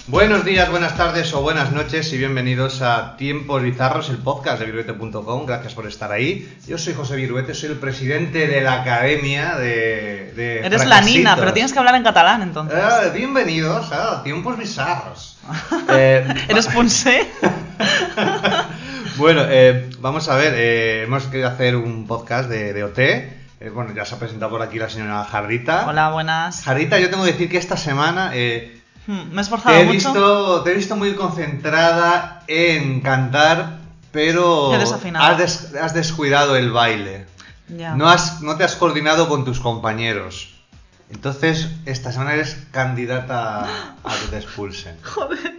Buenos días, buenas tardes o buenas noches y bienvenidos a Tiempos Bizarros, el podcast de viruete.com. Gracias por estar ahí. Yo soy José Viruete, soy el presidente de la Academia de Eres la Nina, pero tienes que hablar en catalán entonces. Bienvenidos a Tiempos Bizarros. ¿Eres Ponce? Bueno, vamos a ver, hemos querido hacer un podcast de OT. Bueno, ya se ha presentado por aquí la señora Jardita. Hola, buenas. Jardita, yo tengo que decir que esta semana... me he esforzado mucho. Te he visto muy concentrada en cantar, pero has descuidado el baile. Ya. No te has coordinado con tus compañeros. Entonces, esta semana eres candidata a que te expulsen. Joder.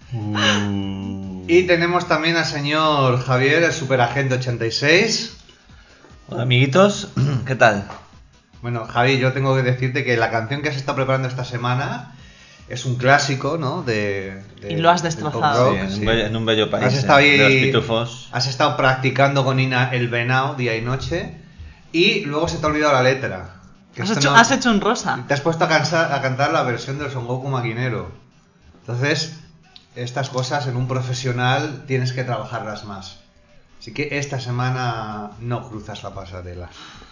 Y tenemos también al señor Javier, el superagente 86. Hola, amiguitos. ¿Qué tal? Bueno, Javi, yo tengo que decirte que la canción que has estado preparando esta semana... Es un clásico, ¿no? Y lo has destrozado. Sí, en un bello país. Has estado ahí, de los pitufos. Has estado practicando con Ina el venao día y noche. Y luego se te ha olvidado la letra. Has hecho un rosa. Te has puesto a cantar la versión del Son Goku maquinero. Entonces, estas cosas en un profesional tienes que trabajarlas más. Así que esta semana no cruzas la pasarela.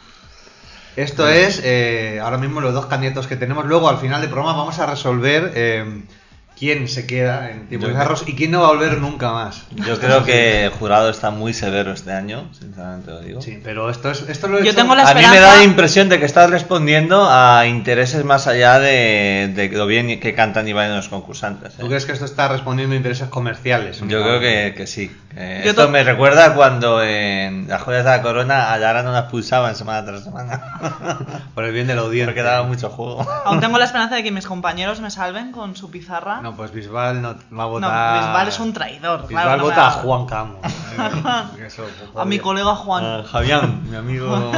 Esto es, ahora mismo los dos candidatos que tenemos. Luego al final del programa vamos a resolver quién se queda en Tiempos Bizarros y quién no va a volver nunca más. Yo creo que el jurado está muy severo este año, sinceramente lo digo. Sí, pero esto lo he hecho... Tengo la esperanza... A mí me da la impresión de que estás respondiendo a intereses más allá de lo bien que cantan y bailan los concursantes. ¿Tú crees que esto está respondiendo a intereses comerciales? Yo creo que sí. Esto me recuerda cuando en las Joyas de la Corona a Lara no la expulsaban semana tras semana. Por el bien de la audiencia. Porque daba mucho juego. Aún tengo la esperanza de que mis compañeros me salven con su pizarra. No, pues Bisbal no va a votar... No, Bisbal es un traidor. Bisbal vota a Juan Camo. A mi colega Juan. Javián, mi amigo.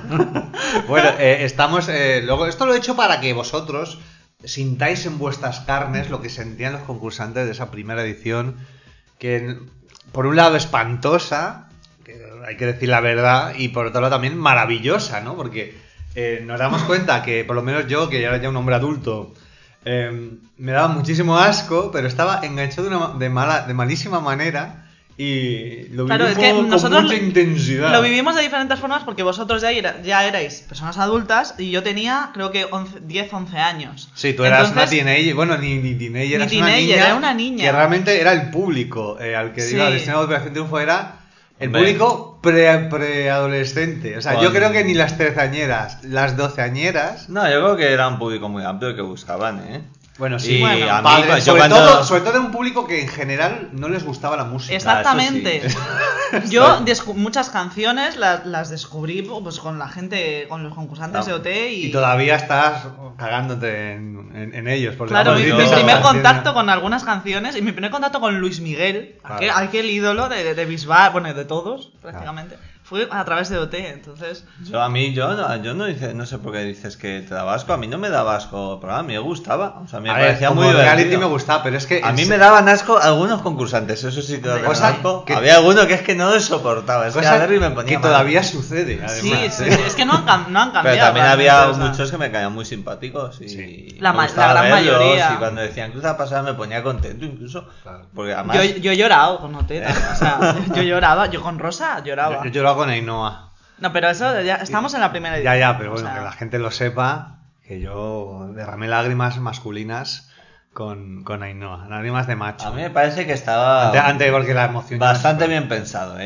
Bueno, estamos... luego, esto lo he hecho para que vosotros sintáis en vuestras carnes lo que sentían los concursantes de esa primera edición, que por un lado espantosa, que hay que decir la verdad, y por otro lado también maravillosa, ¿no? Porque nos damos cuenta que, por lo menos yo, que ya era un hombre adulto... me daba muchísimo asco, pero estaba enganchado de malísima manera y lo vivimos con mucha intensidad. Lo vivimos de diferentes formas porque vosotros ya erais personas adultas y yo tenía, creo que 10, 11 años. Sí, tú eras una teenager, bueno, ni teenager, eras era una niña. Que realmente era el público al que iba destinado a Operación Triunfo, era el público preadolescente. O sea, yo creo que ni las 13añeras, las 12añeras... No, yo creo que era un público muy amplio que buscaban, Bueno, sí, a mí, padres, sobre todo era un público que en general no les gustaba la música. Exactamente. Sí. Yo muchas canciones las descubrí pues con la gente, con los concursantes de OT y todavía estás cagándote en ellos. Porque claro, mi primer contacto con algunas canciones y mi primer contacto con Luis Miguel, aquel ídolo de Bisbal, bueno, de todos prácticamente. Claro. Fue a través de OT, entonces... Yo no sé por qué dices que te daba asco. A mí no me daba asco, pero a mí me gustaba. O sea, me parecía muy divertido. Reality me gustaba, pero es que... A mí me daban asco algunos concursantes, eso sí te lo reconozco. Había alguno que es que no lo soportaba. Es que a Derry me ponía que todavía sucede, además. Sí, es que no han cambiado. Pero también había muchos que me caían muy simpáticos y la gran mayoría. Y cuando decían que a pasar me ponía contento incluso. Claro. Porque además... Yo he llorado con OT, o sea, yo lloraba, yo con Rosa lloraba. Yo lloraba con Ainhoa. No, pero eso ya estamos en la primera edición. Ya, pero bueno, que la gente lo sepa, que yo derramé lágrimas masculinas con Ainhoa, lágrimas de macho. A mí me parece que estaba antes porque la emoción bastante bien pensado,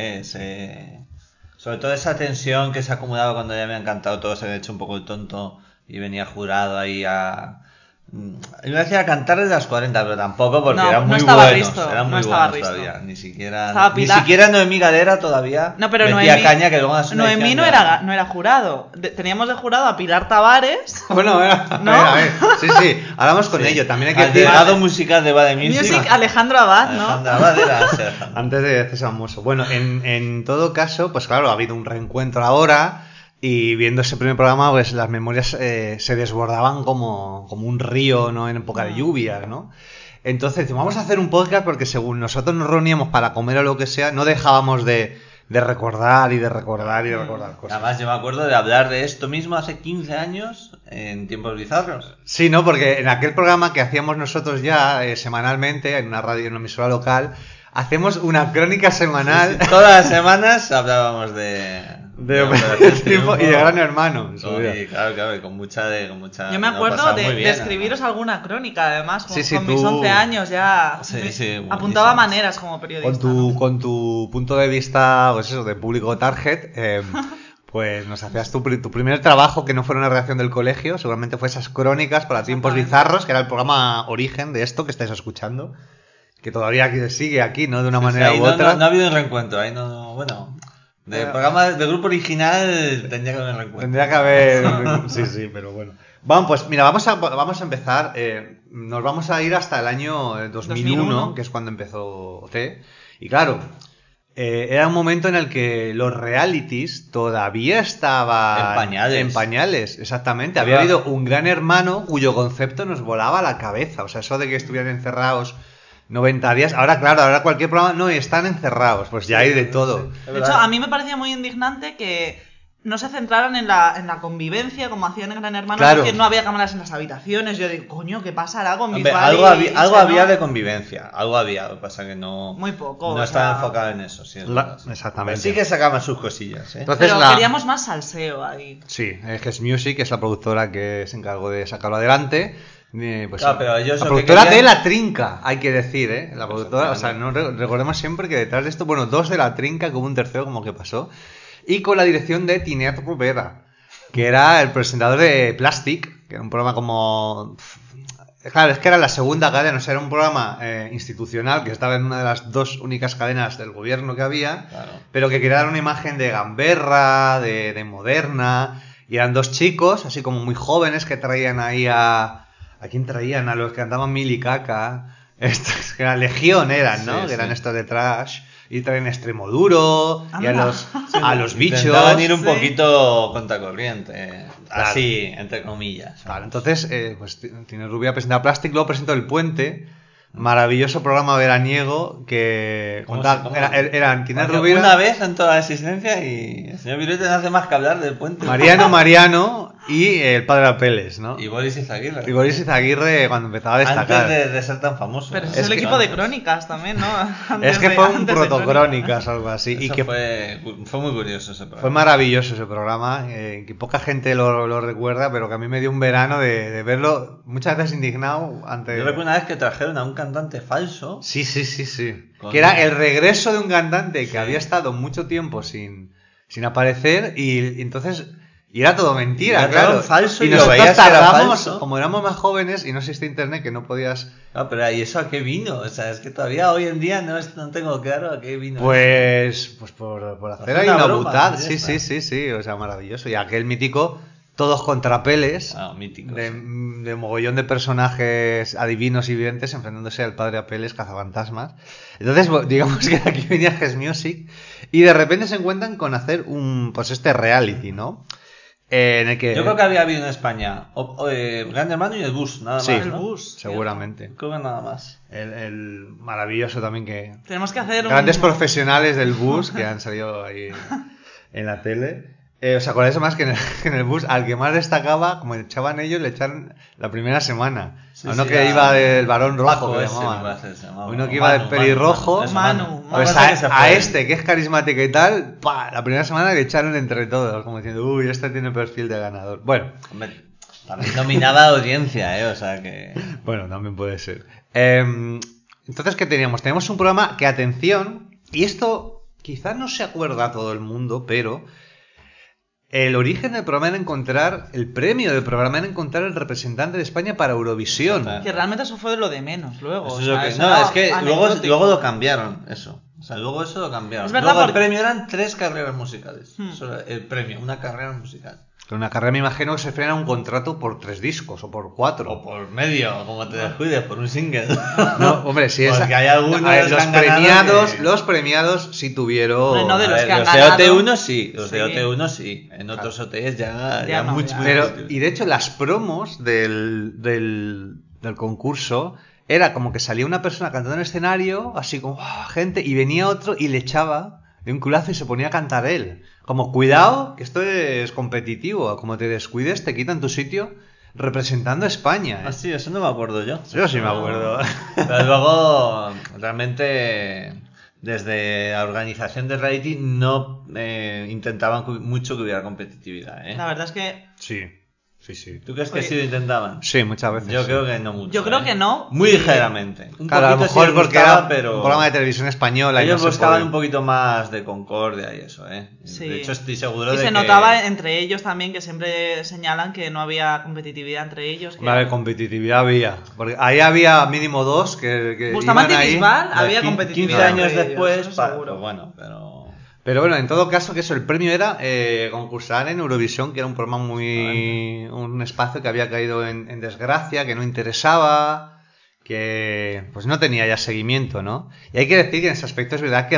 sobre todo esa tensión que se acumulaba cuando ya me han cantado, todos se habían hecho un poco el tonto y venía jurado ahí a... Yo me hacía cantar desde las 40, pero tampoco porque eran muy buenos. Eran muy buenos todavía. Ni siquiera Noemí Galera todavía metía caña, que luego Noemí no era jurado. Teníamos de jurado a Pilar Tavares. Bueno, ¿no? A ver. Sí, hablamos con ello. También hay que decir... Al delegado musical de Bad Music. Alejandro Abad, ¿no? Alejandro Abad era antes de César Mosso. Bueno, en todo caso, pues claro, ha habido un reencuentro ahora. Y viendo ese primer programa, pues las memorias se desbordaban como un río, ¿no? En época de lluvias, ¿no? Entonces, vamos a hacer un podcast porque según nosotros nos reuníamos para comer o lo que sea, no dejábamos de de recordar y de recordar y de recordar cosas. Además, yo me acuerdo de hablar de esto mismo hace 15 años en Tiempos Bizarros. Sí, ¿no? Porque en aquel programa que hacíamos nosotros ya semanalmente en una radio, en una emisora local, hacemos una crónica semanal. Sí, todas las semanas hablábamos de Operación Triunfo y de Gran Hermano. Sí, claro, y con mucha Yo me acuerdo de escribiros alguna crónica, además, con mis 11 años ya apuntaba maneras como periodista. Con tu punto de vista, pues eso, de público target, pues nos hacías tu primer trabajo, que no fue una redacción del colegio, seguramente fue esas crónicas para Tiempos Bizarros, que era el programa origen de esto que estáis escuchando, que todavía sigue aquí, ¿no? De una manera u otra. No ha habido un reencuentro, ahí bueno... programa de grupo original tendría que haber un reencuentro. Tendría que haber... Sí, pero bueno. Bueno, pues mira, vamos a empezar. Nos vamos a ir hasta el año 2001, que es cuando empezó OT. Y claro, era un momento en el que los realities todavía estaban... En pañales, exactamente. Había habido un Gran Hermano cuyo concepto nos volaba la cabeza. O sea, eso de que estuvieran encerrados 90 días. Ahora cualquier programa... No, están encerrados. Pues ya hay de todo. De hecho, a mí me parecía muy indignante que no se centraran en la convivencia como hacían en Gran Hermano, claro, porque no había cámaras en las habitaciones. Yo digo, coño, ¿qué pasará con mis algo había de convivencia. Algo había. Lo que pasa que no... Muy poco. No estaba enfocado en eso. Sí, exactamente. Pero sí que sacaban sus cosillas. Entonces, pero queríamos más salseo ahí. Sí, Guess Music es la productora que se encargó de sacarlo adelante. Pues claro, pero ellos la productora de La Trinca, hay que decir, la productora, o sea, no recordemos siempre que detrás de esto, bueno, 2 de La Trinca, como un tercero, como que pasó, y con la dirección de Tinet Rovera, que era el presentador de Plastic, que era un programa como... Claro, es que era la segunda cadena, o sea, era un programa institucional que estaba en una de las 2 únicas cadenas del gobierno que había, claro, pero que quería dar una imagen de gamberra, de moderna, y eran 2 chicos, así como muy jóvenes, que traían ahí ¿a quién traían? A los que andaban Mil y Caca. Estos que eran Legión, ¿no? Que eran estos de trash. Y traen Extremoduro. Y a los bichos. Intentaban ir un poquito contracorriente. Así, entre comillas. Vale, entonces, pues tiene Rubia presentado Plastic, luego presentó El Puente. Maravilloso programa veraniego que eran Tinet Rovira. Una vez en toda la existencia y el señor Viruete no hace más que hablar del Puente. Mariano y el padre Apeles, ¿no? Y Boris Izaguirre. Y Boris Izaguirre cuando empezaba a destacar. Antes de ser tan famoso. Pero es el equipo de Crónicas también, ¿no? Es que fue un protocrónicas o algo así. Y que fue muy curioso ese programa. Fue maravilloso ese programa, que poca gente lo recuerda, pero que a mí me dio un verano de verlo muchas veces indignado ante... Yo recuerdo una vez que trajeron a un cantante falso. Sí. Que era el regreso de un cantante que había estado mucho tiempo sin aparecer y entonces... Y era todo mentira, claro. Todo falso, y nosotros tardamos, como éramos más jóvenes y no existía internet, que no podías... No, pero ¿y eso a qué vino? O sea, es que todavía hoy en día no tengo claro a qué vino. Pues por hacer ahí una butada. Sí. O sea, maravilloso. Y aquel mítico... Todos contra Peles, mítico, de mogollón de personajes adivinos y videntes enfrentándose al padre Apeles, cazafantasmas. Entonces, digamos que aquí venía Guess Music y de repente se encuentran con hacer este reality, ¿no? En el que... Yo creo que había habido en España Gran Hermano y el Bus, nada más. Sí, ¿no? El Bus, seguramente. Creo que nada más. El maravilloso también que... Tenemos que hacer grandes profesionales del Bus que han salido ahí en la tele. ¿Os acordáis más que en el Bus al que más destacaba, como echaban ellos, le echaron la primera semana? Uno que iba del varón rojo, que llamaban. Uno que iba del pelirrojo. Manu. Pues a este, que es carismático y tal, la primera semana le echaron entre todos, como diciendo, uy, este tiene perfil de ganador. Bueno. Hombre, también dominaba audiencia, o sea que... Bueno, también puede ser. Entonces, ¿qué teníamos? Teníamos un programa que, atención, y esto quizás no se acuerda todo el mundo, pero... El origen del programa era encontrar, el premio del programa era encontrar el representante de España para Eurovisión. Que realmente eso fue de lo de menos luego. Es que luego lo cambiaron, eso. O sea, luego eso lo cambiaron. Es verdad, luego el premio eran 3 carreras musicales. El premio, una carrera musical. Con una carrera me imagino que se frena un contrato por 3 discos o por 4. O por medio, como te descuides, por un single. No, hombre, si es... Porque hay algunos los premiados sí tuvieron... No, de los que han de ganado. OT1 sí, los de OT1 sí. En otros OTs ya no, mucho. Pero, y de hecho las promos del concurso... Era como que salía una persona cantando en el escenario, así como gente, y venía otro y le echaba de un culazo y se ponía a cantar él. Como, cuidado, que esto es competitivo. Como te descuides, te quitan tu sitio representando a España. Ah, sí, eso no me acuerdo yo. Yo sí me acuerdo. Pero luego, realmente, desde la organización de reality no intentaban mucho que hubiera competitividad, ¿eh? La verdad es que... Sí. ¿Tú crees que sí lo intentaban? Sí, muchas veces. Yo creo que no mucho. Yo creo que no. Muy ligeramente. Un Claro, a lo poquito mejor sí les porque gustaba, era pero un programa de televisión española. ellos y no se buscaban puede. un poquito más de concordia y eso, ¿eh? Sí. De hecho, estoy seguro y de se que... notaba entre ellos también, que siempre señalan que no había competitividad entre ellos. Que... Vale, competitividad había. Porque ahí había mínimo 2 que Bustamante iban y ahí. Bisbal había competitividad. 15 años entre ellos, después, eso seguro. pues bueno, pero... Pero bueno, en todo caso, que eso, el premio era concursar en Eurovisión, que era un programa muy... un espacio que había caído en desgracia, que no interesaba, que pues no tenía ya seguimiento, ¿no? Y hay que decir que en ese aspecto es verdad que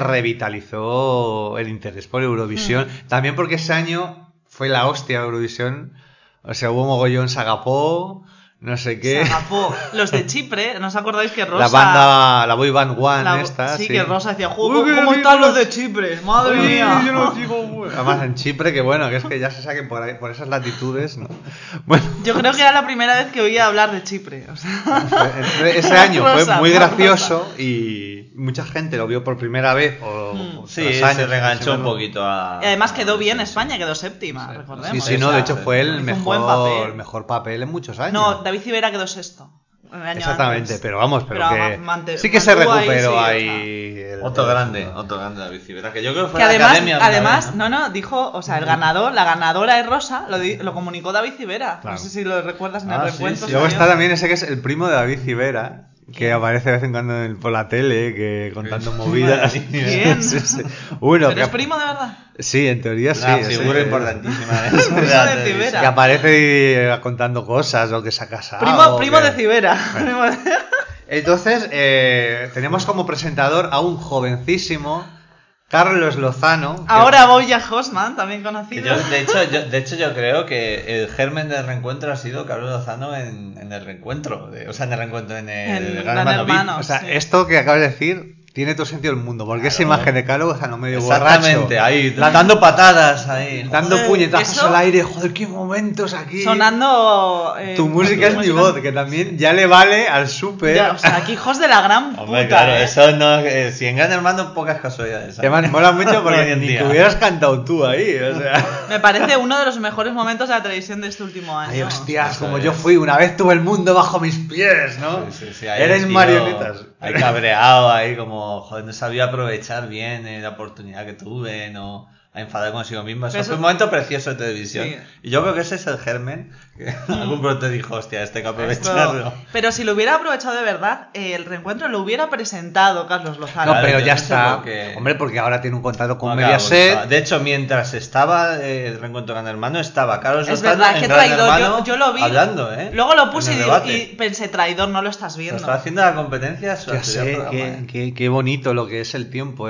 revitalizó el interés por Eurovisión, también porque ese año fue la hostia Eurovisión, o sea, hubo mogollón, se agapó, no sé qué. Se agapó. Los de Chipre, ¿no os acordáis que Rosa... La banda, la boy band One esta, sí, sí. que Rosa decía, Uy, ¿cómo qué están rico. los de Chipre? Madre Uy, mía. yo no digo, bueno. Además en Chipre, que bueno, que es que ya se saquen por ahí, por esas latitudes, ¿no? Bueno, Yo creo que era la primera vez que oía hablar de Chipre. O sea... ese año fue Rosa, muy Rosa. gracioso y mucha gente lo vio por primera vez. Sí, tras se años, reganchó un ¿no? poquito a... Y además quedó bien sí. España, quedó séptima, recordemos. Sí, no, de hecho fue el Hizo un buen papel. mejor papel en muchos años. No, David Civera quedó sexto. El año Exactamente, antes. pero vamos, pero que sí que se mantuvo ahí, recuperó sí, ahí. Otro grande David Civera, que yo creo que fue Que la además, academia. además ¿no? no, dijo, o sea, la ganadora es Rosa, lo comunicó David Civera. Claro. No sé si lo recuerdas en el Ah, reencuentro. sí, Luego salió. está también ese que es el primo de David Civera, que ¿Quién? aparece de vez en cuando por la tele, que contando movidas. ¿Quién? Sí. Uno ¿Pero que es primo de verdad? Sí, en teoría sí. Una ese figura que- importantísima de Primo de la televisión. Civera. Que aparece ahí, contando cosas o que se ha casado. Primo que- de Civera. Primo de- Entonces, tenemos como presentador a un jovencísimo Carlos Lozano. que- Ahora Boya Hosman, también Que conocido. de hecho, yo creo que el germen del reencuentro ha sido Carlos Lozano en el reencuentro. O sea, en el reencuentro, en el En Gran Gran Hermano VIP. Hermano. O sea, sí. esto que acabas de decir tiene todo sentido del mundo, porque esa Claro. imagen de Carlos Lozano medio Exactamente, borracho, ahí, dando patadas ahí. dando Joder, puñetazos eso- al aire, joder, qué momentos aquí. Sonando. Tu música es mi voz, que también ya le vale al súper. Ya, o sea, que hijos de la gran puta. Hombre, claro, ¿eh? eso no. Si en Gran Hermano, pocas casualidades. Que me mola mucho Hoy porque en ni día. que hubieras cantado tú ahí, o sea. Me parece uno de los mejores momentos de la televisión de este último año. Ay, hostias, Eso como es. yo fui, una vez tuve el mundo bajo mis pies, ¿no? Sí, ahí Eres el tío marionetas. Ahí cabreado, ahí como, joder, no sabía aprovechar bien la oportunidad que tuve, no a enfadar consigo mismo. Eso Pero fue eso- un momento precioso de televisión. Sí. Y yo creo que ese es el germen. Que algún pronto dijo, hostia, este hay que aprovecharlo. Esto- Pero si lo hubiera aprovechado de verdad, el reencuentro lo hubiera presentado Carlos Lozano. No, Claro, pero ya entonces está. porque- Hombre, porque ahora tiene un contrato con No, claro, Mediaset. de hecho, mientras estaba el reencuentro con Gran Hermano, estaba Carlos Es Lozano verdad, en qué Gran traidor. Hermano Yo lo vi. hablando, ¿eh? Luego lo puse En el y debate. pensé, traidor, no lo estás Lo viendo. está haciendo la competencia. su Ya anterior sé, programa, qué bonito lo que es el tiempo,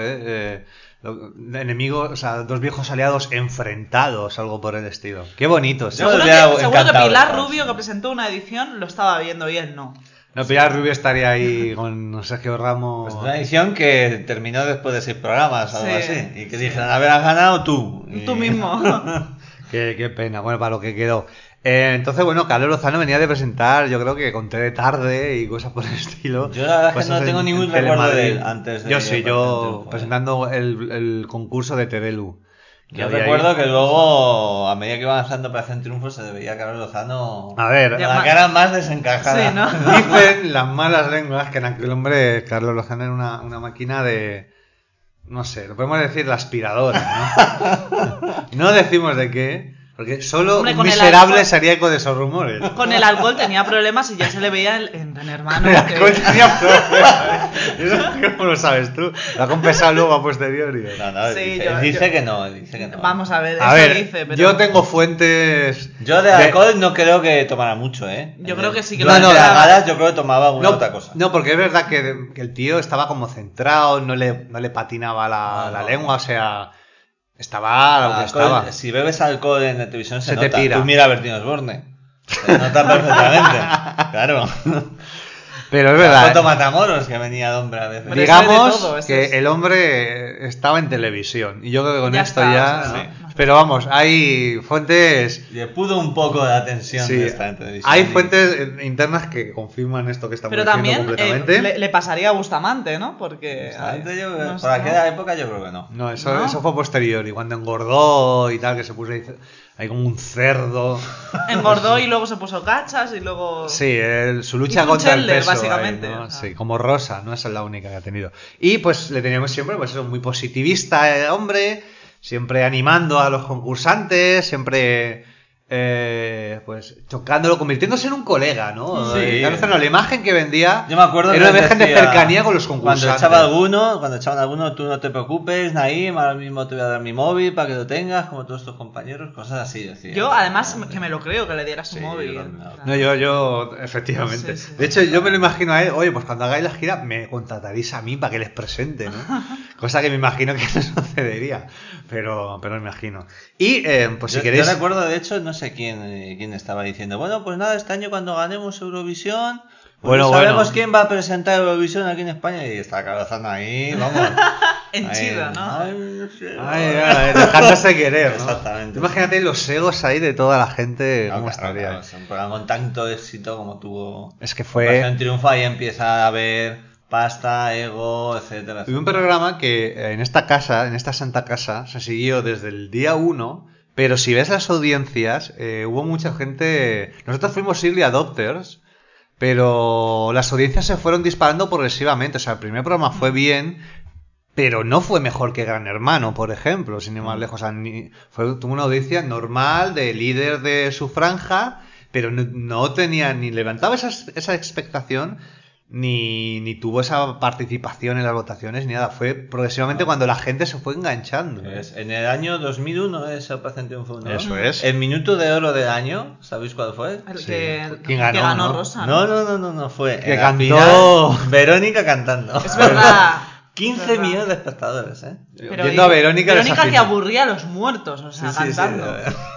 enemigos, o sea, dos viejos aliados enfrentados, algo por el estilo. Qué bonito. ¿Sí? Yo me Seguro hubiera que encantado Pilar estar, Rubio, sí. que presentó una edición, lo estaba viendo y él no. No, Pilar Rubio estaría ahí con Sergio Ramos. Pues una edición que terminó después de 6 programas o algo Sí, así. Y que sí. dijeron, a ver, has ganado tú. Y- Tú mismo. Qué pena, bueno, para lo que quedó. Entonces, bueno, Carlos Lozano venía de presentar, yo creo que Conté de tarde y cosas por el estilo. Yo la verdad es que Cosas no tengo ningún recuerdo Telemadrid. de él antes de Yo sí, Operación yo Triunfo, presentando el concurso de Terelu. que Yo había recuerdo ahí. que luego, a medida que iba avanzando Operación Triunfo, se le veía a Carlos Lozano A ver, con Ya la ma- cara más desencajada. Sí, ¿no? dicen las malas lenguas que en aquel hombre, Carlos Lozano era una máquina de... No sé, lo podemos decir la aspiradora, ¿no? No decimos de qué, porque solo Hombre, un con el miserable alcohol- se haría eco de esos rumores. Con el alcohol tenía problemas y ya se le veía en Gran Hermano. El que- alcohol tenía problemas. Eso cómo lo sabes tú. Lo ha confesado luego a posteriori. No, no, Sí, dice, yo- dice yo- que no, dice que no. Vamos a ver, A eso ver, dice, pero... yo tengo fuentes... Yo de alcohol no creo que tomara mucho, ¿eh? Yo creo que sí que Durante lo las tomaba. galas yo creo que tomaba alguna No, otra cosa. no, porque es verdad que el tío estaba como centrado, no le patinaba la No. lengua, o sea, estaba lo que Alcohol, estaba. Si bebes alcohol en la televisión se Se te nota. pira. Tú mira a Bertín Osborne. Se nota perfectamente. Claro. Pero es La verdad. foto Matamoros, que venía de hombre a veces. Pero Digamos eso de todo, eso que es. el hombre estaba en televisión. Y yo creo que con Ya esto está, ya. o sea, ¿no? sí. Pero vamos, hay fuentes. Le pudo un poco de atención Sí, de esta en televisión. hay fuentes internas que confirman esto que estamos Pero diciendo también completamente. le pasaría a Bustamante, ¿no? Porque... Antes yo, no por sé, aquella ¿no? época yo creo que no. No, eso, ¿No? eso fue posterior. Y cuando engordó y tal, que se puso ahí como un cerdo. Engordó y luego se puso cachas y luego... Sí, su lucha Hizo un contra el Chandler, peso. básicamente, ahí, ¿no? o sea. Sí, como Rosa, no esa es la única que ha tenido. Y pues le teníamos siempre, pues eso, muy positivista, hombre, siempre animando a los concursantes, siempre pues chocándolo, convirtiéndose en un colega, ¿no? Sí. Claro, la imagen que vendía Yo me acuerdo era que una imagen de decía, cercanía con los concursantes. Cuando echaban alguno, tú no te preocupes, Naim, ahora mismo te voy a dar mi móvil para que lo tengas, como todos tus compañeros, cosas así, decía. Yo, además, que me lo creo, que le diera su Sí, móvil. yo también. No, yo, efectivamente. Sí, sí. De hecho, yo me lo imagino a él, oye, pues cuando hagáis la gira, me contrataréis a mí para que les presente, ¿no? Cosa que me imagino que no sucedería, pero me imagino. Y, pues si Yo queréis... recuerdo, de hecho, no sé quién estaba diciendo, bueno, pues nada, este año cuando ganemos Eurovisión, pues Bueno, sabemos bueno. quién va a presentar Eurovisión aquí en España, y está cabezando ahí, vamos. Henchida, Ahí, ¿no? Ay, no sé. Ay, dejándose querer, ¿no? Exactamente. Imagínate los egos ahí de toda la gente, No, cómo claro, estaría. claro, es un programa con tanto éxito como tuvo Es que Operación fue... Triunfo, ahí empieza a haber pasta, ego, etcétera. Hubo un programa que en esta casa, en esta santa casa, se siguió desde el día 1, pero si ves las audiencias, hubo mucha gente... Nosotros fuimos early adopters, pero las audiencias se fueron disparando progresivamente. O sea, el primer programa fue bien, pero no fue mejor que Gran Hermano, por ejemplo, sin ir más lejos. O sea, tuvo una audiencia normal, de líder de su franja, pero no tenía ni levantaba esa expectación, ni tuvo esa participación en las votaciones, ni nada. Fue progresivamente cuando la gente se fue enganchando. En el año 2001 es Operación Triunfo, ¿no? Eso es. El minuto de oro del año, ¿sabéis cuál fue? El Sí. que, ¿Quién que ganó, no? Rosa, No, fue Que en la cantó- final, Verónica cantando. Es verdad. 15 Es verdad. millones de espectadores, ¿eh? Pero Viendo a Verónica que desafinar. aburría a los muertos, o sea, cantando.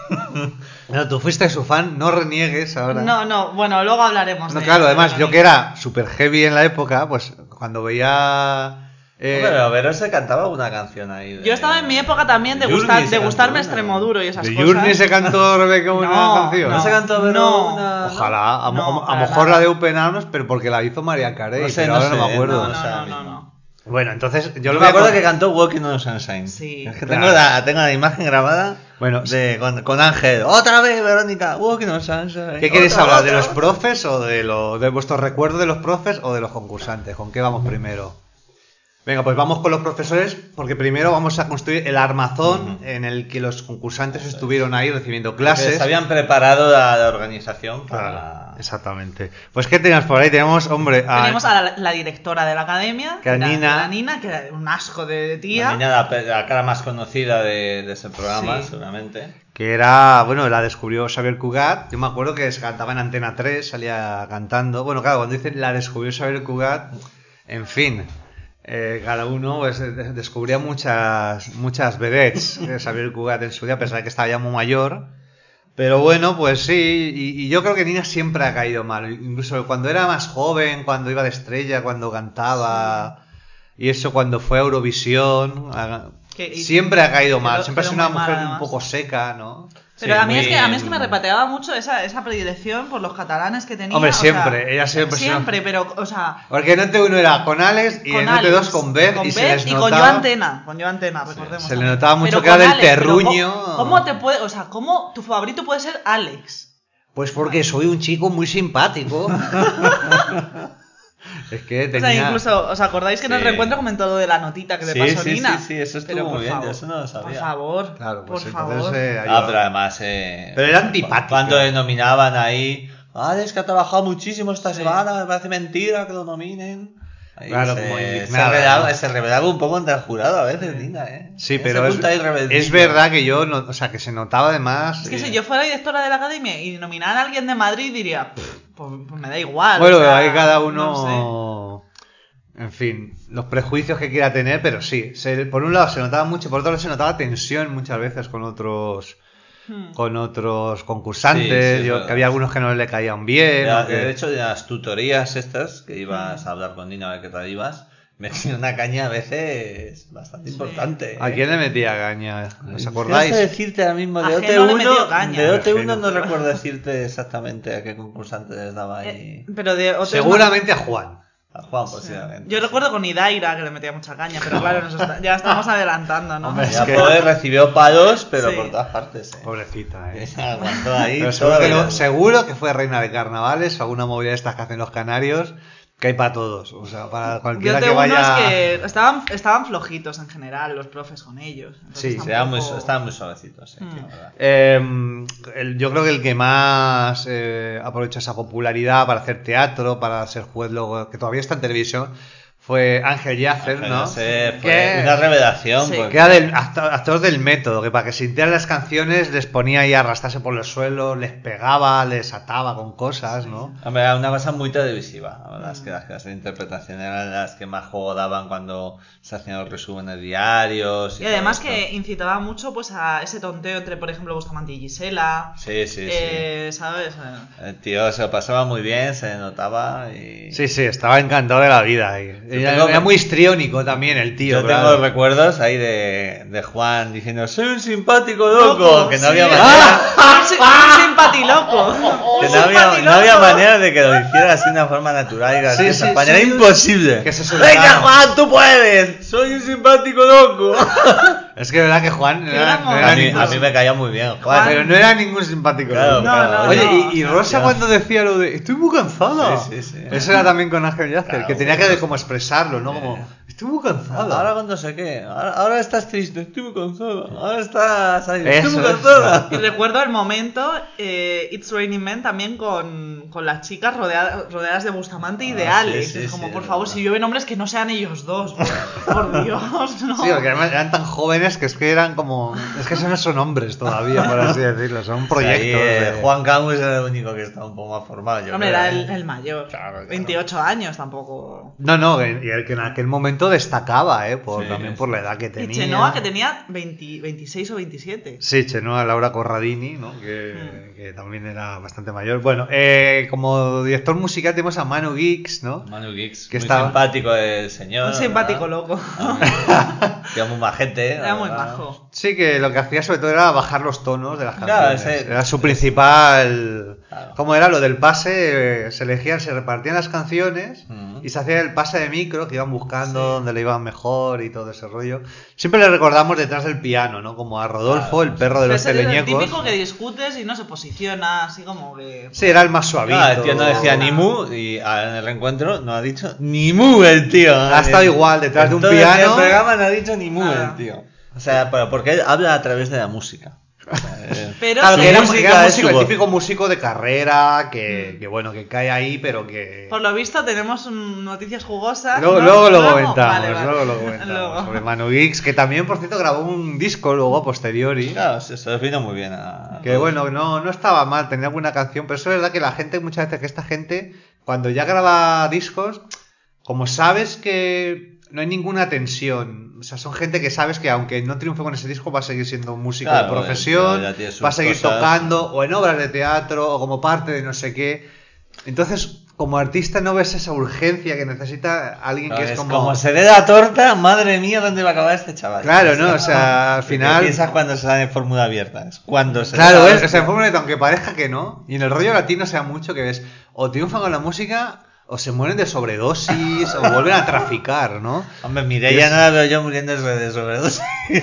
Bueno, tú fuiste su fan, no reniegues ahora. No, bueno, luego hablaremos No, de claro, además, de yo que era super heavy en la época, pues cuando veía... Pero Vero se cantaba alguna canción ahí. Yo estaba en mi época también de, Journey se gustarme cantó una. Extremoduro y esas ¿De cosas. Journey se cantó Rebeca una canción? ¿No se cantó Vero No. una? Ojalá, a No, lo para mejor nada. la de Open Arms, pero porque la hizo María Carey, No sé, pero no ahora no sé, me acuerdo. No. Bueno, entonces yo Yo lo me voy a acuerdo con- que cantó Walking on Sunshine. Sí. Es que Claro. tengo la imagen grabada Bueno, con Ángel. Otra vez, Verónica. Walking on Sunshine. ¿Qué queréis Otra, hablar? ¿De otra, los otra. profes o de vuestros recuerdos de los profes o de los concursantes? ¿Con qué vamos primero? Venga, pues vamos con los profesores, porque primero vamos a construir el armazón en el que los concursantes estuvieron ahí recibiendo Que clases. se habían preparado la organización para... Claro, exactamente. Pues ¿qué tenemos por ahí? Tenemos, hombre, Teníamos a la directora de la academia, Que era Nina. la Nina, que era un asco de tía. La niña, la cara más conocida de ese programa, Sí. seguramente. que era, bueno, la descubrió Xavier Cugat. Yo me acuerdo que se cantaba en Antena 3, salía cantando. Bueno, claro, cuando dicen la descubrió Xavier Cugat, en fin, cada uno pues, descubría muchas vedettes Xavier Cugat en su día, a pesar de que estaba ya muy mayor. Pero bueno, pues sí, y yo creo que Nina siempre ha caído mal. Incluso cuando era más joven, cuando iba de estrella, cuando cantaba, y eso cuando fue a Eurovisión, siempre ha caído mal. Siempre ha sido una mujer un poco seca, ¿no? Pero Sí, a mí, muy- a mí es que me repateaba mucho esa predilección por los catalanes que tenía. Hombre, o sea, siempre, ella siempre. Siempre, pero, o sea... Porque en NT1 era con Alex y en NT2 con Beth, y se les y notaba... con Yo Antena, recordemos. se le también. notaba mucho Pero que era con del Alex, pero terruño. ¿Cómo te puede, o sea, cómo tu favorito puede ser Alex? Pues porque soy un chico muy simpático. Es que O tenía... sea, incluso, ¿os acordáis que en el Sí. reencuentro comentó lo de la notita que le pasó Sí, Nina? sí, eso estuvo Pero, muy por bien, favor, yo eso no lo sabía. Por favor, Claro, pues por entonces, favor. Pero además... Pero era antipático. Cuando le nominaban ahí... Alex, que ha trabajado muchísimo esta semana, me parece mentira que lo nominen. Ahí Claro, como indignada, ¿no? se revelaba un poco ante el jurado a veces, Nina, ¿eh? Sí, Ese pero punto ahí rebeldía. es verdad que yo, no, o sea, que se notaba además... Es que si yo fuera directora de la academia y nominaran a alguien de Madrid, diría, pues me da igual. Bueno, o sea, hay cada no uno... En fin, los prejuicios que quiera tener, pero sí. Por un lado se notaba mucho, por otro lado se notaba tensión muchas veces con otros con otros concursantes, Sí, que había algunos que no le caían bien. De hecho, de las tutorías estas, que ibas a hablar con Dina a ver qué tal ibas, me tenía una caña a veces bastante importante. ¿A quién le metía caña? ¿Os No acordáis? sé decirte ahora mismo de Ajeno le metió OT1, caña. de OT1 no Ajeno. recuerdo decirte exactamente a qué concursante les daba ahí. Pero de otros Seguramente a Juan. A Juan, posiblemente. Yo recuerdo con Idaira que le metía mucha caña, pero claro, ya estamos adelantando, ¿no? Hombre, Ya es que- pobre recibió palos, pero Sí. por todas partes. Pobrecita, Aguantó ahí. Pero todo seguro que fue reina de carnavales o alguna movida de estas que hacen los canarios, que hay para todos. O sea, para Yo cualquiera te que uno vaya. es que estaban flojitos en general los profes con ellos. Entonces Sí, tampoco- Estaban muy suavecitos, sí, la verdad. Yo creo que el que más aprovechó esa popularidad para hacer teatro, para ser juez luego, que todavía está en televisión, fue Ángel Yacer, ¿no? Fue Que- una revelación. Sí. Porque... Que era del actor del método, que para que sintieran las canciones les ponía ahí a arrastrarse por el suelo, les pegaba, les ataba con cosas, ¿no? Hombre, era una cosa muy televisiva. La verdad es que las clases de interpretación eran las que más juego daban cuando se hacían los resúmenes diarios. Y además todo que esto. incitaba mucho pues a ese tonteo entre, por ejemplo, Bustamante y Gisela. Sí. ¿Sabes? El tío se lo pasaba muy bien, se notaba y... Sí, estaba encantado de la vida ahí. tengo- Era muy histriónico también el tío, Yo claro. tengo recuerdos ahí de Juan diciendo soy un simpático loco, que no sí. había manera, Un simpatiloco. que no había manera de que lo hiciera así de una forma natural y graciosa. sí, Para era sí. imposible. Que se soltara. ¡Venga, Juan, tú puedes! ¡Soy un simpático loco! Es que es verdad que Juan no Qué era, gran no era A mí, ningún, a mí me caía muy bien, Juan. pero no era ningún simpático. Claro, ¿no? claro. Oye, no, y o sea, Rosa tío. cuando decía lo de estoy muy cansada. Sí. Eso era también con Ángel Yacer, Claro, que tenía bueno, que como expresarlo, ¿no? Como estoy muy cansada. Ahora cuando sé qué, ahora estás triste, estoy muy cansada. Ahora estás ahí, estoy Eso muy es, cansada. Y recuerdo el momento, It's Raining Men, también con las chicas rodeadas de Bustamante y de Ah, Alex. sí, Es como, sí, por es favor, verdad. si llueven hombres que no sean ellos dos. Por Dios, no. Sí, porque además eran tan jóvenes que es que eran como... Es que esos no son hombres todavía, por así decirlo. Son proyectos. Ahí, Juan Camus era el único que estaba un poco más formal. Yo Hombre, creo, era ¿eh? el mayor. Claro. 28 años tampoco. No, y el que en aquel momento destacaba, Sí, también por la edad que Y tenía. Chenoa, que tenía 26 o 27. Sí, Chenoa, Laura Corradini, ¿no? Que también era bastante mayor. Bueno, como director musical tenemos a Manu Guix, ¿no? Manu Guix, Que muy estaba- simpático el señor. Un simpático ¿verdad? loco. Era muy majete. Era muy ¿verdad? majo. Sí, que lo que hacía sobre todo era bajar los tonos de las Claro, canciones. ese- Era su principal... Claro. ¿Cómo era? Lo del pase, se elegían, se repartían las canciones Ujú. y se hacía el pase de micro, que iban buscando donde le iban mejor y todo ese rollo. Siempre le recordamos detrás del piano, ¿no? Como a Rodolfo, Claro, el perro de los Pero es el teleñecos. típico que discutes y no se posiciona, así como que. Sí, era el más suavito. Claro, el tío no decía ni mu y ahora en el reencuentro no ha dicho ni mu el tío. Ha estado igual detrás de un En todo el piano. programa no ha dicho ni mu Nada. el tío. O sea, porque él habla a través de la música. O sea, Pero Claro, sí, que era, música que era es su músico, el voz. típico músico de carrera, que bueno, que cae ahí, pero que... por lo visto tenemos noticias jugosas. Luego, ¿no? luego lo comentamos, Vale, vale. luego lo comentamos. Luego. Sobre Manu Guix, que también, por cierto, grabó un disco luego, posteriori. claro, se les vino muy bien a Que bueno, no estaba mal, tenía alguna canción, pero eso es verdad que la gente, muchas veces que esta gente, cuando ya graba discos, como sabes que no hay ninguna tensión, o sea, son gente que sabes que aunque no triunfe con ese disco va a seguir siendo un músico Claro, de profesión, ya tiene sus va a seguir cosas. tocando o en obras de teatro o como parte de no sé qué. Entonces, como artista no ves esa urgencia que necesita alguien Claro, que es como se dé la torta, madre mía, ¿dónde va a acabar este chaval? Claro, ¿no? O sea, al ¿Qué final... piensas cuando se da en fórmula abierta? Es cuando se Claro, da la ¿ves? O sea, en hostia. Fórmula E, aunque parezca que no, y en el rollo latino sea mucho que ves, o triunfan con la música, o se mueren de sobredosis, o vuelven a traficar, ¿no? Hombre, Mireia no la veo yo muriendo de sobredosis.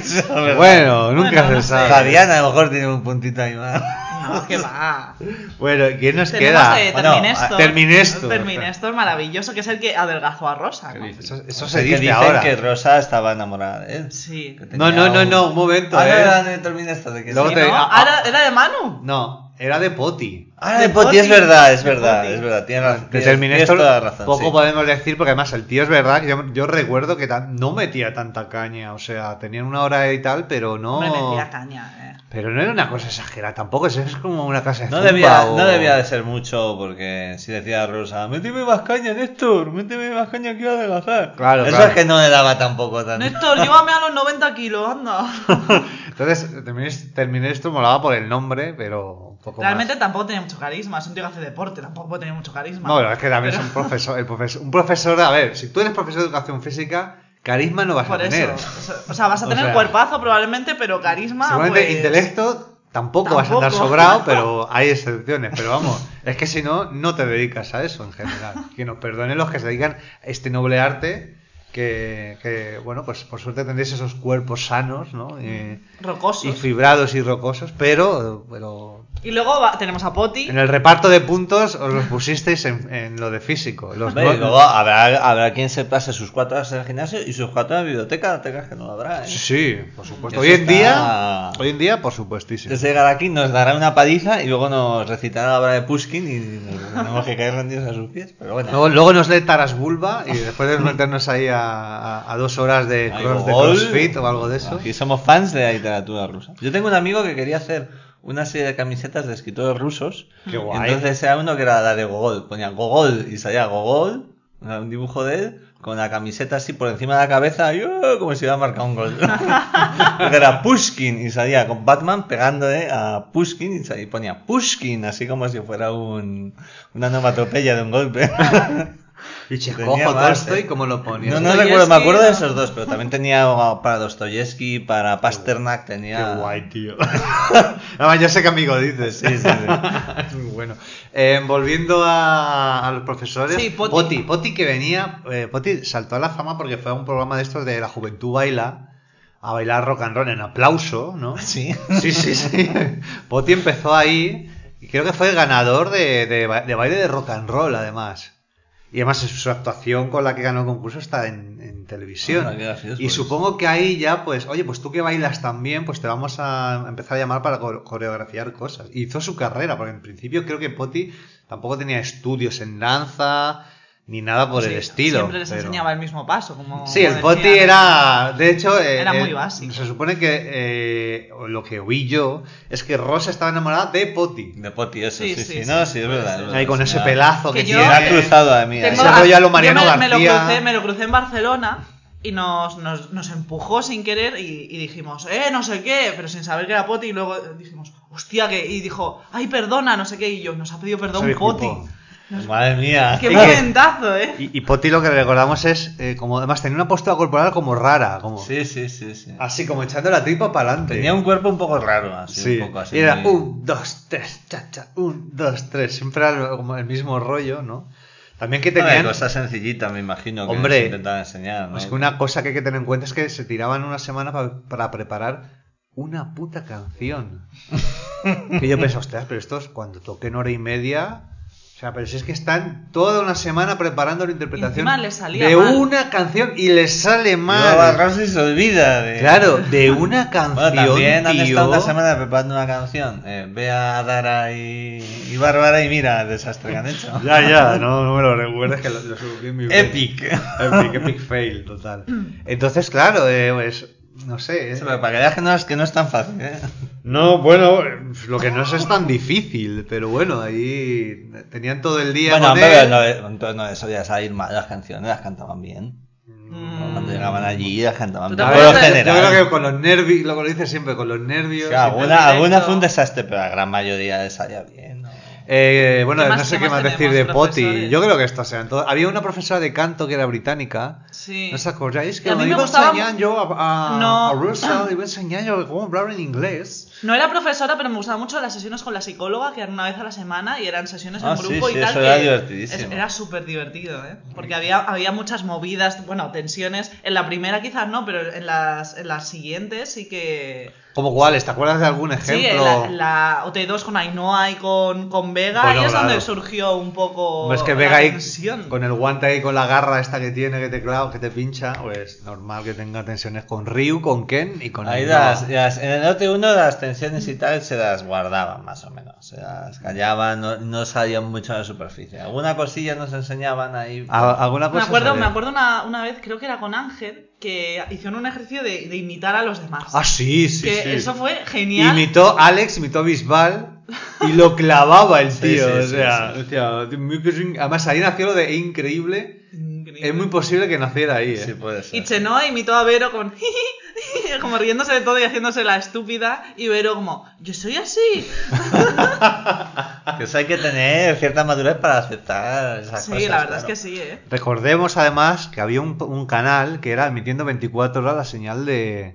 Bueno, nunca Bueno, se no sé. sabe. Javiana a lo mejor tiene un puntito ahí más. No, que va. Bueno, ¿quién nos Tenemos queda? Bueno, Terminestor. Terminestor. Terminestor maravilloso, que es el que adelgazó a Rosa, ¿no? Eso O se sea, que dice dicen ahora. que Rosa estaba enamorada de él. Sí. Que No, tenía no, un momento, Ah, no ¿eh? era de Terminator, de que Luego sí. te- ¿No? ah, ¿Era de Manu? No. era de Poti. Ah, de Poti, es verdad, es verdad. Tienes De Terminator toda la razón. poco sí. podemos decir, porque además el tío es verdad que yo recuerdo que no metía tanta caña, o sea, tenían una hora y tal, pero no... Me metía caña, Pero no era una cosa exagerada, tampoco es como una casa de No zumba no debía de ser mucho, porque si decía Rosa, méteme más caña, Néstor, méteme más caña que iba a adelgazar. Claro, Eso claro. es que no le daba tampoco tanto. Néstor, llévame a los 90 kilos, anda. Entonces, Terminator molaba por el nombre, pero un poco Realmente más. tampoco tenía mucho carisma, es un tío que hace deporte, tampoco tenía mucho carisma. No, pero es que también es un profesor, un profesor, a ver, si tú eres profesor de educación física, carisma no vas Por a tener. eso, o sea, vas a O tener sea, cuerpazo probablemente, pero carisma, seguramente pues... intelecto tampoco vas a andar sobrado, pero hay excepciones. Pero vamos, es que si no, no te dedicas a eso en general. Que nos perdonen los que se dedican a este noble arte, que bueno, pues por suerte tendréis esos cuerpos sanos, ¿no? Rocosos. Y fibrados y rocosos, pero Y luego tenemos a Poti. en el reparto de puntos os los pusisteis en lo de físico. Los Hombre, y luego habrá quien se pase sus 4 horas en el gimnasio y sus 4 en la biblioteca, que no lo habrá, ¿eh? Sí, por supuesto. Eso Hoy en día, por supuestísimo. Desde llegar aquí nos dará una paliza y luego nos recitará la obra de Pushkin y nos tenemos que caer rendidos a sus pies, pero bueno. Luego nos lee Taras Bulba y después de meternos ahí a 2 horas de CrossFit o algo de eso. Aquí somos fans de la literatura rusa. Yo tengo un amigo que quería hacer una serie de camisetas de escritores rusos. Qué guay. Entonces era uno que era la de Gogol. Ponía Gogol y salía Gogol, un dibujo de él, con la camiseta así por encima de la cabeza, y como si hubiera marcado un gol. Porque era Pushkin y salía con Batman pegándole a Pushkin y ponía Pushkin, así como si fuera una onomatopeya de un golpe. Y Tenía Chekhov, más, Tolstoy, ¿cómo lo ponías? No recuerdo, me acuerdo de esos dos, pero también tenía para Dostoyevsky, para Pasternak, tenía... Qué guay, tío. Además, yo sé qué amigo dices. Sí. Es muy bueno. Volviendo a los profesores. Sí, Poti. Poti que venía... Poti saltó a la fama porque fue a un programa de estos de La Juventud Baila, a bailar rock and roll en aplauso, ¿no? Sí. Sí. Poti empezó ahí y creo que fue el ganador de baile de rock and roll, además. Y además su actuación con la que ganó el concurso está en televisión. Qué gracioso, Y pues. supongo que ahí ya, pues, oye, pues tú que bailas tan bien, pues te vamos a empezar a llamar para coreografiar cosas. Y hizo su carrera, porque en principio creo que Poti tampoco tenía estudios en danza, ni nada por el estilo. Siempre les enseñaba el mismo paso. Como Sí, el decían. Poti era, de hecho, Era muy básico. Se supone que lo que oí yo es que Rosa estaba enamorada de Poti. De Poti, eso, Sí, sí. sí, No, sí, sí, es verdad. Ahí con Sí, ese me ha- pelazo que Que yo- tiene. Me ha cruzado a mí. ahí. Ese rollo a lo Mariano yo me lo García. me lo crucé en Barcelona y nos empujó sin querer y dijimos, no sé qué, pero sin saber que era Poti, y luego dijimos, hostia, que... Y dijo, ay, perdona, no sé qué, y yo, nos ha pedido perdón Se disculpó. Poti. Madre mía. Qué momentazo, Y Poti lo que recordamos es, como además tenía una postura corporal como rara, como Sí. así como echando la tripa para adelante. Tenía un cuerpo un poco raro, así, Sí, un poco así. y era muy- 1, 2, 3, cha, 1, 2, 3, siempre era como el mismo rollo, ¿no? También que Una tenían... cosa sencillita, me imagino, que Hombre, se intentaban enseñar, ¿no? Es que una cosa que hay que tener en cuenta es que se tiraban una semana para preparar una puta canción. Que yo pensé, ostras, pero estos cuando toquen hora y media... O sea, pero si es que están toda una semana preparando la interpretación Encima les salía de mal. una canción y les sale Y luego va a mal. Rosy y se olvida de... Claro, de una canción, Bueno, también han tío. estado una semana preparando una canción. Ve a Dara y Bárbara y mira el desastre que han hecho. Ya, no me lo recuerdes que lo subí en mi Epic. Epic fail, total. Entonces, claro, pues, no sé. Sí, pero para que veas que no es tan fácil, ¿eh? No, bueno, lo que no es tan difícil, pero bueno, ahí tenían todo el día Bueno, con pero él. entonces no solía salir mal las canciones, las cantaban bien. Cuando llegaban allí las cantaban Tú bien. te Por lo acuerdas de- Yo creo general. que con los nervios, lo que dice siempre, con los nervios. Sí, siempre- alguna fue un desastre, pero la gran mayoría les salía bien, ¿no? Bueno, ¿Qué más- no sé qué qué más más decir tenemos, de Poti. profesores? Yo creo que estos eran todos. Había una profesora de canto que era británica. Sí. ¿No os acordáis? Que Y a mí me me iba gustaba enseñando yo No. a Russell, iba enseñando cómo hablar en inglés. No era profesora, pero me gustaban mucho las sesiones con la psicóloga, que eran una vez a la semana y eran sesiones Ah, en sí, grupo sí, y tal. eso era que divertidísimo. Era súper divertido, ¿eh? Porque había muchas movidas, bueno, tensiones. En la primera quizás no, pero en las siguientes sí que ¿Cómo cuáles? ¿Te acuerdas de algún Sí, ejemplo? la OT2 con Ainhoa y con Vega, Bueno, y es claro. donde surgió un poco Hombre, es que la Vega ahí, tensión. con el guante ahí, con la garra esta que tiene, que te clava, que te pincha, pues normal que tenga tensiones con Ryu, con Ken y con Ahí Ainhoa. en el OT1 las tensiones y tal se las guardaban más o menos. Se las callaban, no salían mucho a la superficie. Alguna cosilla nos enseñaban ahí. ¿Alguna cosa Me acuerdo una vez, creo que era con Ángel, que hicieron un ejercicio de imitar a los demás. Ah, sí, que sí. eso fue genial. Alex imitó a Bisbal y lo clavaba el tío. Sí, o sí, sea, sí. hostia, además ahí nació lo de increíble. Increíble. Es muy posible que naciera ahí, Sí, puede ser. Y Chenoa imitó a Vero con como riéndose de todo y haciéndose la estúpida, y Vero como, yo soy así. Que eso hay que tener cierta madurez para aceptar esas Sí, cosas. la verdad claro. es que sí, Recordemos además que había un canal que era emitiendo 24 horas la señal de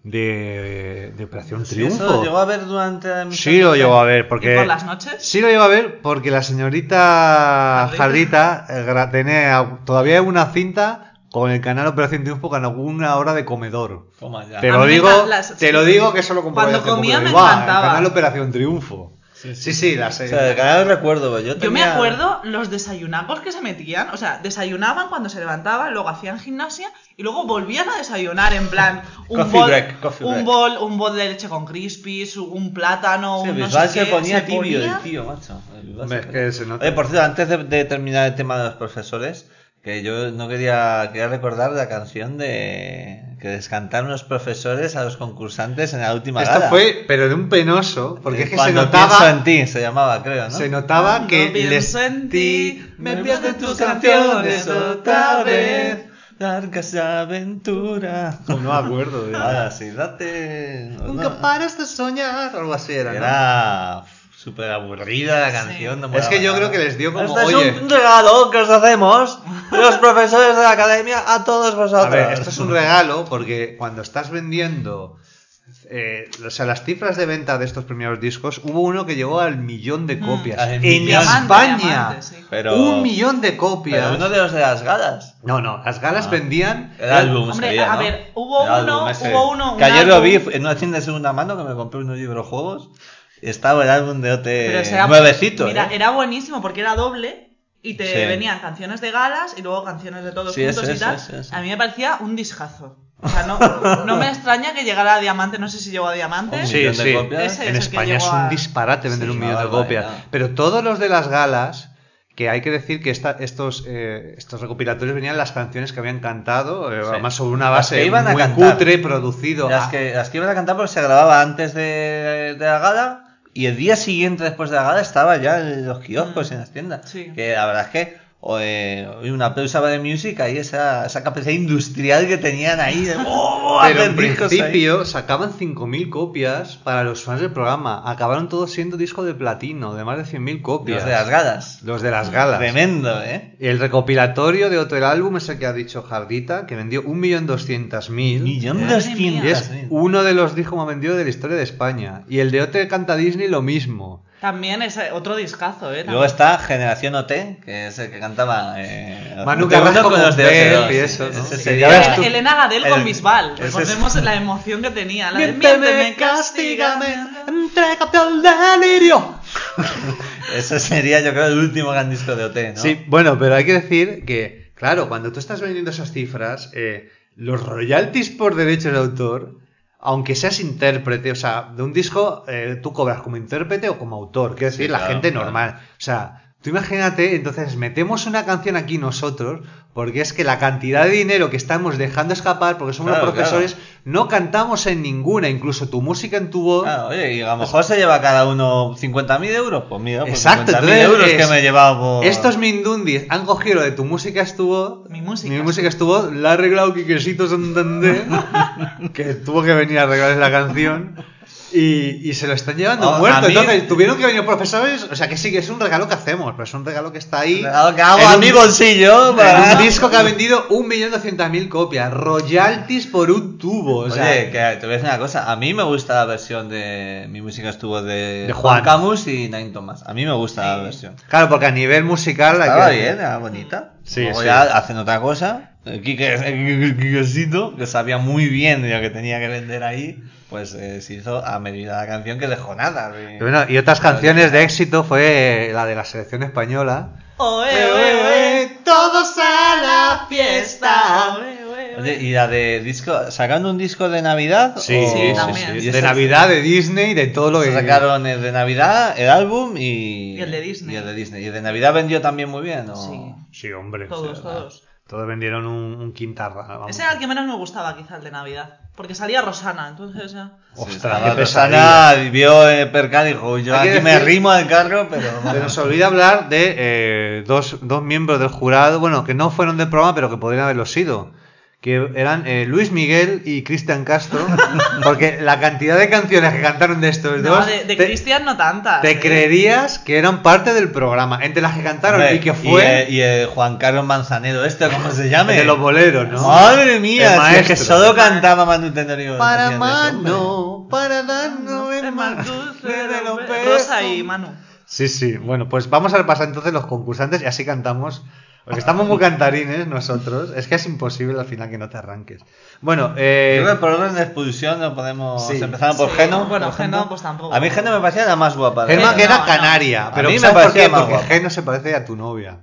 Operación Sí, Triunfo. eso lo llegó a ver durante la emisión. Sí, lo llegó a ver, porque... ¿Y por las noches? Sí lo llegó a ver porque la señorita Jardita tenía todavía una cinta con el canal Operación Triunfo con alguna hora de comedor. Toma ya. Te A lo mí me digo, encantan te lo digo que eso lo comprobé Cuando hace poco, comía digo, me "Buah, encantaba". el canal Operación Triunfo. Sí, la O sé. sea, el canal recuerdo, yo Yo me tenía- acuerdo los desayunacos que se metían, o sea, desayunaban cuando se levantaban, luego hacían gimnasia y luego volvían a desayunar en plan Coffee break. un bol de leche con crispies, un plátano, Sí, un no Bisbal sé se qué, ponía se tibio ponía- el tío, macho. El Bisbal Hombre, se es ponía. que se nota. Oye, por cierto, antes de terminar el tema de los profesores, que yo no quería recordar la canción que les cantaron los profesores a los concursantes en la última Esto gala. fue, pero de un penoso, porque es que se Cuando notaba... pienso en ti, se llamaba, creo, ¿no? Se notaba Cuando que pienso en ti, me pierdo en tus canciones otra vez. Largas aventura. No me acuerdo de... Ahora sí, date. Nunca pares de soñar, algo así era, ¿no? Era súper aburrida la canción. Sí. no Es que molaba yo nada. creo que les dio como, Este oye- es un regalo que os hacemos los profesores de la academia a todos vosotros. A ver, esto es un regalo porque cuando estás vendiendo... o sea, las cifras de venta de estos primeros discos, hubo uno que llegó al 1.000.000 de copias. al En millón. España. Diamante, sí. Pero- 1.000.000 de copias. Pero uno de los de las galas. No, las galas Ah. vendían... El álbum Hombre, sería, a ¿no? ver, hubo El álbum uno, ese. un Que ayer lo álbum- vi en una tienda de segunda mano que me compré unos librojuegos. Estaba el álbum de OT Pero ese era- nuevecito, Mira, ¿eh? era buenísimo porque era doble y te Sí. venían canciones de galas y luego canciones de todos Sí, juntos eso, y tal. eso. A mí me parecía un discazo. O sea, no me extraña que llegara a Diamante, no sé si llegó a Diamante. Un Sí, millón de sí. copias. Ese En es el que España es llegó un a- disparate vender Sí, 1.000.000 de una copias. barbaridad. Pero todos los de las galas, que hay que decir que estos recopilatorios venían las canciones que habían cantado, además sobre una Las que base iban a muy cantar. cutre, producido. Las que iban a cantar porque se grababa antes de la gala y el día siguiente después de la gala estaba ya en los kioscos y en las tiendas. Sí. Que la verdad es que una aplauso de Music ahí esa capacidad industrial que tenían ahí de Pero hacer en discos ahí. principio sacaban 5.000 copias para los fans del programa. Acabaron todos siendo disco de platino, de más de 100.000 copias. Los de las galas. Los de las galas. Tremendo, ¿eh? El recopilatorio de otro álbum es el que ha dicho Jardita, que vendió 1.200.000. Y es uno de los discos más vendidos de la historia de España. Y el de OT Canta Disney lo mismo. También es otro discazo, Luego también. está Generación OT, que es el que cantaba Manu OT1 Carrasco con los de Bell OT2. y eso, ¿no? Ese Sí, sería ya ves tú. Elena Gadel con Bisbal. ese es- Recordemos la emoción que tenía. La de Miénteme, miénteme, castígame, castígame. entrégate al delirio. Ese sería, yo creo, el último gran disco de OT, ¿no? Sí, bueno, pero hay que decir que, claro, cuando tú estás vendiendo esas cifras, los royalties por derechos de autor, aunque seas intérprete, o sea, de un disco tú cobras como intérprete o como autor, quiero decir, Sí, la claro, gente claro. normal. O sea, tú imagínate, entonces metemos una canción aquí nosotros, porque es que la cantidad de dinero que estamos dejando escapar, porque somos Claro, los profesores, claro. no cantamos en ninguna, incluso tu música en tu voz. Claro, oye, y a lo mejor se lleva cada uno 50.000 euros. Pues mira, pues Exacto, 50.000 entonces euros es- que me he llevado por... Estos Mindundis han cogido lo de tu música estuvo. Mi música estuvo, la ha arreglado Quiquecito Santander, que tuvo que venir a arreglar la canción. Y se lo están llevando Oh, muerto. a mí- Entonces tuvieron que venir profesores. O sea que sí, que es un regalo que hacemos, pero es un regalo que está ahí. Claro, que hago en a un- mi bolsillo en para... un disco que ha vendido 1.200.000 copias. Royalties por un tubo. O sea, Oye, que te voy a decir una cosa. A mí me gusta la versión de... Mi música estuvo de Juan. Camus y Nine Thomas. A mí me gusta la versión. claro, porque a nivel musical. hay Estaba que- bien, era bonita. Sí, Luego sí. ya hacen otra cosa. Quiquecito, que sabía muy bien lo que tenía que vender ahí, pues se hizo a medida la canción que dejó nada. Bueno, y otras canciones de éxito fue la de la selección española. Todos a la fiesta. Oye, ¿y la de disco? ¿Sacando un disco de Navidad? Sí, también. sí. De Navidad, de Disney, de todo lo que... Sacaron el de Navidad, el álbum y el de Disney. Y el de Disney. ¿Y el de Navidad vendió también muy bien? ¿O? Sí. Sí, hombre. Todos. Todos vendieron un quintarra. Vamos. Ese era el que menos me gustaba, quizá, el de Navidad. Porque salía Rosana, entonces ya... Ostras, Sí, qué Rosana pesadilla. vio Percal y dijo, yo Hay que aquí me decir- rimo al carro, pero... Se nos olvida hablar de dos miembros del jurado, bueno, que no fueron del programa, pero que podrían haberlo sido. Que eran Luis Miguel y Cristian Castro, porque la cantidad de canciones que cantaron de estos No, dos... de Cristian no tantas. Te creerías que eran parte del programa, entre las que cantaron Hombre, y que fue y el Juan Carlos Manzanero, ¿cómo se llame? de los boleros, ¿no? Madre mía, El si es que maestro. solo cantaba Manu Tenorio. Para canciones, hombre. mano, para darnos El el más dulce de los besos. Rosa y Manu. Sí, bueno, pues vamos a repasar entonces los concursantes y así cantamos. Porque estamos muy cantarines nosotros. Es que es imposible al final que no te arranques. Bueno, Yo creo que por orden de expulsión no podemos Sí. empezar por Sí. Geno. Bueno, por ejemplo. Geno, pues tampoco. A mí Geno me parecía la más guapa. de Gemma todas. que era no. canaria. A Pero mí me ¿sabes por parecía qué? más Porque guapa. Geno se parece a tu novia.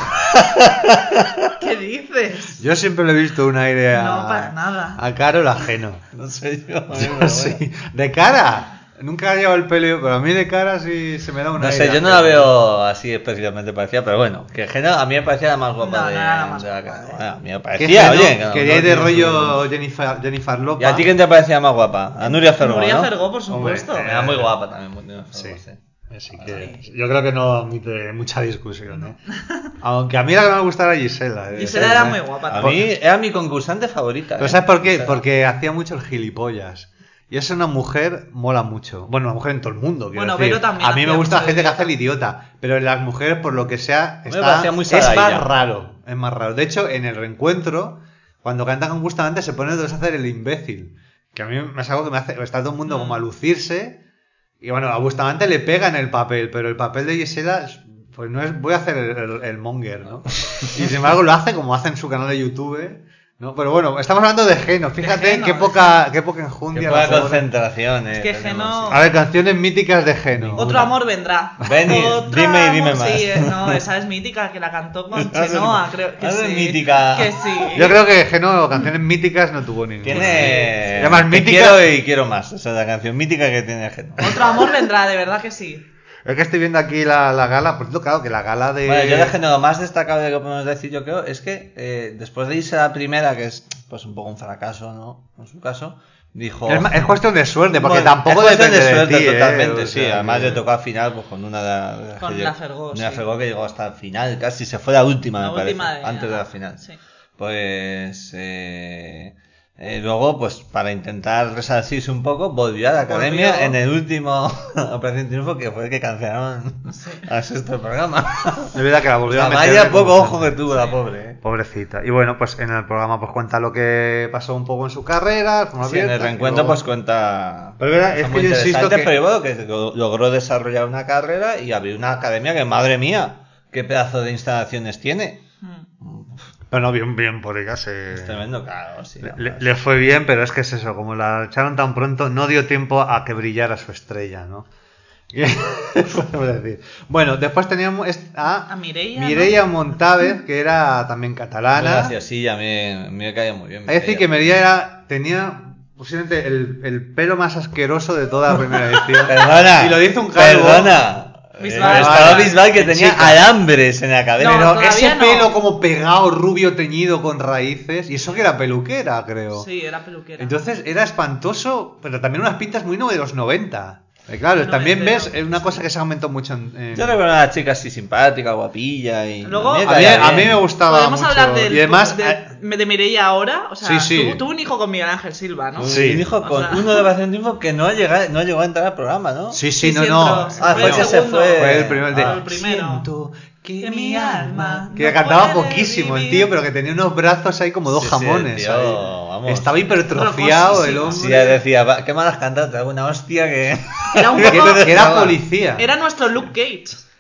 ¿Qué dices? Yo siempre le he visto un aire a... No, para nada. A Carol a Geno. No sé yo. pero Sí. bueno. De cara. Nunca ha llevado el pelo, pero a mí de cara sí se me da un No aire sé, a yo no Geno. la veo así especialmente parecida, pero bueno, que Geno a mí me parecía la más guapa No, de, no era la más de la guapa, cara. Bueno, a mí me ¿Qué parecía, Geno? oye. no, Quería ir no de tiene rollo Jennifer su- Lopez. ¿Y a ti quién te parecía más guapa? A Nuria Ferró, Nuria ¿no? Fergó, por supuesto. Hombre, Era muy guapa también, Nuria Sí. Ferró, sí. Así que yo creo que no admite mucha discusión, ¿eh? Aunque a mí la que me gustara era Gisela. Gisela era muy guapa A también. mí era mi concursante favorita. ¿Pero ¿eh? sabes por qué? Gisela. Porque hacía mucho el gilipollas. Y es una mujer, mola mucho. Bueno, una mujer en todo el mundo, quiero Bueno, decir. Vero también a mí me hacía gusta la mucho gente de que hace el idiota. Pero en las mujeres, por lo que sea, me parecía muy es más saladilla. raro. Es más raro. De hecho, en el reencuentro, cuando cantan con Bustamante, se pone dos a hacer el imbécil. Que a mí es algo que me hace... Está todo el mundo como a lucirse. Y bueno, a Bustamante le pega en el papel. Pero el papel de Gisela... Pues no es... Voy a hacer el monger, ¿no? Y sin embargo lo hace como hace en su canal de YouTube... ¿no? Pero bueno, estamos hablando de Geno. Fíjate Geno, qué poca enjundia. Qué poca la pobre. concentración, Es que tenemos, Geno- sí. A ver, canciones míticas de Geno. Otro amor vendrá. Ven y Otro dime y dime amor, más. Sí, no, esa es mítica, que la cantó con Chenoa, creo que Esa es sí. mítica. Que sí. Yo creo que Geno, canciones míticas, no tuvo ninguna. Tiene... Y además, Te mítica. quiero y quiero más. Esa es la canción mítica que tiene Geno. Otro amor vendrá, de verdad que sí. Es que estoy viendo aquí la gala. Por cierto, claro, que la gala de. Bueno, yo de Geno lo más destacable que podemos decir, yo creo, es que después de irse a la primera, que es pues un poco un fracaso, ¿no? En su caso, dijo... Es cuestión de suerte, porque Bueno, tampoco es cuestión depende de suerte ti, totalmente, o sí. sea, Además que- le tocó al final pues con una de Con que la llegó- Fergó, una sí. Fergó que llegó hasta el final, casi se fue la última, La me parece, última de- antes de la final. Sí. Pues luego, pues para intentar resarcirse un poco, volvió a la academia Volvió. en el último Operación Triunfo, que fue el que cancelaron al sexto programa. Es verdad que la volvió La a meter. vaya de poco concursante. ojo que tuvo la pobre, ¿eh? Pobrecita. Y bueno, pues en el programa pues cuenta lo que pasó un poco en su carrera. forma Sí, en el abierta, reencuentro y luego- pues cuenta... Pero es verdad, es cosas que muy yo insisto interesantes, que- pero bueno, que logró desarrollar una carrera y abrir una academia que, madre mía, qué pedazo de instalaciones tiene. Pero no, bien por ella. Es tremendo, claro, sí. Le fue bien, pero es que es eso, como la echaron tan pronto, no dio tiempo a que brillara su estrella, ¿no? Podemos decir. Bueno, después teníamos A Mireia, ¿no? Mireia Montávez, que era también catalana. Gracias, sí, a mí me caía muy bien. Hay que decir que Mireia tenía posiblemente el pelo más asqueroso de toda la primera edición. Perdona. Y lo dice un calvo. Perdona. Bisbal. Estaba Bisbal que Chica. tenía alambres en la cabeza. No, Pero todavía ese no. pelo como pegado, rubio, teñido con raíces. Y eso que era peluquera, creo. Sí, era peluquera. Entonces era espantoso, pero también unas pintas muy de los 90. Claro, No, también ves pero- una cosa que se aumentó mucho en... Yo recuerdo a una chica así simpática, guapilla y... Luego- me A mí, caía a mí bien. me gustaba Podemos mucho. hablar del, y además... de Mireia ahora. O sea, Sí, sí. Tuvo un hijo con Miguel Ángel Silva, ¿no? Sí. Un hijo O con sea- uno de Operación Triunfo que no llegó a entrar al programa, ¿no? sí, Sí, no, sí no. entró. Ah, fue el que se segundo. fue. Fue el primero de... Ah, el primero. Siento Que mi alma Que no cantaba puede poquísimo el vivir. tío, pero que tenía unos brazos ahí como dos Sí, sí, jamones. tío, ahí. vamos. Estaba hipertrofiado el Rocosísimo. hombre. Sí, ya decía, qué mal has cantado, te hago una hostia que... Era un Que poco... era policía. Era nuestro Luke Cage.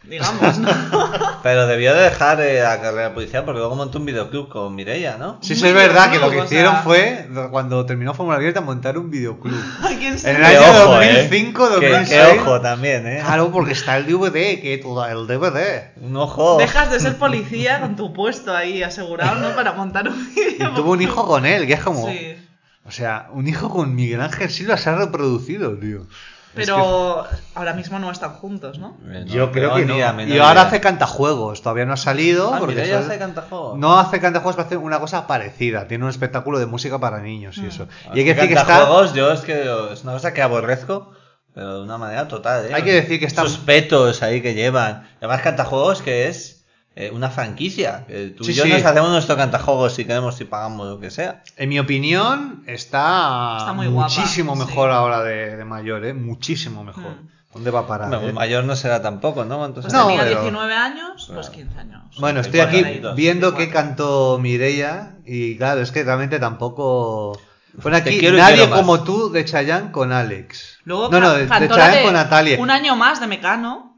digamos, ¿no? Pero debió de dejar la carrera policial porque luego montó un videoclub con Mireia, ¿no? Sí, eso es verdad, que lo que O sea- hicieron fue, cuando terminó Fórmula Abierta, montar un videoclub. Ay, ¿quién En sabe? el año Qué ojo, 2005, 2006. Qué ojo también, Claro, porque está el DVD, que todo el DVD. Un ojo. Dejas de ser policía con tu puesto ahí asegurado, ¿no? Para montar un vídeo. Y tuvo un hijo con él, que es como... Sí. O sea, un hijo con Miguel Ángel Silva se ha reproducido, tío. Pero ahora mismo no están juntos, ¿no? Yo creo que no. ni la menor Y ahora idea. hace cantajuegos, todavía no ha salido. Ah, porque Mireia eso- hace cantajuegos. No hace cantajuegos, pero hace una cosa parecida. Tiene un espectáculo de música para niños y eso. Y hay que Hace decir que está... cantajuegos, yo es que es una cosa que aborrezco, pero de una manera total, ¿eh? Hay que decir que está- Sus petos ahí que llevan. Además, cantajuegos que es una franquicia. Que tú Sí, y yo sí. nos hacemos nuestro cantajuegos si queremos y pagamos lo que sea. En mi opinión, está muy guapa, muchísimo sí. mejor ahora de mayor, ¿eh? Muchísimo mejor. Mm. ¿Dónde va a parar? Hombre, pues mayor no será tampoco, ¿no? ¿Cuántos Pues No, tenía pero- 19 años, pues 15 años. Bueno, Sí, estoy aquí igual, ahí, viendo igual. qué cantó Mireia y claro, es que realmente tampoco... Pone Te aquí, quiero y nadie quiero más. como tú de Chayanne con Alex. Luego no, de cantó la Chayanne de con Natalia. Un año más de Mecano.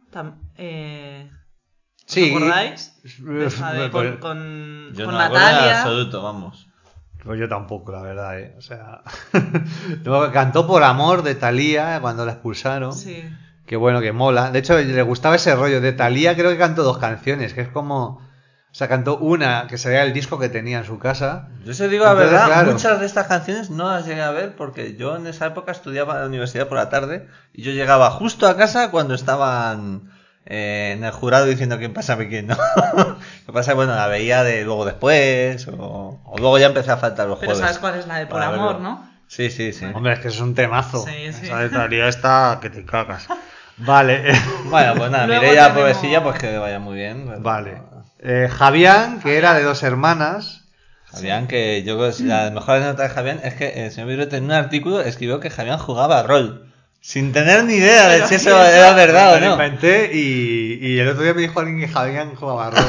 Sí. ¿Os acordáis? Pues- Esa de- pues- con Yo no me acuerdo en Natalia. absoluto, vamos. Pues yo tampoco, la verdad, O sea, luego cantó Por Amor de Thalía cuando la expulsaron. Sí. Que bueno, que mola. De hecho, le gustaba ese rollo. De Thalía creo que cantó 2 canciones, que es como... O sea, cantó una, que sería el disco que tenía en su casa. Yo se digo la Entonces, verdad, claro. muchas de estas canciones no las llegué a ver porque yo en esa época estudiaba en la universidad por la tarde y yo llegaba justo a casa cuando estaban en el jurado diciendo quién pasaba y quién no. Lo que pasa es que, bueno, la veía de luego después o luego ya empecé a faltar los Pero jueves. sabes cuál es la de Por para Amor, verlo. ¿no? Sí, sí, sí. Hombre, es que es un temazo. Sí, sí. Esa de Thalía está que te cagas. Vale. Bueno, pues nada, Luego Mireia, tenemos- pobrecilla, pues que le vaya muy bien. Vale. Javián, que era de 2 hermanas. Javián, que yo creo que la mejor anécdota de Javián es que el señor Viruete en un artículo escribió que Javián jugaba a rol. Sin tener ni idea de Pero si sí, eso eso- era verdad o Me lo no. inventé y el otro día me dijo alguien que Javián jugaba rol.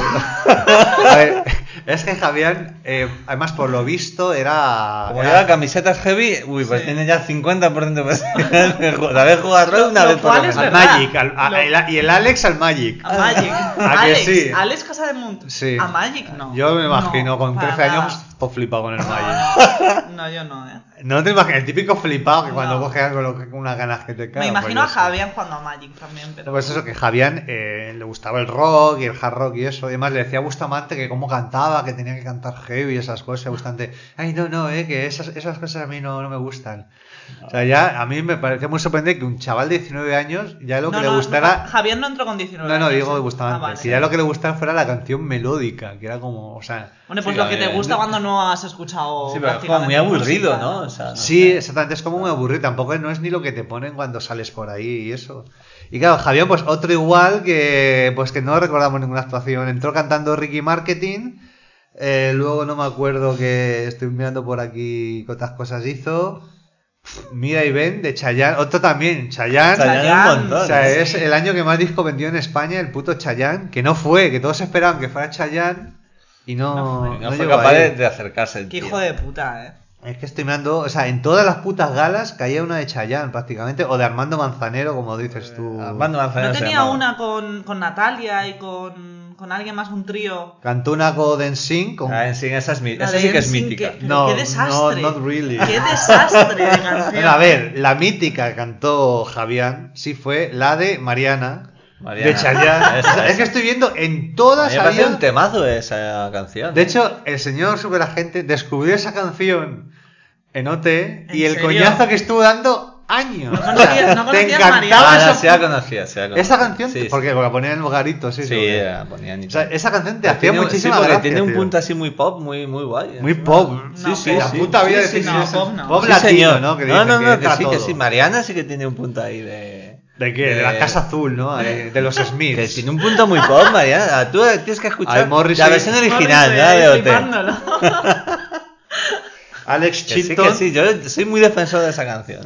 A ver, es que Javián, además por lo visto, era... Como era- lleva camisetas heavy, uy, pues Sí. tiene ya 50% de posibilidades de haber jugado rol una Lo vez por cual lo es menos. al verdad. Magic, y el Alex al Magic. A Magic. ¿A que Alex, sí? Alex Casa de Munt. Sí. A Magic no. Yo me imagino, No, con para 13 nada. años, pues flipado con el Magic. No, yo no, No te imaginas, el típico flipado que cuando No. coge algo con unas ganas que te cagan. Me imagino pues a eso. Javián jugando a Magic también, pero... Pues eso, que Javián le gustaba el rock y el hard rock y eso. Y además le decía a Bustamante que cómo cantaba, que tenía que cantar heavy y esas cosas. Y Bustamante, ay, no, que esas cosas a mí no me gustan. O sea, ya a mí me parecía muy sorprendente que un chaval de 19 años ya lo que le gustara... Javier no entró con 19 No, años. digo de ¿eh? Bustamante. Ah, vale. Que ya lo que le gustara fuera la canción melódica, que era como, o sea... Bueno, pues Sí, lo que te también. gusta cuando no has escuchado. Sí, pero es como muy prácticamente aburrido, música. ¿no? O sea, no Sí, sé. exactamente, es como muy aburrido, tampoco no es ni lo que te ponen cuando sales por ahí y eso. Y claro, Javier, pues otro igual que pues que no recordamos ninguna actuación, entró cantando Ricky Marketing, luego no me acuerdo que estoy mirando por aquí qué otras cosas hizo. Mira y ven de Chayanne, otro también, Chayanne. Chayanne un montón. O sea, sí. es el año que más disco vendió en España, el puto Chayanne, que no fue, que todos esperaban que fuera Chayanne y no No fue llegó capaz ahí. de acercarse. el Qué tío. hijo de puta, eh. Es que estoy mirando, o sea, en todas las putas galas caía una de Chayanne prácticamente, o de Armando Manzanero, como dices tú. Armando Manzanero ¿No se tenía llamaba. una con Natalia y con alguien más, un trío? Cantó una Golden Sing con... Ah, sí, esa La de sí que es NSYNC, mítica. pero No, qué desastre. no, not really. Qué desastre de canción. Bueno, a ver, la mítica que cantó Javián sí fue la de Mariana, Mariana. de Chayanne. Esa, O sea, es esa. que estoy viendo en A todas mí me parece había- un temazo esa canción. De hecho, el señor Superagente descubrió esa canción en OT y el serio? coñazo que estuvo dando años. No O sea, conocías- no te conocías encantaba Mariana. Ah, esa, sí la conocía, sí la conocía. esa canción, Sí, sí. porque la ponía en los garitos, sí. Sí, seguro. la ponían y O sea, tal. esa canción te hacía Tiene- muchísima sí, porque gracia, tiene un tío. punto así muy pop, muy guay. Muy Es pop. una- No, Sí, pero la sí. puta vida Sí, de sí, no, eso. pop no. Pop Sí, latino, señor. ¿no? Que no, dicen no, que entra sí, que todo. sí. Mariana sí que tiene un punto ahí de... ¿De qué? De la Casa Azul, ¿no? De los Que Smiths. tiene un punto muy pop, Mariana. Tú tienes que escuchar Ay, Morrissey. la versión original, Morrissey, ¿no? De OT. flipándolo. Alex Que sí, Chilton. que sí. Yo soy muy defensor de esa canción, ¿eh?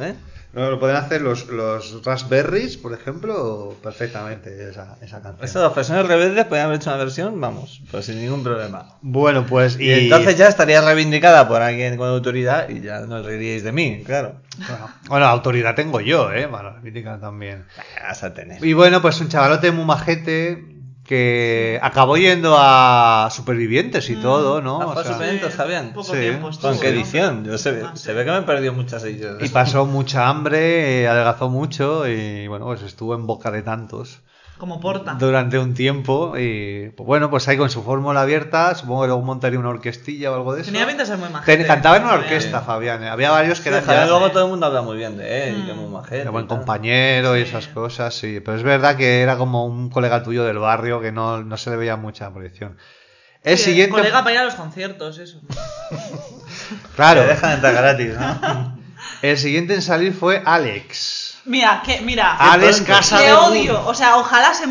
Lo pueden hacer los Raspberries, por ejemplo, perfectamente esa canción. Esas versiones rebeldes podrían haber hecho una versión, vamos, pues sin ningún problema. Bueno, pues Y entonces ya estaría reivindicada por alguien con autoridad y ya no os reiríais de mí, claro. Bueno, autoridad tengo yo, para reivindicar también. Vas a tener. Y bueno, pues un chavalote muy majete que acabó yendo a Supervivientes y todo, ¿no? ¿Fue Supervivientes? Está bien. Poco Sí. tiempo estuvo, ¿Con qué ¿no? edición? Yo se ve que me he perdido muchas Y ediciones. pasó mucha hambre, adelgazó mucho y bueno, pues estuvo en boca de tantos Como Porta. durante un tiempo y pues bueno, pues ahí con su fórmula abierta, supongo que luego montaría una orquestilla o algo de eso. Tenía pinta de ser muy majete. Cantaba en una Fabián. orquesta, Fabián. Había varios que eran Javier, ya luego todo el mundo habla muy bien de él, y que es muy majete. de buen y tal. compañero y Sí. esas cosas, sí. Pero es verdad que era como un colega tuyo del barrio que no se le veía mucha proyección. El Sí, siguiente... colega para ir a los conciertos, eso. Claro. Te dejan entrar gratis, ¿no? El siguiente en salir fue Alex. Mira, Alex pronto. Casa le de odio. O sea,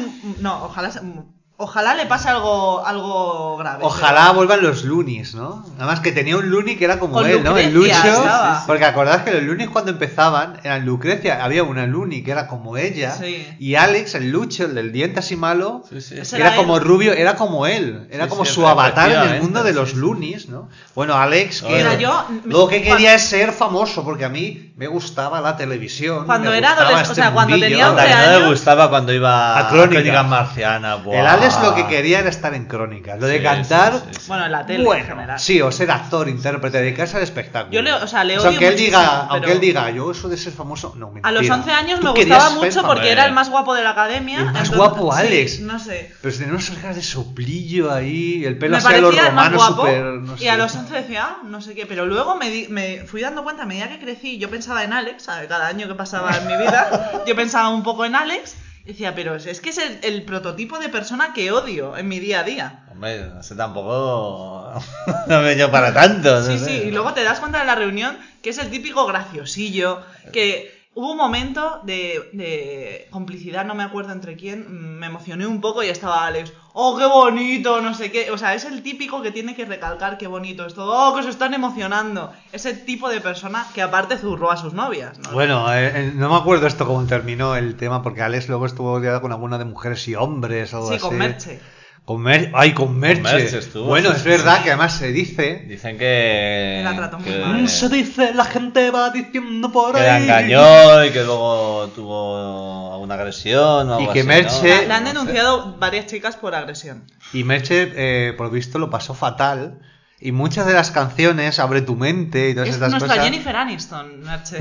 ojalá le pase algo grave. Ojalá vuelvan los Loonies, ¿no? Además que tenía un Looney que era como Con él, ¿no? El Lucrecia Lucho. estaba. Porque acordás que los Loonies cuando empezaban eran Lucrecia, había una Looney que era como ella. Sí. Y Alex, el Lucho, el del diente así malo, Sí, sí. Ese que era era como él. rubio, era como él. Era Sí, como sí, su avatar en el efectivamente, mundo de los sí, sí. Loonies, ¿no? Bueno, Alex, que Mira, yo- lo que quería es ser famoso, porque a mí me gustaba la televisión. Cuando me era gustaba adolescente, o sea, cuando mundillo. tenía Anda, 11 que no le años. gustaba cuando iba A Crónica. Crónicas Marcianas. El Alex lo que quería era estar en Crónicas. Lo de Sí, cantar, sí, sí, sí. Bueno, en la tele en bueno, general. sí, o ser actor, intérprete, dedicarse al espectáculo. Yo le odio aunque él muchísimo, diga, pero- aunque él diga, yo eso de ser famoso, no, mentira. A los 11 años Tú me querías gustaba ser mucho porque famoso. era el más guapo de la academia. El más entonces- guapo, sí, Alex. no sé. Pero si tenía unas orejas de soplillo ahí, el pelo Me así a los parecía el más romanos guapo. super, no sé. Y a los 11 decía, no sé qué. Pero luego me fui dando cuenta a medida que crecí. Yo pensaba en Alex, ¿sabes? Cada año que pasaba en mi vida, yo pensaba un poco en Alex. Y decía, pero es que es el prototipo de persona que odio en mi día a día. Hombre, no sé tampoco. No me yo para tanto. No Sí, sé. sí, y luego te das cuenta en la reunión que es el típico graciosillo, que hubo un momento de complicidad, no me acuerdo entre quién, me emocioné un poco y estaba Alex, ¡oh, qué bonito! No sé qué, o sea, es el típico que tiene que recalcar qué bonito es todo, ¡oh, que se están emocionando! Ese tipo de persona que aparte zurró a sus novias, ¿no? Bueno, no me acuerdo esto cómo terminó el tema, porque Alex luego estuvo liado con alguna de mujeres y hombres o algo Sí, así. con Merche. Ay, con Merche. Merche estuvo, Bueno, sí, es sí, verdad sí. que además se dice... Dicen que. La trató muy que- mal. Se dice, la gente va diciendo por Que ahí. la engañó y que luego tuvo alguna agresión o Y algo que así, Merche- ¿no? La han No sé. denunciado varias chicas por agresión. Y Merche, por visto, lo pasó fatal. Y muchas de las canciones, Abre tu mente y todas Es estas nuestra cosas... Jennifer Aniston, Merche.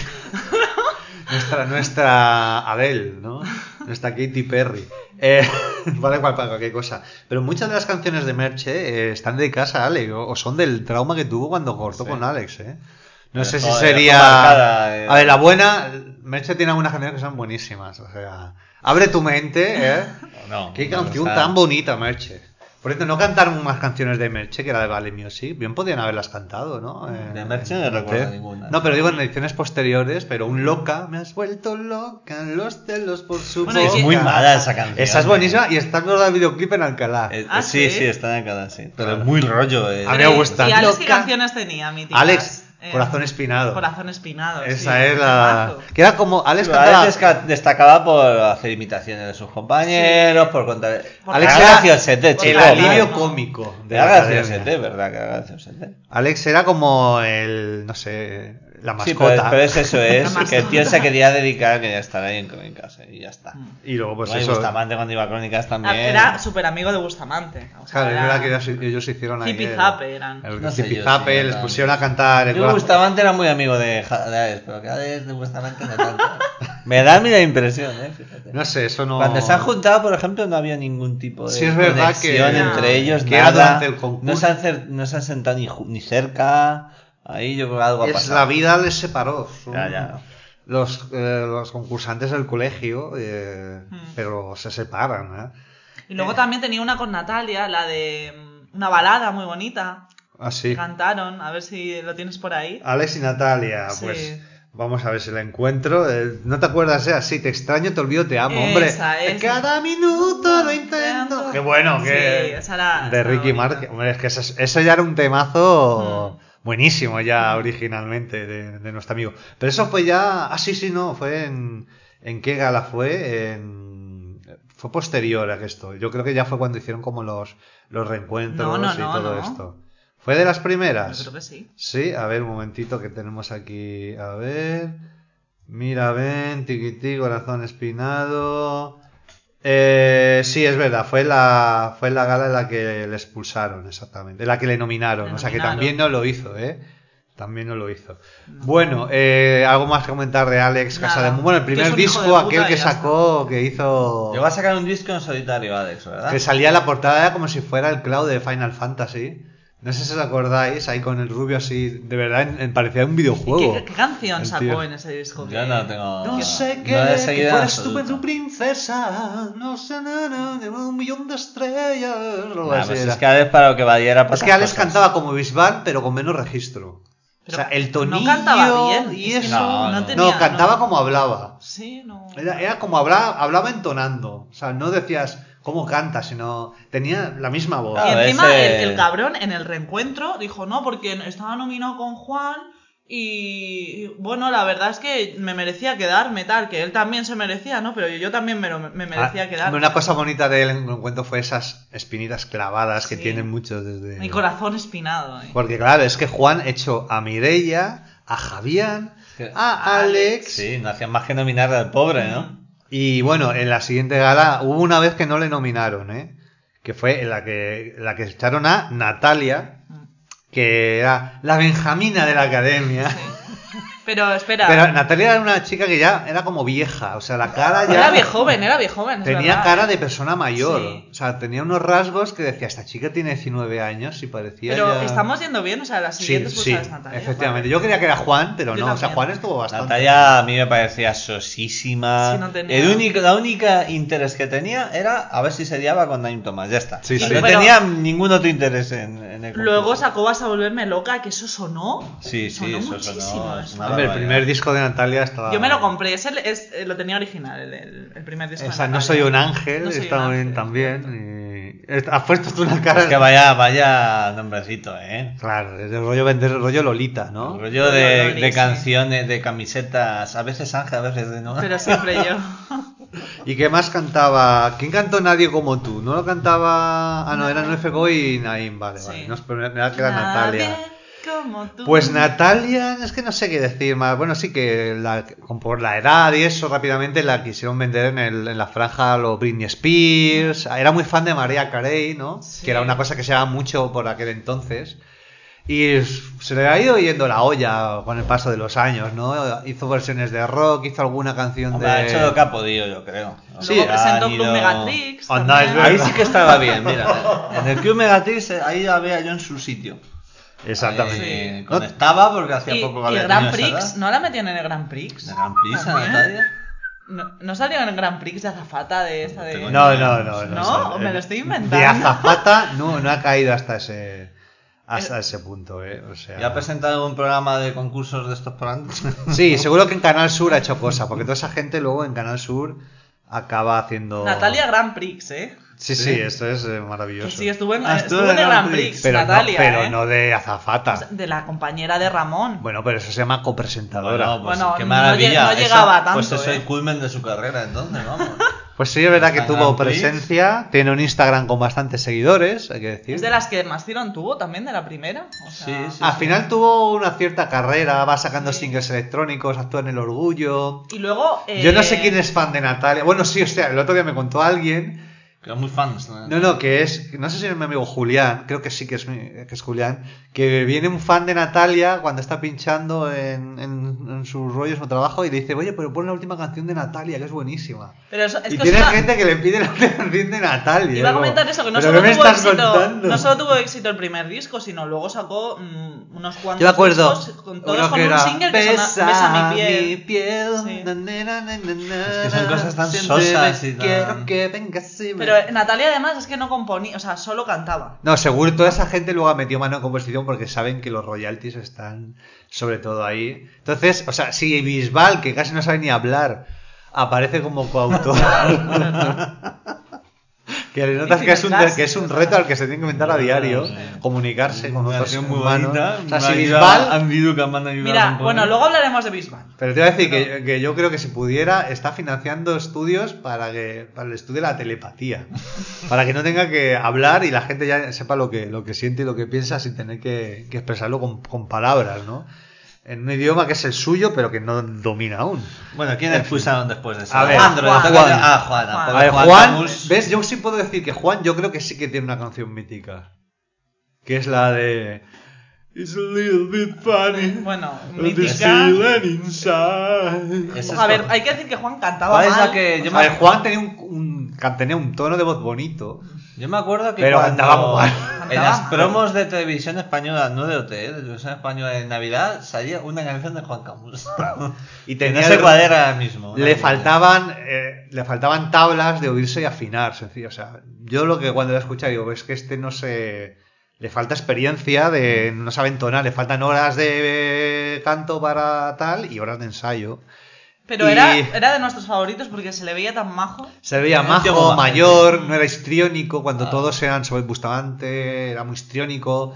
Nuestra Adele, ¿no? Nuestra Katy Perry. Vale para cualquier cosa. Pero muchas de las canciones de Merche están dedicadas a Alex o son del trauma que tuvo cuando cortó Sí. con Alex, ¿eh? No Dejó- sé si dejó sería... marcada, A ver, la buena... Merche tiene algunas canciones que son buenísimas. O sea, Abre tu mente, ¿eh? No, Qué no, canción o sea, tan bonita, Merche. Por cierto, no cantaron más canciones de Merche que la de Vale Music. Bien podían haberlas cantado, ¿no? De Merche no en- recuerdo ninguna. No, pero digo en ediciones posteriores, pero un loca, me has vuelto loca, los celos por su Bueno, y boca. que- Muy mala esa canción. Esa es buenísima y está todo el videoclip en Alcalá. Ah, Sí, ¿sí? sí, está en cada sí. Pero Claro. es muy rollo. A mí me gusta. ¿Y Alex qué Loca. canciones tenía, míticas? Alex, Corazón Espinado. Corazón Espinado. Esa sí, es la... temazo. Que era como... Alex Pero cantaba... Alex destacaba por hacer imitaciones de sus compañeros, por contar. Por Alex Era era graciosete, el chico. alivio no. cómico de Era la academia. graciosete, ¿verdad? Que era graciosete. Alex era como el... no sé... la Sí, mascota. pero es eso, es La que el tío mascota. se quería dedicar, quería estar ahí en Crónicas y ya está. Y luego pues Bueno, y eso... Bustamante cuando iba a Crónicas también. Era súper amigo de Bustamante. O sea, Claro, es era- verdad que ellos hicieron ahí... Zipizape eran. El No sé yo Zipizape, si les eran- pusieron a cantar... el Yo corazón- Bustamante era muy amigo de Alex, pero que Alex de Bustamante no tanto. Me da a mí la impresión, fíjate. No sé, eso no... Cuando se han juntado, por ejemplo, no había ningún tipo de Sí, es verdad que- conexión entre ellos, que era nada. durante el concurso. No se han sentado ni cerca. Ahí yo creo que algo ha Es pasado. la vida les separó. Son Ya. Los concursantes del colegio, Mm. pero se separan, ¿eh? Y luego también tenía una con Natalia, la de una balada muy bonita. Así. Cantaron, a ver si lo tienes por ahí. Alex y Natalia, Sí. pues vamos a ver si la encuentro. ¿No te acuerdas? Así, te extraño, te olvido, te amo, hombre. Esa. Cada minuto lo intento. Qué bueno, Sí, que esa era- de estaba Ricky bonita. Martin. Hombre, es que eso ya era un temazo buenísimo ya originalmente de nuestro amigo. Pero eso fue ya... Ah, sí, no, fue ¿en qué gala fue? Fue posterior a esto. Yo creo que ya fue cuando hicieron como los reencuentros y todo esto. ¿Fue de las primeras? Yo creo que sí. Sí, a ver, un momentito que tenemos aquí. A ver... Mira, ven, tiquití, corazón espinado... sí, es verdad, fue la gala en la que le expulsaron, exactamente, en la que le nominaron, o sea que también no lo hizo, también no lo hizo. Bueno, algo más que comentar de Alex Casademunt. Bueno, el primer disco, aquel que sacó, que hizo... Llegó a sacar un disco en solitario, Alex, ¿verdad? Que salía en la portada, era como si fuera el Cloud de Final Fantasy. No sé si os acordáis, ahí con el rubio así, de verdad, parecía un videojuego. ¿Qué canción sacó en ese disco? Yo no tengo... No sé qué, que fueras tú tu princesa, no sé nada, de 1.000.000 de estrellas. Pues es que Alex para lo que valiera para es que Alex cantaba como Bisbal, pero con menos registro. Pero o sea, el tonillo no cantaba bien, y eso... No, cantaba como hablaba. Sí, no... Era como hablaba entonando. O sea, no decías... ¿Cómo canta? Sino tenía la misma voz. Y encima el cabrón en el reencuentro dijo no, porque estaba nominado con Juan y bueno, la verdad es que me merecía quedarme, tal, que él también se merecía, ¿no? Pero yo también me merecía quedarme. Una cosa bonita del encuentro fue esas espinitas clavadas que tienen muchos desde... Mi corazón espinado. Porque claro, es que Juan echó a Mireia, a Javián, a Alex... Sí, no hacían más que nominar al pobre, ¿no? Y bueno, en la siguiente gala hubo una vez que no le nominaron, que fue en la que echaron a Natalia, que era la Benjamina de la academia. Sí. Pero espera. Pero Natalia era una chica que ya era como vieja, o sea, la cara ya... Era viejoven. Tenía cara de persona mayor, sí. O sea, tenía unos rasgos que decía, esta chica tiene 19 años y parecía Pero ya... estamos yendo bien, o sea, las siguientes sí, es Natalia. efectivamente. Yo creía que era Juan, pero Yo no, también. o sea, Juan estuvo bastante... Natalia a mí me parecía sosísima. Sí, no tenía... La única interés que tenía era a ver si se liaba con Naim Thomas, ya está. Sí, no tenía ningún otro interés en el concurso. Luego sacó Vas a volverme loca, que eso sonó. Sí, sonó eso muchísimo. sonó. Eso. Hombre, el primer disco de Natalia estaba... Yo me lo compré, lo tenía original, el primer disco. Esa No soy un ángel, está muy bien también. Has puesto tú una cara... Es que vaya nombrecito, Claro, es el rollo vender, el rollo Lolita, ¿no? El rollo de Loli, canciones, de camisetas, a veces ángel, a veces de no. Pero siempre yo. ¿Y qué más cantaba? ¿Quién cantó Nadie como tú? ¿No lo cantaba...? Ah, no, era NFGO y Naim, vale. No, me da que era Natalia. Como tú. Pues Natalia, es que no sé qué decir más. Bueno, sí que por la edad y eso rápidamente la quisieron vender en la franja a lo Britney Spears. Era muy fan de Mariah Carey, ¿no? Sí. Que era una cosa que se daba mucho por aquel entonces. Y se le ha ido yendo la olla con el paso de los años, ¿no? Hizo versiones de rock, hizo alguna canción de... Ha hecho lo que ha podido, yo creo. Sí, luego presentó Club Megatrix. Ahí sí que estaba bien, mira. En el Club Megatrix, ahí la veía yo en su sitio. Exactamente. Sí. Conectaba porque hacía poco que había. Y el tenido Grand esa Prix, edad. ¿no la metían en el Grand Prix? ¿El Grand Prix a ¿También? Natalia? ¿No salió en el Grand Prix de azafata de esta de...? No. ¿No? Me lo estoy inventando. De azafata no ha caído hasta ese punto, O sea... ¿Ya ha presentado un programa de concursos de estos programas? Sí, seguro que en Canal Sur ha hecho cosas, porque toda esa gente luego en Canal Sur acaba haciendo... Natalia Grand Prix, Sí, esto es maravilloso. Sí, estuvo en el Grand Prix, pero Natalia, pero no de azafata. Pues de la compañera de Ramón. Bueno, pero eso se llama copresentadora. Bueno, qué maravilla. no llegaba tanto, Pues es el culmen de su carrera, entonces, vamos. Pues sí, es verdad que tuvo Grand Prix. presencia, tiene un Instagram con bastantes seguidores, hay que decir. Es de las que más tirón tuvo también, de la primera. O sea... Sí. Al final tuvo una cierta carrera, va sacando singles electrónicos, actúa en El Orgullo. Y luego... Yo no sé quién es fan de Natalia. Bueno, sí, hostia, el otro día me contó alguien... Que son muy fans. No, que es... No sé si es mi amigo Julián, creo que sí que es Julián, que viene un fan de Natalia cuando está pinchando en sus rollos o trabajo y le dice, oye, pero pon la última canción de Natalia, que es buenísima. Pero eso, es y que tiene gente que le pide la última canción de Natalia. Iba a comentar eso, que no ¿pero solo, qué me tuvo estás éxito, contando? no solo tuvo éxito el primer disco, sino luego sacó unos cuantos Yo me acuerdo, discos, todos con un single que son Besa mi piel. Sí. Es que son cosas tan sosas y tan... Quiero que vengas y me... Pero Natalia además es que no componía, o sea, solo cantaba. No, seguro toda esa gente luego ha metido mano en composición porque saben que los royalties están sobre todo ahí. Entonces, o sea, si Bisbal, que casi no sabe ni hablar, aparece como coautor. Que le notas que es un reto al que se tiene que inventar a diario, Sí. comunicarse con otros Canción muy humanos. bonita. O sea, si Me Bisbal... han dicho que me han ayudado a Mira, componer. bueno, luego hablaremos de Bisbal. Pero te iba a decir que yo creo que si pudiera, está financiando estudios para el estudio de la telepatía. Para que no tenga que hablar y la gente ya sepa lo que siente y lo que piensa sin tener que expresarlo con palabras, ¿no? En un idioma que es el suyo, pero que no domina aún. Bueno, ¿quién expulsaron después de eso? A ver, Alejandro, Juan. le toca Juan. a Juana. Juan. porque A ver, Juan Juan, Camus- ¿ves? Yo sí puedo decir que Juan, yo creo que sí que tiene una canción mítica. Que es la de... It's a little bit funny. Bueno, but the mítica. feeling inside. Esa es A ver, con- hay que decir que Juan cantaba ¿Cuál es mal. la que yo A ver, Juan tenía tenía un tono de voz bonito. Yo me acuerdo que Pero cuando cantaba mal. en las Cantaba mal. promos de televisión española, no de OT, de televisión española de Navidad, salía una canción de Juan Camus. Y Que tenía no sé cuál era ahora mismo. le faltaban tablas de oírse y afinar, sencillo. O sea, yo lo que cuando lo escuché digo, es que este no se... Le falta experiencia, no sabe entonar, le faltan horas de canto para tal y horas de ensayo. Pero Y- era de nuestros favoritos porque se le veía tan majo. Se veía Era un tío majo, muy mayor, no era histriónico, cuando Ah. todos eran sobre Bustamante, era muy histriónico.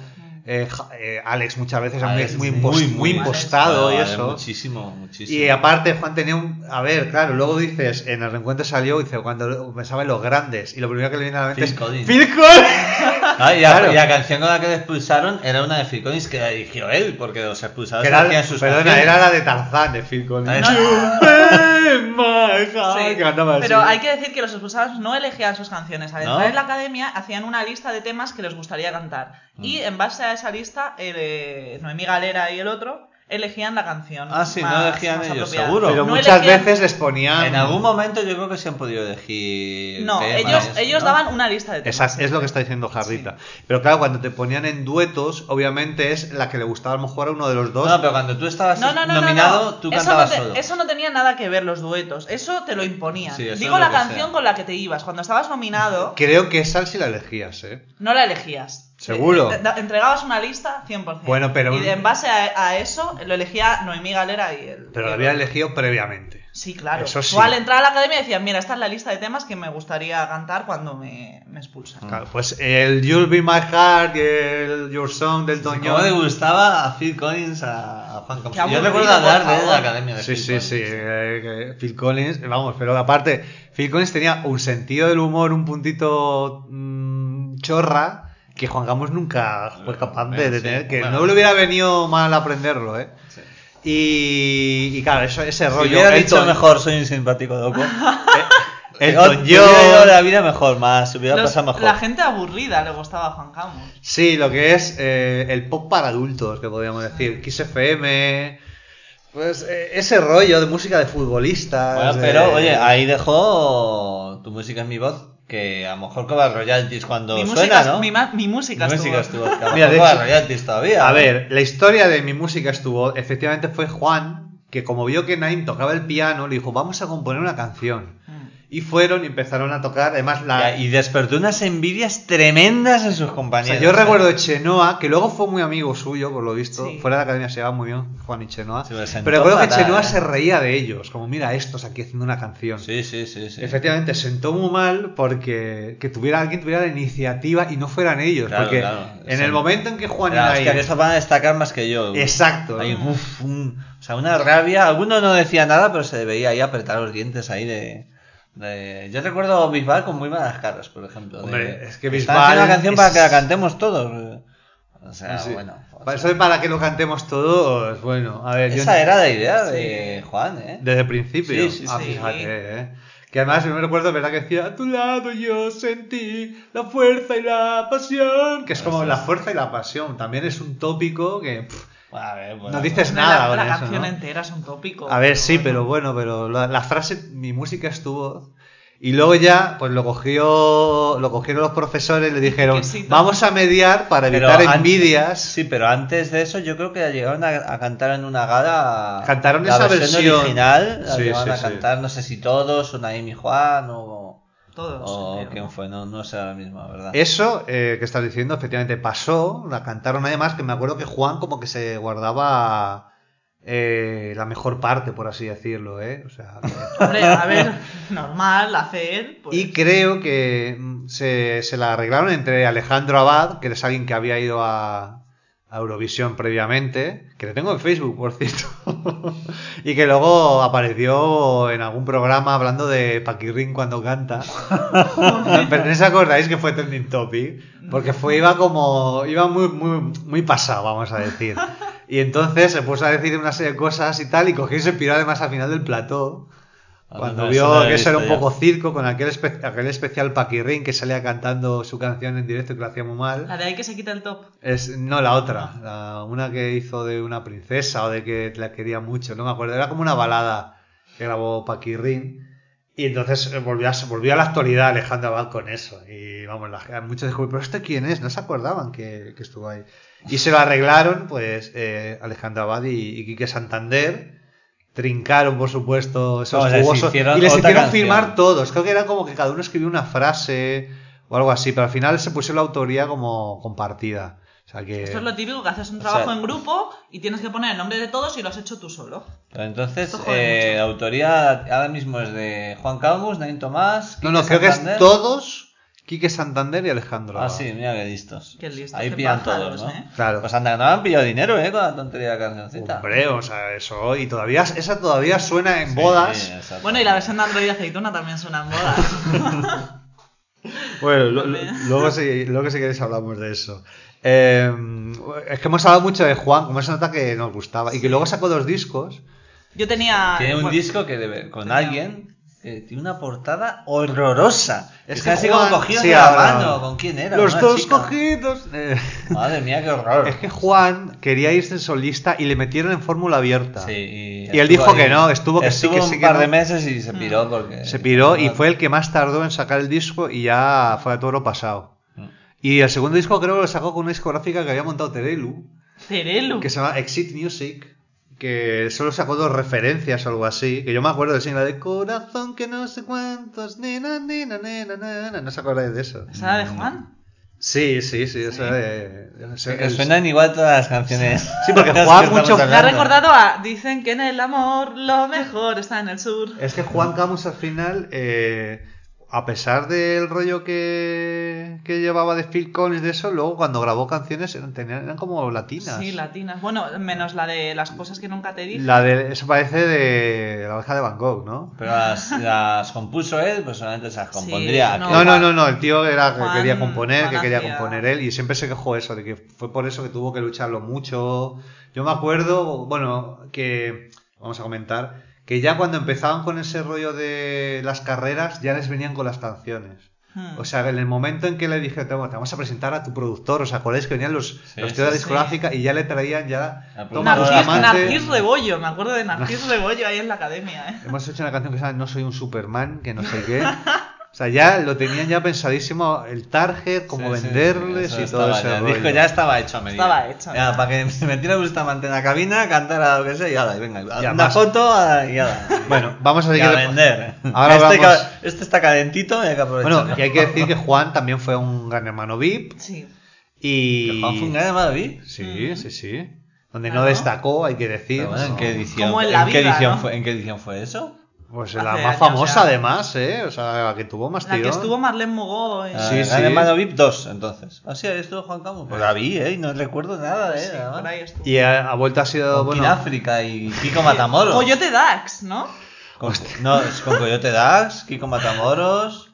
Alex muchas veces era Alex, muy muy impostado y Vale, eso. Muchísimo. Y aparte Juan tenía a ver, claro, luego dices, en el reencuentro salió, dice, cuando pensaba en los grandes, y lo primero que le viene a la mente Phil es Collins. Phil Collins. Ah, y Claro. la canción con la que le expulsaron era una de Phil Collins que la dirigió él, porque los expulsados Que era, hacían sus perdona, canciones. era la de Tarzán de Phil Collins. Ah, You break my heart, Sí, que cantaba así. pero hay que decir que los expulsados no elegían sus canciones. Al ¿No? entrar en la academia hacían una lista de temas que les gustaría cantar. Y en base a esa lista, Noemí Galera y el otro elegían la canción. Ah, sí, no más- elegían más ellos, apropiada. seguro. Pero No muchas elegían- veces les ponían... En algún momento yo creo que se han podido elegir. No, temas, ellos ¿no? daban una lista de temas. Es lo que está diciendo Jarrita. Pero claro, cuando te ponían en duetos, obviamente es la que le gustaba a lo mejor a uno de los dos. No, pero cuando tú estabas No, nominado, tú Eso cantabas no te- solo. Eso no tenía nada que ver los duetos. Eso te lo imponían. Sí, eso Digo es la lo que canción sea. con la que te ibas. Cuando estabas nominado, Creo que esa sí la elegías, ¿eh? no la elegías. ¿Seguro? Entregabas una lista 100%. Bueno, pero- Y en base a eso lo elegía Noemí Galera y él. Pero la había elegido previamente. Sí, claro. Eso sí. Tú al entrar a la academia decías, mira, esta es la lista de temas que me gustaría cantar cuando me expulsan. Claro, pues el You'll Be My Heart y el Your Song del ¿Cómo Toñón. le gustaba a Phil Collins a Juan Camus? Qué Yo aburrido, recuerdo hablar por de él en la favor. academia de Sí, Phil sí, Collins. sí. Que Phil Collins, vamos, pero aparte, Phil Collins tenía un sentido del humor un puntito chorra que Juan Camus nunca fue capaz de Sí, tener, que bueno. no le hubiera venido mal aprenderlo, ¿eh? Sí. Y claro, ese Si rollo. hubiera el dicho ton- mejor, soy un simpático loco. Elton Hubiera ido John. la vida mejor, más, hubiera Los- pasado mejor. La gente aburrida le gustaba a Juan Camus. Sí, lo que es el pop para adultos, que podríamos decir. Kiss FM. Pues ese rollo de música de futbolistas. Bueno, de- pero oye, ahí dejó Tu música es mi voz, que a lo mejor cobra royalties cuando Mi suena, música, ¿no? mi música Mi estuvo. música estuvo, que a lo Mira, mejor de cobra hecho- royalties todavía. A ¿no? ver, la historia de mi música estuvo, efectivamente fue Juan, que como vio que Naim tocaba el piano, le dijo, vamos a componer una canción. Y fueron y empezaron a tocar, además Ya, y despertó unas envidias tremendas en sus O compañeros. sea, yo recuerdo de Chenoa, que luego fue muy amigo suyo, por lo visto. Sí. Fuera de la academia se llevaban muy bien, Juan y Chenoa. Se me sentó Pero recuerdo que fatal, Chenoa ¿eh? se reía de ellos, como mira estos aquí haciendo una canción. Sí. Efectivamente, sentó muy mal porque que alguien tuviera la iniciativa y no fueran ellos. Claro, porque claro. en Son- el momento en que Juan y Era, hostia, que Naim... estos van a destacar más que yo. Exacto. Ahí, o sea, una rabia. Alguno no decía nada, pero se veía ahí apretar los dientes ahí de... Yo recuerdo Bisbal con muy malas caras, por ejemplo. Hombre, es que Están Bisbal haciendo una canción es- para que la cantemos todos. O sea, Sí. bueno. Para eso de para que lo cantemos todos, bueno, a ver, yo Esa era la idea de Juan, ¿eh? desde el principio. Sí, Ah, sí. fíjate, Que además, yo me recuerdo, ¿verdad? Que decía, a tu lado yo sentí la fuerza y la pasión. Que es como la fuerza y la pasión. También es un tópico que A ver, bueno, no dices La- nada con la eso, canción ¿no? entera es un tópico. A ver, sí, pero bueno, la frase, mi música estuvo... Y luego ya, pues lo cogieron los profesores y le dijeron, Exquisito. vamos a mediar para Pero evitar an- envidias. Sí, pero antes de eso yo creo que la llegaron a cantar en una gala. Cantaron la esa versión versión. original. La Sí, llegaron a sí. cantar, no sé si todos, o Naim y Juan, o Todos. creo. quién fue, no sé ahora mismo, ¿verdad? Eso que estás diciendo, efectivamente pasó, la cantaron además, que me acuerdo que Juan como que se guardaba la mejor parte, por así decirlo, ¿eh? O sea, Hombre, a ver, normal, hace él. Pues. y creo que se la arreglaron entre Alejandro Abad, que es alguien que había ido a Eurovisión previamente, que le tengo en Facebook, por cierto, y que luego apareció en algún programa hablando de Paquirrín cuando canta. Pero no os acordáis que fue trending topic, porque iba muy pasado, vamos a decir. Y entonces se puso a decir una serie de cosas y tal, y cogió y se piró además al final del plató. Cuando vio que eso era un poco circo, con aquel especial Paquirrín que salía cantando su canción en directo y que lo hacía muy mal. La de ahí que se quita el top. No, la otra. Una que hizo de una princesa o de que la quería mucho, no me acuerdo. Era como una balada que grabó Paquirrín. Y entonces volvió a la actualidad Alejandro Abad con eso. Y vamos, muchos dijeron, ¿pero este quién es? No se acordaban que estuvo ahí. Y se lo arreglaron, pues, Alejandro Abad y Quique Santander. Trincaron, por supuesto, esos jugosos. Y les hicieron firmar todos. Creo que era como que cada uno escribió una frase o algo así. Pero al final se puso la autoría como compartida. O sea que... Esto es lo típico, que haces un trabajo en grupo y tienes que poner el nombre de todos y lo has hecho tú solo. Pero entonces, la autoría ahora mismo es de Juan Camus, Nain Tomás, Quique Santander. Creo que es todos, Quique Santander y Alejandro. Ah, sí, mira qué listos. Qué listos. Ahí pillan pájaros, todos, ¿no? Claro. Pues anda, que no han pillado dinero, con la tontería de la cancioncita. Hombre, o sea, eso. Y esa todavía suena en bodas. Bueno, y la versión de Android Aceituna también suena en bodas. Bueno, luego si queréis hablamos de eso. Es que hemos hablado mucho de Juan, como se nota que nos gustaba. Y que luego sacó 2 discos. Yo tenía... Tiene un disco que con alguien que tiene una portada horrorosa. Es que así como cogidos de la mano. ¿Con quién era? Los dos chica. cogidos. Madre mía, qué horror. Es que Juan quería irse solista y le metieron en fórmula abierta. Sí, y él dijo ahí, que no, estuvo que sí, que sí. Un par de meses y se piró porque... Se piró y fue el que más tardó en sacar el disco y ya fue a todo lo pasado. Y el segundo disco creo que lo sacó con una discográfica que había montado Terelu. ¿Terelu? Que se llama Exit Music. Que solo sacó 2 referencias o algo así. Que yo me acuerdo de esa de corazón que no sé cuántos. Nena, nena, nena, nena. ¿No os acordáis de eso? ¿Esa era de Juan? Sí. Esa de... Que suenan igual todas las canciones. Sí, porque Juan mucho... Me ha recordado a... Dicen que en el amor lo mejor está en el sur. Es que Juan Camus al final... a pesar del rollo que llevaba de Phil Collins de eso, luego cuando grabó canciones eran como latinas. Sí, latinas. Bueno, menos la de las cosas que nunca te dije. Eso parece de la oreja de Van Gogh, ¿no? Pero las compuso él, pues solamente se las compondría. Sí, no, el tío era Juan, que quería componer, Juan quería hacía... componer él, y siempre se quejó eso, de que fue por eso que tuvo que lucharlo mucho. Yo me acuerdo, bueno, que vamos a comentar... que ya cuando empezaban con ese rollo de las carreras, ya les venían con las canciones. O sea, en el momento en que le dije, te vamos a presentar a tu productor, ¿os acordáis que venían los tíos de la discográfica y ya le traían ya... Narcís Rebollo, me acuerdo de Narcís Rebollo ahí en la academia, Hemos hecho una canción que se llama No soy un Superman, que no sé qué... O sea, ya lo tenían ya pensadísimo el target, cómo venderles y todo ese rollo. El disco ya estaba hecho a medida. Estaba hecho. Ya, para que se metiera Bustamante en la cabina, cantara lo que sea y ahora, venga, una foto y ahora. Bueno, vamos a seguir. A vender. Ahora este está calentito y hay que aprovecharlo. Bueno, y hay que decir que Juan también fue un gran hermano VIP. Sí. Y... ¿Que Juan fue un gran hermano VIP? Sí. Donde no destacó, hay que decir. Pero bueno, ¿en qué edición? Como en la vida, ¿En qué edición fue eso? Pues la más famosa, además, O sea, la que tuvo más tirón. La que estuvo Marlene Mogó. Sí. Hermano VIP 2, entonces. Así estuvo Juan Camus. Pues la vi, y no recuerdo nada de ella. Por ahí estuvo. Y ha vuelto a sido, con África y Kiko Matamoros. Coyote Dax, ¿no? No, es con Coyote Dax, Kiko Matamoros.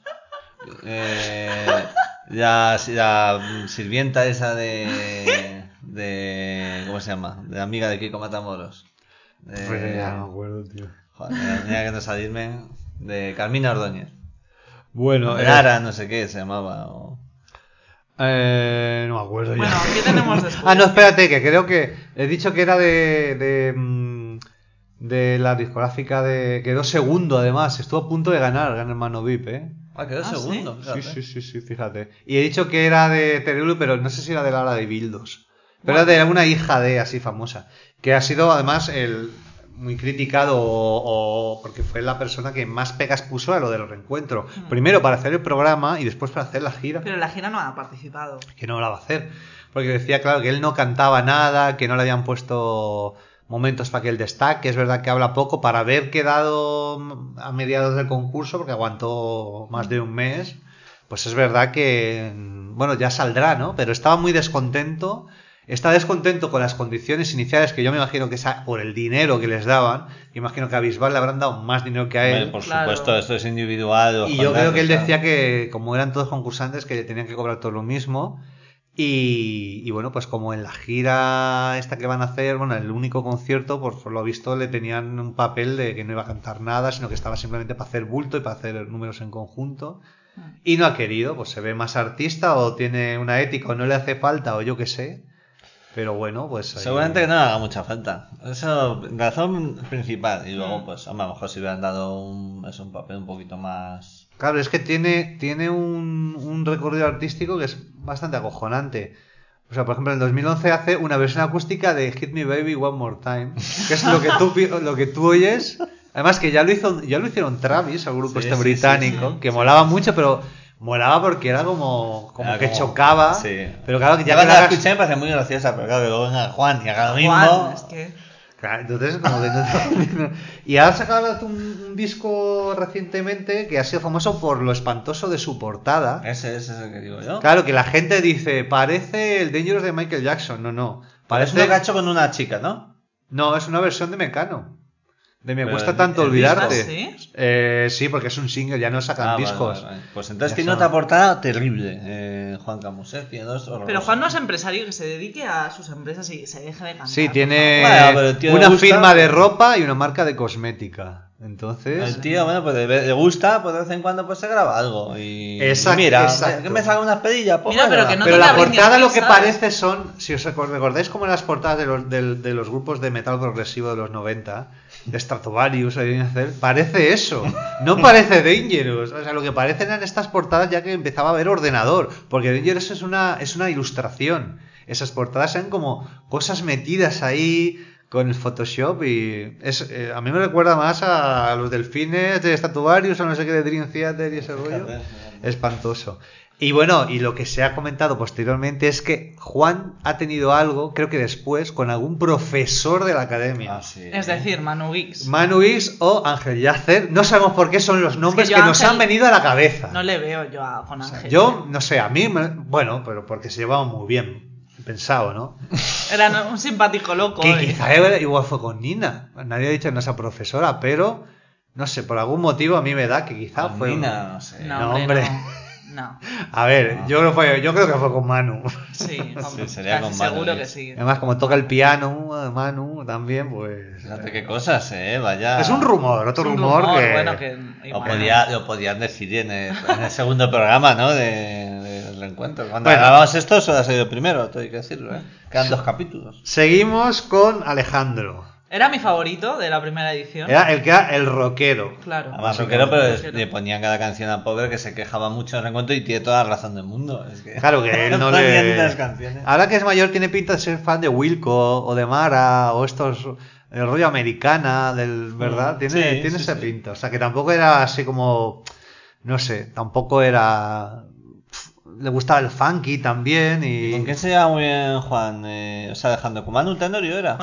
La sirvienta esa de ¿cómo se llama? De la amiga de Kiko Matamoros. Pues ya no me acuerdo, tío. Joder, tenía que no salirme. De Carmina Ordóñez. Bueno, Lara, no sé qué se llamaba. No me acuerdo ya. Bueno, ¿qué tenemos después? No, espérate, que creo que he dicho que era de la discográfica de... Quedó segundo, además. Estuvo a punto de ganar Gran Hermano VIP, quedó segundo. Sí, fíjate. Y he dicho que era de Terelu, pero no sé si era de Lara de Bildos. Pero era de una hija de así famosa. Que ha sido, además, muy criticado porque fue la persona que más pegas puso a lo del reencuentro. Primero para hacer el programa y después para hacer la gira. Pero la gira no ha participado. Que no la va a hacer. Porque decía, claro, que él no cantaba nada, que no le habían puesto momentos para que él destaque. Es verdad que habla poco para haber quedado a mediados del concurso, porque aguantó más de un mes. Pues es verdad que, bueno, ya saldrá, ¿no? Pero estaba muy descontento. Está descontento con las condiciones iniciales, que yo me imagino que es por el dinero que les daban. Imagino que a Bisbal le habrán dado más dinero que a él. Por supuesto, esto es individual. Y yo creo que él decía que, como eran todos concursantes, que tenían que cobrar todo lo mismo. Y bueno, pues como en la gira esta que van a hacer, bueno, el único concierto, por lo visto le tenían un papel de que no iba a cantar nada, sino que estaba simplemente para hacer bulto y para hacer números en conjunto. Y no ha querido, pues se ve más artista o tiene una ética o no le hace falta o yo qué sé. Pero bueno, pues... ahí... Seguramente que no le haga mucha falta. Eso, razón principal. Y luego, pues, a lo mejor si hubieran dado un papel un poquito más... Claro, es que tiene un recorrido artístico que es bastante acojonante. O sea, por ejemplo, en 2011 hace una versión acústica de Hit Me Baby One More Time, que es lo que tú oyes. Además que ya lo hicieron Travis, el grupo británico, que molaba mucho, pero molaba porque era como que chocaba. Sí. Pero claro, que ya cuando la escuché me parece muy graciosa, pero claro, que luego venga Juan y haga lo mismo. Es que... Claro, entonces como que no... Y ha sacado un disco recientemente que ha sido famoso por lo espantoso de su portada. Ese es el que digo yo. Claro, que la gente dice, parece el Dangerous de Michael Jackson. No. Parece un gacho con una chica, ¿no? No, es una versión de Mecano. De Me Pero cuesta tanto ¿el olvidarte. disco, sí, porque es un single, ya no sacan discos. Vale. Pues entonces Ya tiene son. otra portada terrible, Juan Camuset, tiene dos horrorosos. Pero Juan no es empresario, que se dedique a sus empresas y se deje de cantar. Sí, por tiene Bueno, pero el tío le una gusta. firma de ropa y una marca de cosmética. Entonces... El tío, bueno, pues le gusta, pues de vez en cuando pues se graba algo. Y Exacto, mira, exacto. que me salga unas pedillas. Pues Mira, pero bueno. que no Pero te la la brindes, portada lo que ¿sabes? parece son, si os recordáis como en las portadas de los grupos de metal progresivo de los 90, de Stratovarius, parece eso, no parece Dangerous. O sea, lo que parecen eran estas portadas ya que empezaba a haber ordenador, porque Dangerous es una ilustración. Esas portadas eran como cosas metidas ahí con el Photoshop y a mí me recuerda más a los delfines de Stratovarius o no sé qué de Dream Theater y ese rollo. Espantoso. Y bueno, y lo que se ha comentado posteriormente es que Juan ha tenido algo, creo que después, con algún profesor de la academia. Ah, sí. Es decir, Manu Guix. Manu X o Ángel Yacer. No sabemos por qué son los nombres yo que nos Ángel han venido a la cabeza. No le veo yo con Ángel. Yo, no sé, a mí, bueno, pero porque se llevaban muy bien. Pensado, ¿no? Era un simpático loco. Que quizá igual fue con Nina. Nadie ha dicho que no sea profesora, pero no sé, por algún motivo a mí me da que quizá Con fue. Nina, no sé. No, hombre. No. A ver, yo creo que fue con Manu. Sí, sería casi con Manu seguro Guix. que sí. Además, como toca el piano, Manu también, pues. Fíjate qué cosas, vaya. Es un rumor, otro Es un rumor que. bueno, que Lo, igual. lo podían decir en el segundo programa, ¿no? Del reencuentro. Cuando Bueno. grabamos esto, solo ha sido el primero, todo hay que decirlo, ¿eh? Quedan 2 capítulos. Seguimos con Alejandro. Era mi favorito de la primera edición. Era el que era el rockero. Claro. Además, Básicamente. rockero, pero Rockero. le ponían cada canción al pobre que se quejaba mucho en el reencuentro y tiene toda la razón del mundo. Es que Claro que él no ponía ni le. las canciones. Ahora que es mayor, tiene pinta de ser fan de Wilco o de Mara o estos. El rollo americana, ¿verdad? Tiene esa pinta. O sea, que tampoco era así como. No sé, tampoco era. Le gustaba el funky también y. ¿Con quién se lleva muy bien Juan? O sea, dejando con Manu Tenorio era.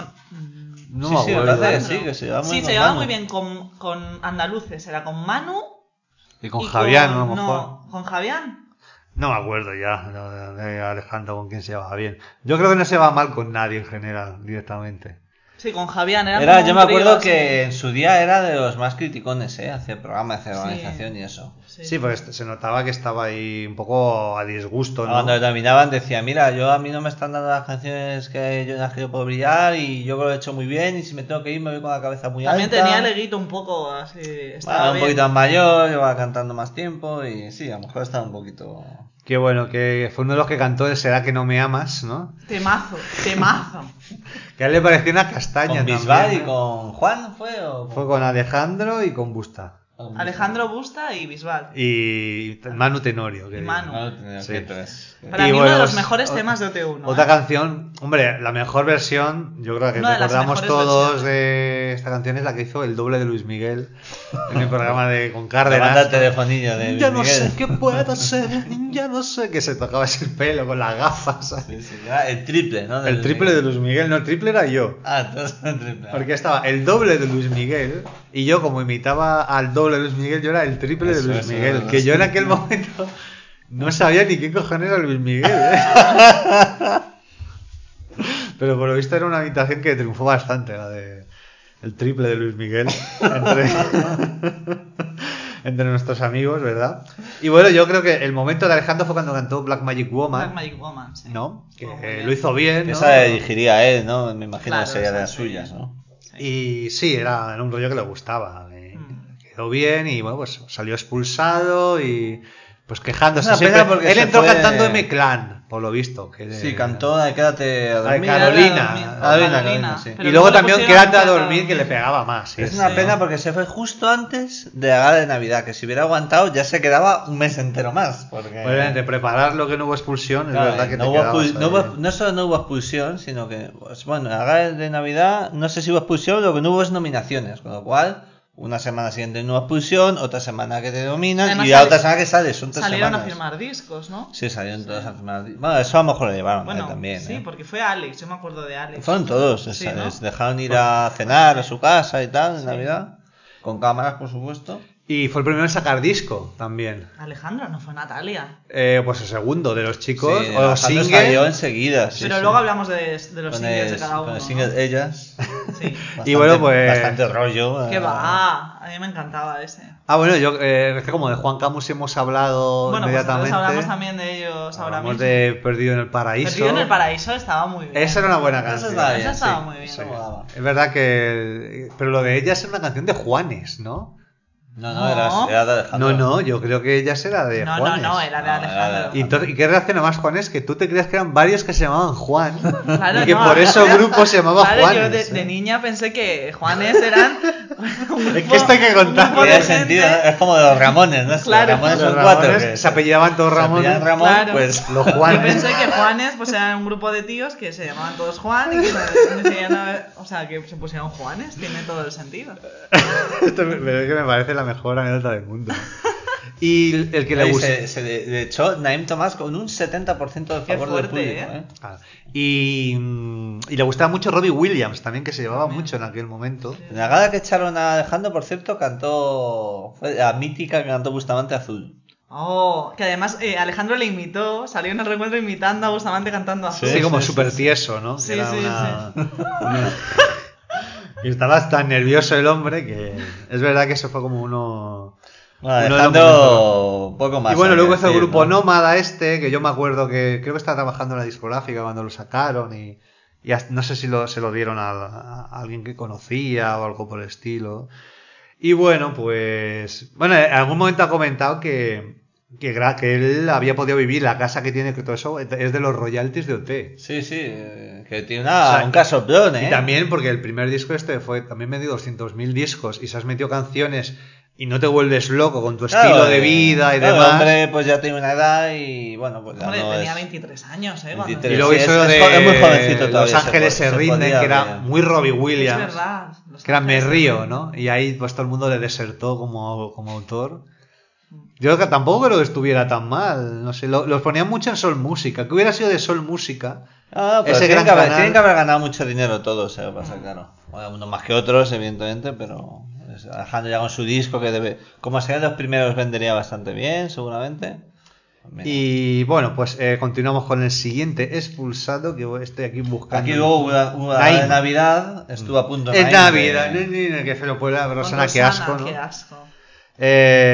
No Sí, me sí, me acuerdo. parece que sí, que se lleva muy bien Sí, con se llevaba Manu. muy bien con andaluces. Era con Manu. Y con Javián, a lo mejor. No, con Javián. No me acuerdo ya de Alejandro con quién se llevaba bien. Yo creo que no se va mal con nadie en general, directamente. Sí, con Javián. Era Era, como yo un me trío acuerdo así. que en su día era de los más criticones, hacia el programa, hacia la Sí. organización y eso. Sí, porque se notaba que estaba ahí un poco a disgusto, ¿no? Cuando terminaban decía, mira, a mí no me están dando las canciones que yo en las que yo puedo brillar y yo lo he hecho muy bien y si me tengo que ir me voy con la cabeza muy También alta. tenía el eguito un poco así. Estaba Bueno, un bien. poquito más mayor, llevaba cantando más tiempo y sí, a lo mejor estaba un poquito... Qué bueno, que fue uno de los que cantó el Será que no me amas, ¿no? Temazo, temazo. Que a él le pareció una castaña ¿Con Bisbal también, y ¿no? con Juan fue o...? Fue con Alejandro y con Busta. Alejandro Busta y Bisbal. Y Manu Tenorio. Y Manu. Sí. Para Y mí bueno, uno de los pues, mejores temas de OT1. Otra canción, hombre, la mejor versión, yo creo que Una de las recordamos mejores todos versiones. de esta canción, es la que hizo el doble de Luis Miguel en el programa con La Cárdenas. banda telefonillo de Luis Ya no Miguel. sé qué puedo hacer, ya no sé, que se tocaba ese el pelo con las gafas. Sí, sí, era el triple, ¿no? El triple de Luis Miguel, no, el triple era yo. Ah, entonces el triple. Porque estaba el doble de Luis Miguel y yo, como imitaba al doble de Luis Miguel, yo era el triple de Eso, Luis eso, Miguel. eso. Que yo en aquel momento no sabía ni qué cojones era Luis Miguel. Pero por lo visto era una imitación que triunfó bastante, la de el triple de Luis Miguel entre nuestros amigos, ¿verdad? Y bueno, yo creo que el momento de Alejandro fue cuando cantó Black Magic Woman. Black Magic Woman, sí. ¿No? Que Muy bien. lo hizo bien, ¿no? Esa la dirigiría a él, ¿no? Me imagino Claro, que sería de las sí. suyas, ¿no? Y sí, era un rollo que le gustaba. Quedó bien y bueno, pues salió expulsado y pues quejándose. Es una pena Siempre. porque Él se entró fue- cantando M-Clan, por lo visto. Sí, cantó Quédate a La de dormir. Carolina. Carolina, sí. Pero Y luego le también pusieron Quédate a Quédate dormir, que le pegaba más. Sí, Es una sí, pena ¿no? porque se fue justo antes de la gala de Navidad, que si hubiera aguantado ya se quedaba un mes entero más. Porque... Pues de preparar lo que no hubo expulsión, es Claro, verdad que no, te hubo quedabas expu- ahí. no solo no hubo expulsión, sino que, pues, bueno, la gala de Navidad, no sé si hubo expulsión, lo que no hubo es nominaciones, con lo cual, una semana siguiente no hubo expulsión, otra semana que te nominan, Además, y la otra semana que sale, son 3 Salieron semanas. a firmar discos, ¿no? Sí, salieron todas a firmar. Bueno, eso a lo mejor lo llevaron a él Bueno, también. sí, porque fue Alex, yo me acuerdo de Alex. Fueron todos, Sí, esa, ¿no? les dejaron ir a cenar a su casa y tal, en Sí. Navidad, con cámaras, por supuesto. Y fue el primero en sacar disco también. Alejandro, no fue Natalia. Pues el segundo de los chicos, Sí, o los Alejandro singles. salió enseguida. Sí, Pero sí. luego hablamos de los Con singles de cada con uno. el ¿no? single Ellas. Sí. Y bueno, pues- Bastante rollo. Que va, a mí me encantaba ese. Bueno, yo es que como de Juan Camus hemos hablado Bueno, pues inmediatamente. entonces hablamos también de ellos ahora Hablamos mismo. de Perdido en el Paraíso. Perdido en el Paraíso estaba muy bien. Esa era una buena Esa canción. estaba bien, Esa estaba sí. muy bien. Eso molaba. Es verdad que. Pero lo de ellas era una canción de Juanes, ¿no? No, No. era de Alejandro. No, yo creo que ellas era de No, Juanes. no, era de No, Alejandro. ¿Y, ¿Y qué reacciona más, Juanes? Que tú te creías que eran varios que se llamaban Juan. Claro, y que no, por eso el grupo se llamaba claro, Juanes. yo de niña pensé que Juanes eran un grupo, Es que esto hay que contar. un grupo de Tiene gente. sentido, ¿no? Es como de los Ramones, ¿no? Claro. Los Ramones Los son cuatro. Ramones que se apellidaban todos se Ramones. apellidan Ramón, Claro. pues Los Yo Juanes. pensé que Juanes pues eran un grupo de tíos que se llamaban todos Juan y que o sea, que se pusieron Juanes, tiene todo el sentido. Esto me parece la mejor anécdota del mundo. Y el que le Ahí gusta. le echó Naim Tomás con un 70% de Qué favor del fuerte, público. ¿eh? Ah, y le gustaba mucho Robbie Williams también, que se llevaba mucho en aquel momento. En la gala que echaron a Alejandro, por cierto, cantó. Fue la mítica que cantó Bustamante Azul. Oh, que además Alejandro le imitó, salió en el recuerdo imitando a Bustamante cantando Azul. Sí, como sí, súper sí. tieso, ¿no? Sí, Que era sí, Y estaba tan nervioso el hombre que es verdad que eso fue como uno. Bueno, uno de los Alejandro, poco más. Y bueno, hay luego que hizo el decir, grupo ¿no? Nómada que yo me acuerdo que creo que estaba trabajando en la discográfica cuando lo sacaron y no sé si se lo dieron a alguien que conocía o algo por el estilo. Y bueno, pues... Bueno, en algún momento ha comentado que él había podido vivir la casa que tiene, que todo eso es de los royalties de OT. Sí, sí, que tiene O sea, un casoplón, ¿eh? Y también porque el primer disco también vendió 200.000 discos y se has metido canciones y no te vuelves loco con tu Claro, estilo de vida y claro, demás. El hombre pues ya tiene una edad y bueno, pues ya Hombre, no tenía es... 23 años, ¿eh? 23. Y luego Sí, hizo lo es de muy jovencito todavía, Los Ángeles se rinden, podía que era ver. muy Robbie Es Williams. verdad. Que era Me Río, ¿no? Y ahí pues todo el mundo le desertó como autor. Yo creo que tampoco creo que estuviera tan mal. No sé, los ponían mucho en Sol Música. ¿Qué hubiera sido de Sol Música? Ah, pero Ese tienen gran que, haber, canal. tienen que haber ganado mucho dinero todos, lo que pasa, claro. Bueno, unos más que otros, evidentemente, pero Alejandro ya con su disco que debe... Como serían los primeros vendería bastante bien, seguramente. Mira. Y bueno, pues continuamos con el siguiente expulsado, que estoy aquí buscando. Aquí luego hubo la Naim. de Navidad, estuvo a punto Es Naim Navidad, de- que se lo puede la Con Rosana, qué asco, ¿no? Qué asco.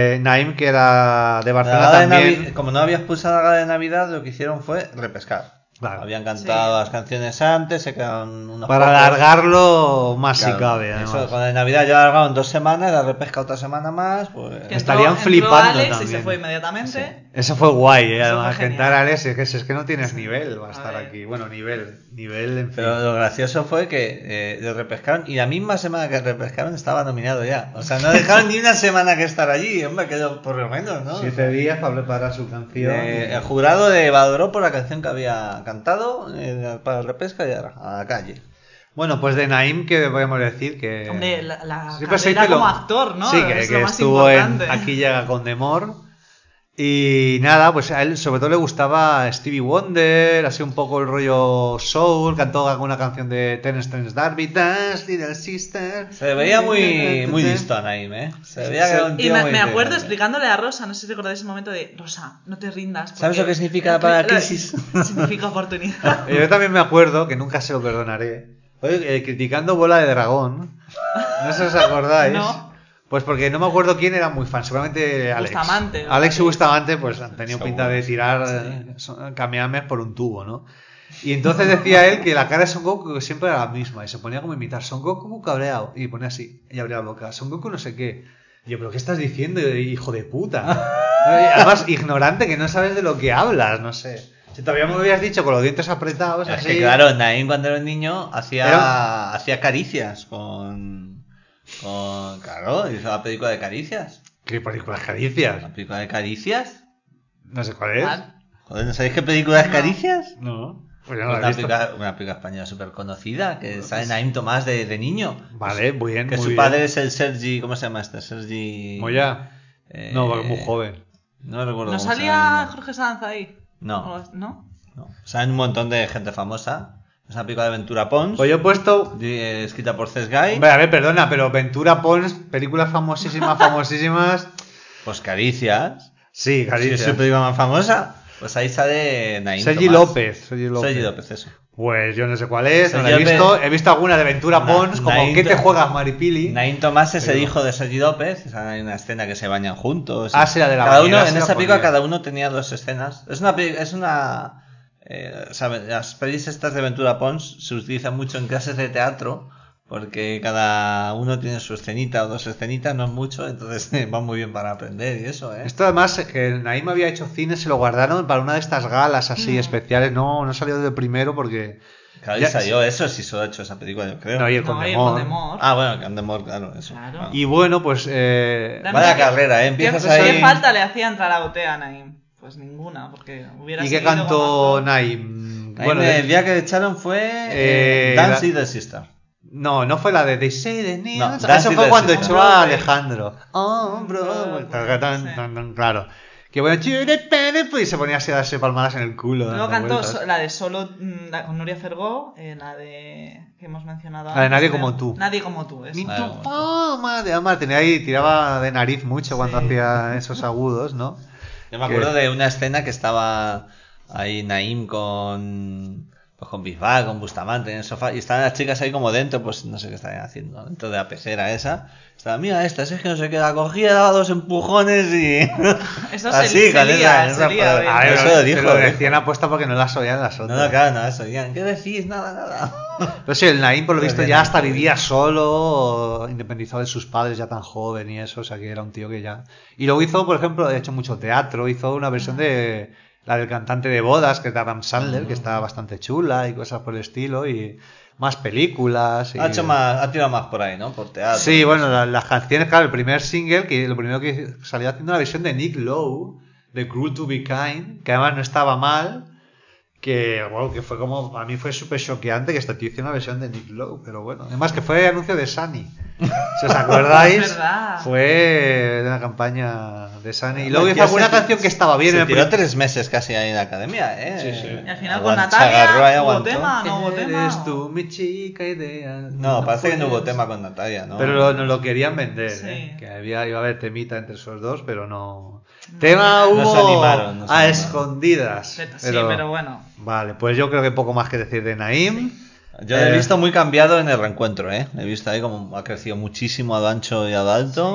Naim, que era de La Barcelona gala de también. Como no había expulsado la gala de Navidad, lo que hicieron fue repescar. Claro. Habían cantado las canciones antes, se quedaron unos Para pocos. alargarlo más Claro, si cabe, eso, además. con el Navidad ya alargaron 2 semanas, la repesca otra semana más, pues... Que Estarían entró flipando Alex y también. se fue inmediatamente. Eso fue guay, Eso además, fue que entrar genial. Alex, es que no tienes nivel, va a A estar ver. aquí. Bueno, nivel, en fin. Pero lo gracioso fue que le repescaron y la misma semana que repescaron estaba nominado ya. O sea, no dejaron ni una semana que estar allí, hombre, quedó por lo menos, ¿no? 7 días para preparar su canción. El jurado le valoró por la canción que había cantado para la repesca y ahora, a la calle. Bueno, pues de Naim, que podemos decir que... Hombre, la siempre se carrera dice como actor, ¿no? Sí, Es que lo más estuvo importante. Aquí llega con Demor. Y nada, pues a él sobre todo le gustaba Stevie Wonder, así un poco el rollo soul, cantó alguna canción de Terence D'Arby, Dance, Little Sister. Se veía muy listo a Naim, ¿eh? Se veía que era un Y tío muy me acuerdo inteligente. explicándole a Rosa, no sé si recordáis ese momento de Rosa, no te rindas. porque- ¿Sabes lo que significa para crisis? Significa oportunidad. Yo también me acuerdo, que nunca se lo perdonaré, criticando Bola de Dragón, no sé si os acordáis. No. Pues porque no me acuerdo quién era muy fan, seguramente Alex. Bustamante, Alex y ¿verdad? Bustamante pues han tenido Seguro, pinta de tirar Kamehameh por un tubo, ¿no? Y entonces decía él que la cara de Son Goku siempre era la misma y se ponía como a imitar Son Goku cabreado y ponía así y abría la boca, Son Goku no sé qué. Y yo, ¿pero qué estás diciendo, hijo de puta? Además, ignorante, que no sabes de lo que hablas, no sé. Si todavía me habías dicho con los dientes apretados, Es así... que claro, Naim cuando era un niño Era- hacía caricias claro, hizo la película de caricias. ¿Qué películas caricias? ¿La película de caricias? No sé cuál es. Joder, ¿no sabéis qué película es No. caricias? No. Pues yo no la he Una visto. película española súper conocida que sale Naim Tomás de niño. Vale, muy bien, Que muy su bien. padre es el Sergi, ¿cómo se llama este? Sergi... Moya. eh, No, porque es muy joven. No recuerdo ¿No cómo se salía llama. Jorge Sanz ahí? No. ¿No? No. Salen un montón de gente famosa. Es una película de Ventura Pons, Pues yo he puesto... escrita por Cesc Gay. Hombre, a ver, perdona, pero Ventura Pons, películas famosísimas. Pues Caricias. Sí, Si caricias. es su película más famosa. Pues ahí sale Naim Sergi Tomás. López. Sergi López, eso. Pues yo no sé cuál es, no la he Sergi visto. López. He visto alguna de Ventura Pons, como Naim ¿qué te To- juegas, Maripili? Naim Tomás es el Pero- hijo de Sergi López. Hay una escena que se bañan juntos. Ah, sí, la de la cada bañera, uno sí En la esa película ponía. cada uno tenía 2 escenas. ¿Sabes? Las pelis estas de Ventura Pons se utilizan mucho en clases de teatro porque cada uno tiene su escenita o 2 escenitas, no es mucho, entonces va muy bien para aprender y eso, ¿eh? Esto además, que Naim había hecho cine, se lo guardaron para una de estas galas así especiales. No salió del primero porque... Claro, Ya- y salió eso, si solo ha hecho esa película, yo creo. No, y el No, y el Condemor. Condemor. Ah, bueno, Candemore, claro, eso. Claro. Y bueno, pues... Vaya carrera, ¿eh? Empiezas ¿Qué ahí... falta le hacía entrar a la botea a Naim? Pues ninguna, porque hubiera ¿Y qué seguido cantó como actor. Naim? Bueno, el día que le echaron fue Dance with the Sister. No fue la de They Say the News. No, Eso Dance with fue the cuando Sister. echó a Broadway. Alejandro. Oh, bro. Claro. Que bueno, y se ponía así a darse palmadas en el culo. Luego dando cantó vueltas. la de Solo con Nuria Fergó, la de que hemos mencionado La de antes, Nadie creo. como tú. Nadie como tú, eso. Ni Vale, tu bueno. forma de amar. Tenía ahí, tiraba de nariz mucho cuando Sí. hacía esos agudos, ¿no? Yo me acuerdo de una escena que estaba ahí Naim con Bisbal, con Bustamante en el sofá y estaban las chicas ahí como dentro, pues no sé qué estaban haciendo, dentro de la pecera esa. Estaba, mira esta, es que no sé qué, la cogía, daba 2 empujones y... Eso así, con sería, esa sería, palabra. A ver, Eso lo dijo, lo ¿eh? decían apuesta porque no las oían las No, otras. claro, no, eso, ya, ¿qué decís? Nada. Pero sí, el Naim, por lo Pero visto, bien, ya hasta bien. vivía solo, independizado de sus padres, ya tan joven y eso, o sea que era un tío que ya... Y luego hizo, por ejemplo, ha hecho mucho teatro, hizo una versión de la del cantante de bodas, que es de Adam Sandler, que está bastante chula y cosas por el estilo, y más películas. Y... Ha tirado más por ahí, ¿no? Por teatro. Sí, bueno, las canciones, claro, el primer single, que lo primero que salió haciendo una versión de Nick Lowe, de Cruel to Be Kind, que además no estaba mal, que, wow, que fue como, a mí fue súper choqueante que este tío hiciera una versión de Nick Lowe, pero bueno, además que fue anuncio de Sunny, si os acordáis, Es verdad. fue de una campaña de Sunny, y luego Aquí hizo alguna se- canción que estaba bien en Se el tiró primer... 3 meses casi ahí en la academia, ¿eh? Sí, sí. Y al final Aguantó, con Natalia agarró ahí, hubo aguantó. tema, no hubo tema. Eres tú mi chica ideal. No, parece que no hubo puedes. tema con Natalia, ¿no? Pero nos lo querían vender, Sí. que iba a haber temita entre esos dos, pero no. Tema hubo No se animaron, no se a animaron. escondidas. Sí, pero bueno. Vale, pues yo creo que poco más que decir de Naim. Yo lo he visto muy cambiado en el reencuentro, ¿eh? He visto ahí como ha crecido muchísimo a lo ancho y a lo alto. Sí.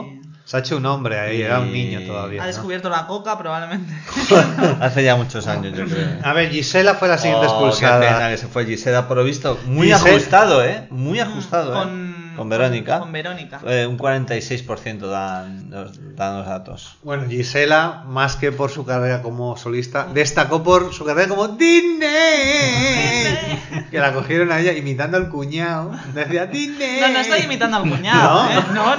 Se ha hecho un hombre ahí, era un niño todavía. Ha ¿no? descubierto la coca, probablemente. Hace ya muchos años, yo creo. A ver, Gisela fue la siguiente Qué expulsada. pena que se fue Gisela, por lo visto. Muy Gisela- ajustado, ¿eh? Muy ajustado, Con Verónica. Con Verónica. Un 46% dan los datos. Bueno, Gisela, más que por su carrera como solista, destacó por su carrera como Disney. Que la cogieron a ella imitando al cuñado. Decía Disney. No estoy imitando al cuñado. ¿No? ¿Eh? No.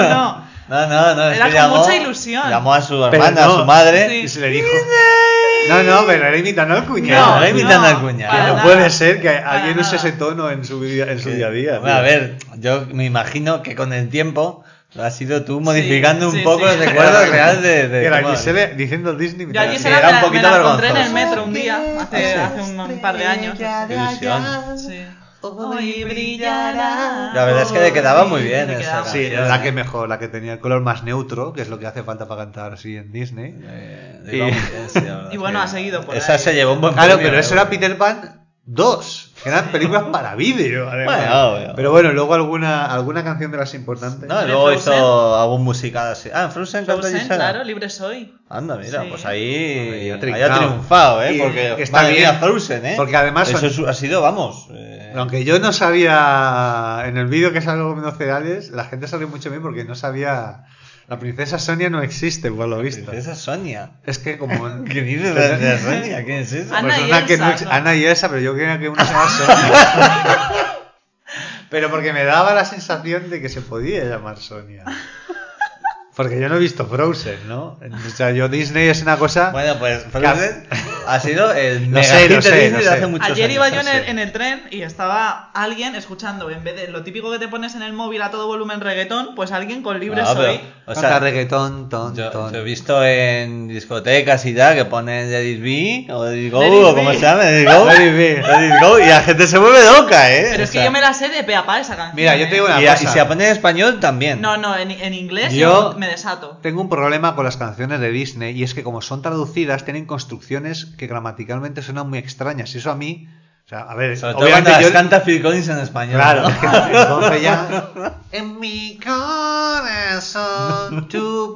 No, es Era que con mucha ilusión. Llamó a su Pero hermana, no, a su madre. sí. Y se le dijo. No, pero era imitando al cuñado. No, era imitando al cuñado. para No nada. puede ser que alguien Para use nada. ese tono en su día a día. Bueno, a ver, yo me imagino que con el tiempo has ido tú modificando sí, un poco sí. los recuerdos reales de Que era cómo- Gisela diciendo Disney. Yo a Sí, Gisela era un me poquito la encontré en el vergonzoso. metro un día, hace un par de años. Qué ilusión. Sí. Hoy brillará. La verdad es que le quedaba muy bien Le esa quedaba Sí, canción, la que mejor, la que tenía el color más neutro, que es lo que hace falta para cantar así en Disney. Le iba muy bien, sí, la verdad Y bueno, que- ha seguido por Esa ahí. se llevó un buen Claro, premio, pero eso ¿eh? era Peter Pan 2, que eran películas para vídeo, además. Bueno. Pero bueno, luego alguna canción de las importantes. No, y ¿De luego Frozen? hizo algún musical así. Ah, en Frozen cantó Frozen, Gisela. claro, libre soy. Anda, mira, Sí. pues ahí Ahí ha ha triunfado. triunfado, ¿eh? Y Porque que está madre bien, mía, Frozen, ¿eh? porque además eso ha sido, vamos. Aunque yo no sabía, en el vídeo que salgo comiendo cereales, la gente salió mucho bien porque no sabía. La princesa Sonia no existe, por lo visto. Esa es Sonia. Es que como. ¿Qué dices de Sonia? ¿Quién es esa? Ana Pues y una que Elsa, ¿no? Ana y Elsa, pero yo creía que una se llama Sonia. Pero porque me daba la sensación de que se podía llamar Sonia. Porque yo no he visto Frozen, ¿no? O sea, yo Disney es una cosa. Bueno, pues Frozen ha sido el Lo mega sé, hit lo de sé, Disney lo de sé. hace muchos Ayer años. iba yo no sé. en el tren y estaba alguien escuchando, en vez de lo típico que te pones en el móvil a todo volumen reggaetón, pues alguien con libre No, pero, soy. o Canta sea, reggaetón, ton. yo he visto en discotecas y tal que ponen Let It Be o Let It Go Let It o como Be. se llama, Let It Go. Let It Be. Let It Go, y la gente se vuelve loca, ¿eh? Pero O es que sea, yo me la sé de pe a pa esa canción. Mira, yo te digo una y cosa. si la ponen en español también. No, en inglés Yo- yo me desato. Tengo un problema con las canciones de Disney y es que como son traducidas tienen construcciones que gramaticalmente suenan muy extrañas y eso a mí, o sea, a ver, Sobre todo cuando las yo canta Phil Collins en español. claro, ¿no? es que entonces ya en mi corazón tú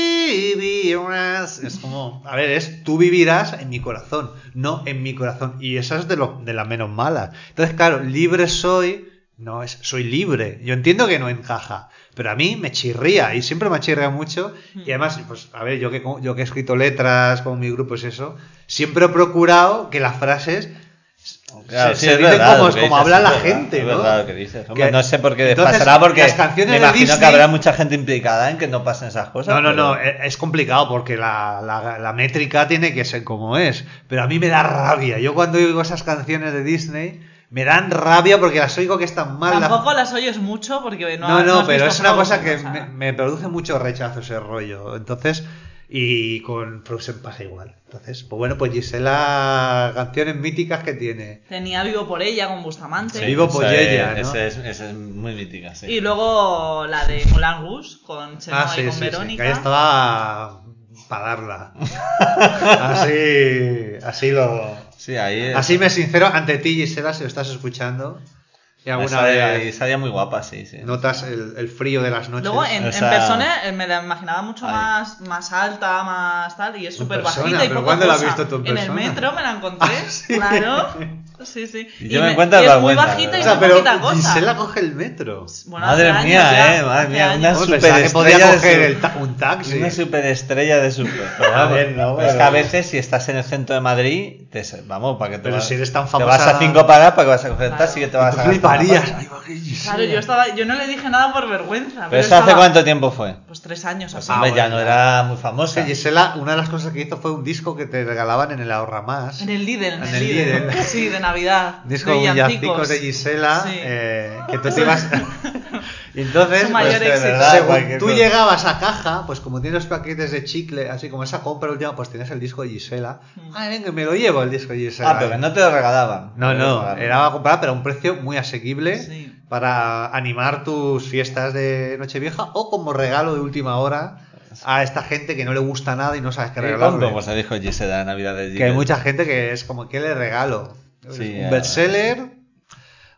vivirás, es como, a ver, es tú vivirás en mi corazón, no en mi corazón, y esa es de las menos malas. Entonces, claro, libre soy, no es soy libre. Yo entiendo que no encaja, pero a mí me chirría y siempre me ha chirriado mucho. Y además, pues a ver, yo que he escrito letras con mi grupo es eso, siempre he procurado que las frases Claro, se dicen como habla la gente, es ¿no? verdad lo que dices. Hombre, Que- no sé por qué entonces, pasará, porque las canciones me de imagino que Disney- habrá mucha gente implicada en que no pasen esas cosas. No, pero- es complicado porque la métrica tiene que ser como es. Pero a mí me da rabia. Yo cuando oigo esas canciones de Disney, me dan rabia porque las oigo que están mal. Tampoco las oyes mucho porque no No, has pero visto es una Frozen, cosa que o sea. me produce mucho rechazo ese rollo. Entonces, y con Frozen pasa igual. Entonces, pues bueno, pues Gisela, canciones míticas que tiene. Tenía Vivo por ella con Bustamante. Sí. Vivo por ella, ¿no? Esa es muy mítica, sí. Y luego la de Moulin Rouge con Chenoa y con Que Verónica. ahí estaba para darla. Así lo... Sí, ahí Así me sincero ante ti, Gisela, si lo estás escuchando. Y alguna ahí vez salía muy guapa, sí. notas el frío de las noches. Luego en O sea, persona me la imaginaba mucho ahí. más alta, más tal, y es ¿En súper persona? bajita y ¿Pero poco cuándo la has cosa. visto tú en En el persona? metro me la encontré, Ah, ¿sí? claro. Sí. Y yo me encuentro y es muy vergüenza, bajita y O ¿verdad? sea, muy pero poquita cosa. Gisela coge el metro. Bueno, Madre hace mía, años ya, madre hace mía, años. una Hombre, pensaba que podía superestrella de coger su- un taxi. Una superestrella de super. Pero A vamos, ver, no, es que pero- a veces si estás en el centro de Madrid, vamos, para que te Pero vas, si eres tan te famosa- vas a 5 paradas, para que vas a coger el Claro. taxi que te vas Tú a gastar una fliparías. pasta. Ay, va, que Gisela. Claro, yo no le dije nada por vergüenza. Pero eso hace estaba- cuánto tiempo fue. Pues 3 años así. Hombre, ya bueno, no ya. era muy O famosa. sea, Gisela, una de las cosas que hizo fue un disco que te regalaban en el Ahorra Más. En el Lidl, En el Lidl. Sí, de Navidad. Un disco de de villancicos. villancicos de Gisela, Sí. que tú te ibas... Y entonces, Su mayor pues, éxito. verdad, según cualquier tú cosa. llegabas a caja, pues como tienes paquetes de chicle, así como esa compra última, pues tienes el disco de Gisela. Ay, venga, me lo llevo el disco de Gisela. Ah, pero que no te lo regalaban. No, Te lo no, regalaban. era a comprar, pero a un precio muy asequible Sí. para animar tus fiestas de Nochevieja o como regalo de última hora a esta gente que no le gusta nada y no sabes qué Sí, regalarle. tonto, pues se dijo Gisela en Navidad de Que hay mucha gente que es como, ¿qué le regalo? Sí, ¿Un bestseller?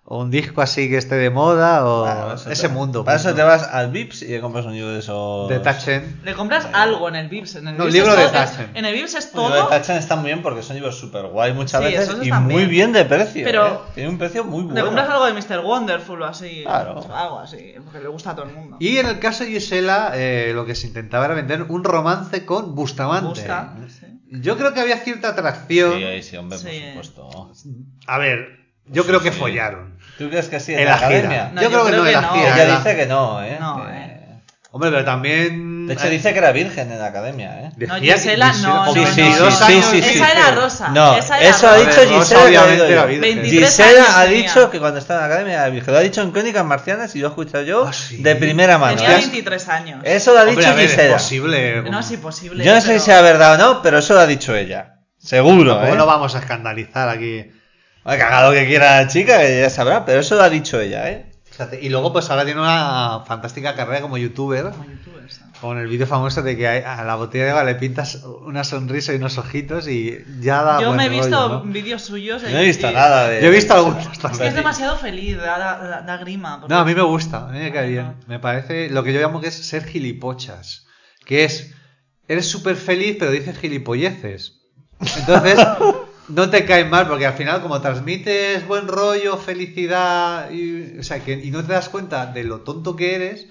o un disco así que esté de moda, o Bueno, ese mundo. Para eso te vas al Vips y te compras un libro de esos. De Tachen. Le compras algo en el Vips. En el No, Vips libro es de todo- Tachen. En el Vips es Los libros todo. de Tachen están muy bien porque son libros súper guay muchas Sí, veces esos y están muy bien. bien de precio. Pero Tiene un precio muy bueno. Le compras algo de Mr. Wonderful o así. Claro. Algo así, porque le gusta a todo el mundo. Y en el caso de Gisela, lo que se intentaba era vender un romance con Bustamante. Gusta, sí. Yo creo que había cierta atracción. Sí, hombre, Sí. por supuesto. A ver, yo Sí, creo que sí. follaron. ¿Tú crees que sí En en la la gira. academia? No, yo creo que no en la no. gira. Ella dice que no, ¿eh? No, Que- Hombre, pero también. De hecho, dice que era virgen en la academia, ¿eh? No, Decía que Gisela, no, con no, no, 22 no, años no. dice- Esa era Rosa. No, esa era eso ha Rosa. dicho A ver, Rosa Gisela. que obviamente lo digo era yo. virgen. 23 Gisela años ha tenía. dicho que cuando estaba en la academia era virgen. Lo ha dicho en Crónicas Marcianas y lo he escuchado yo Ah, ¿sí? de primera mano. Tenía ¿eh? 23 años. Eso lo ha Hombre, dicho a ver, es Gisela. posible. No es imposible. Yo no sé pero- si sea verdad o no, pero eso lo ha dicho ella. Seguro, Tampoco ¿eh? lo vamos a escandalizar aquí. Bueno, que haga lo que quiera la chica, que ya sabrá, pero eso lo ha dicho ella, ¿eh? Fíjate, y luego, pues ahora tiene una fantástica carrera como youtuber. Como youtubers, ¿no? Con el vídeo famoso de que a la botella de agua le pintas una sonrisa y unos ojitos y ya da. Yo buen me he visto rollo, ¿no? vídeos suyos. No he visto nada de... Yo he visto algunos Es que también. es demasiado feliz, da grima. porque- No, a mí me gusta, a mí me cae Ay, bien. no. Me parece lo que yo llamo que es ser gilipochas. Que es, eres súper feliz pero dices gilipolleces. Entonces, no te cae mal porque al final como transmites buen rollo, felicidad y, o sea, y no te das cuenta de lo tonto que eres,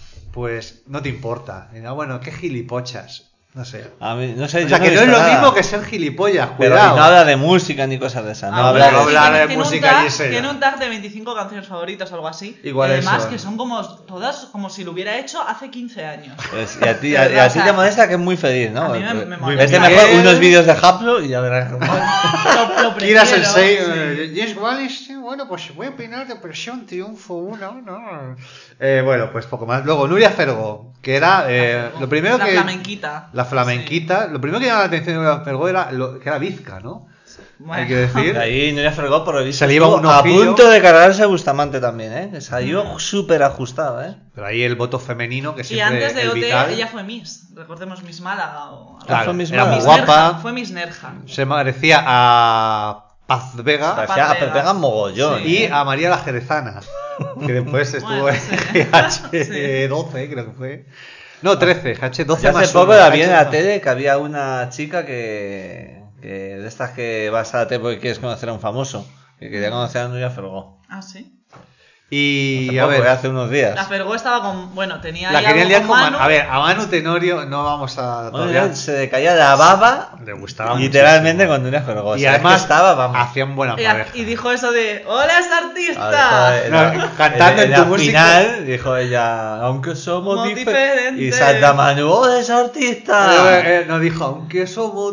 pues no te importa. Y, bueno, qué gilipochas. No sé. A mí, no sé, O yo sea, que he no es visto lo nada. mismo que ser gilipollas, Pero y cuidado. no habla de música ni cosas de esas. No Ah, habla bueno, de... hablar de tiene un música tag- Gisela. Tiene un tag de 25 canciones favoritas o algo así. Igual y además eso. que son como todas como si lo hubiera hecho hace 15 años. Pues, y a ti, De a verdad, ti o sea, te molesta que es muy feliz, ¿no? a mí me Pues, molesta. es de mejor Miguel- unos vídeos de Haplo y ya verás cómo... Lo Kira prefiero, Sensei, sí. James Wallace, bueno, pues voy a opinar de Presión Triunfo 1, ¿no? Bueno, pues poco más. Luego, Nuria Fergó, que era lo primero La que... flamenquita. La flamenquita. Lo primero que llamaba la atención de Nuria Fergó era que era bizca, ¿no? Bueno. Hay que decir. Y ahí Nuria Fergó por lo visto Se le iba estuvo un a ojillo. punto de cargarse a Bustamante también, ¿eh? Que salió súper ajustado, ¿eh? Pero ahí el voto femenino, que Y siempre antes de el OT vital. ella fue Miss. Recordemos Miss Málaga o algo. Claro, Fue Miss era muy Málaga. guapa. Fue Miss Nerja. Se parecía a Paz Vega Parecía a Paz Vega. Pepega mogollón. Sí. y a María la Jerezana, que después estuvo Bueno, en sí. GH12, creo que fue. No, 13, GH12 Ya más hace poco uno, la vi en la GH12. tele que había una chica que de estas que vas a la tele porque quieres conocer a un famoso, que quería conocer a Nuria Fergó. Ah, sí. Y Hace a poco, ver, hace unos días. La Fergó estaba con. Bueno, tenía. la ahí querían algo liar con con Manu. Manu. A ver, a Manu Tenorio no vamos a Bueno, todavía. se le caía la baba Le gustaba literalmente muchísimo. con Nuria Fergó. O Y sea, es que además estaba, vamos. hacían buena pareja. Y dijo eso de. ¡Hola, es Ah, artista! No, cantando en tu la música. final dijo ella, aunque somos Somos diferentes. Y diferentes. salta Manu, ¡oh, es artista! No dijo, aunque somos